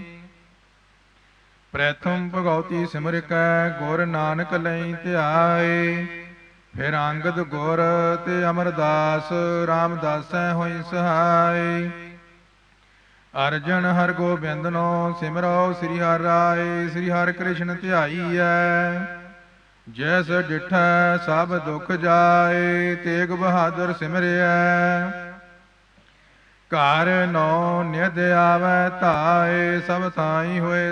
ਪ੍ਰਥਮ ਭਗਉਤੀ ਸਿਮਰ ਕੈ ਗੁਰ ਨਾਨਕ ਲਈ ਧਿਆਏ ਫਿਰ ਅੰਗਦ ਗੁਰ ਤੇ ਅਮਰਦਾਸ ਰਾਮਦਾਸੈ ਹੋਈ ਸਹਾਇ। ਅਰਜਨ ਹਰ ਗੋਬਿੰਦਨੋ ਸਿਮਰੋ ਸ੍ਰੀ ਹਰਿ ਰਾਏ ਸ੍ਰੀ ਹਰਿ ਕ੍ਰਿਸ਼ਨ ਧਿਆਈਐ। ਜੈਸ ਡਿਠੈ ਸਭ ਦੁਖ ਜਾਏ ਤੇਗ ਬਹਾਦਰ ਸਿਮਰਿਐ। ਘਰ ਨੌ ਨਿਧ ਆਵੈ ਧਾਏ ਸਭ ਥਾਈ ਹੋਏ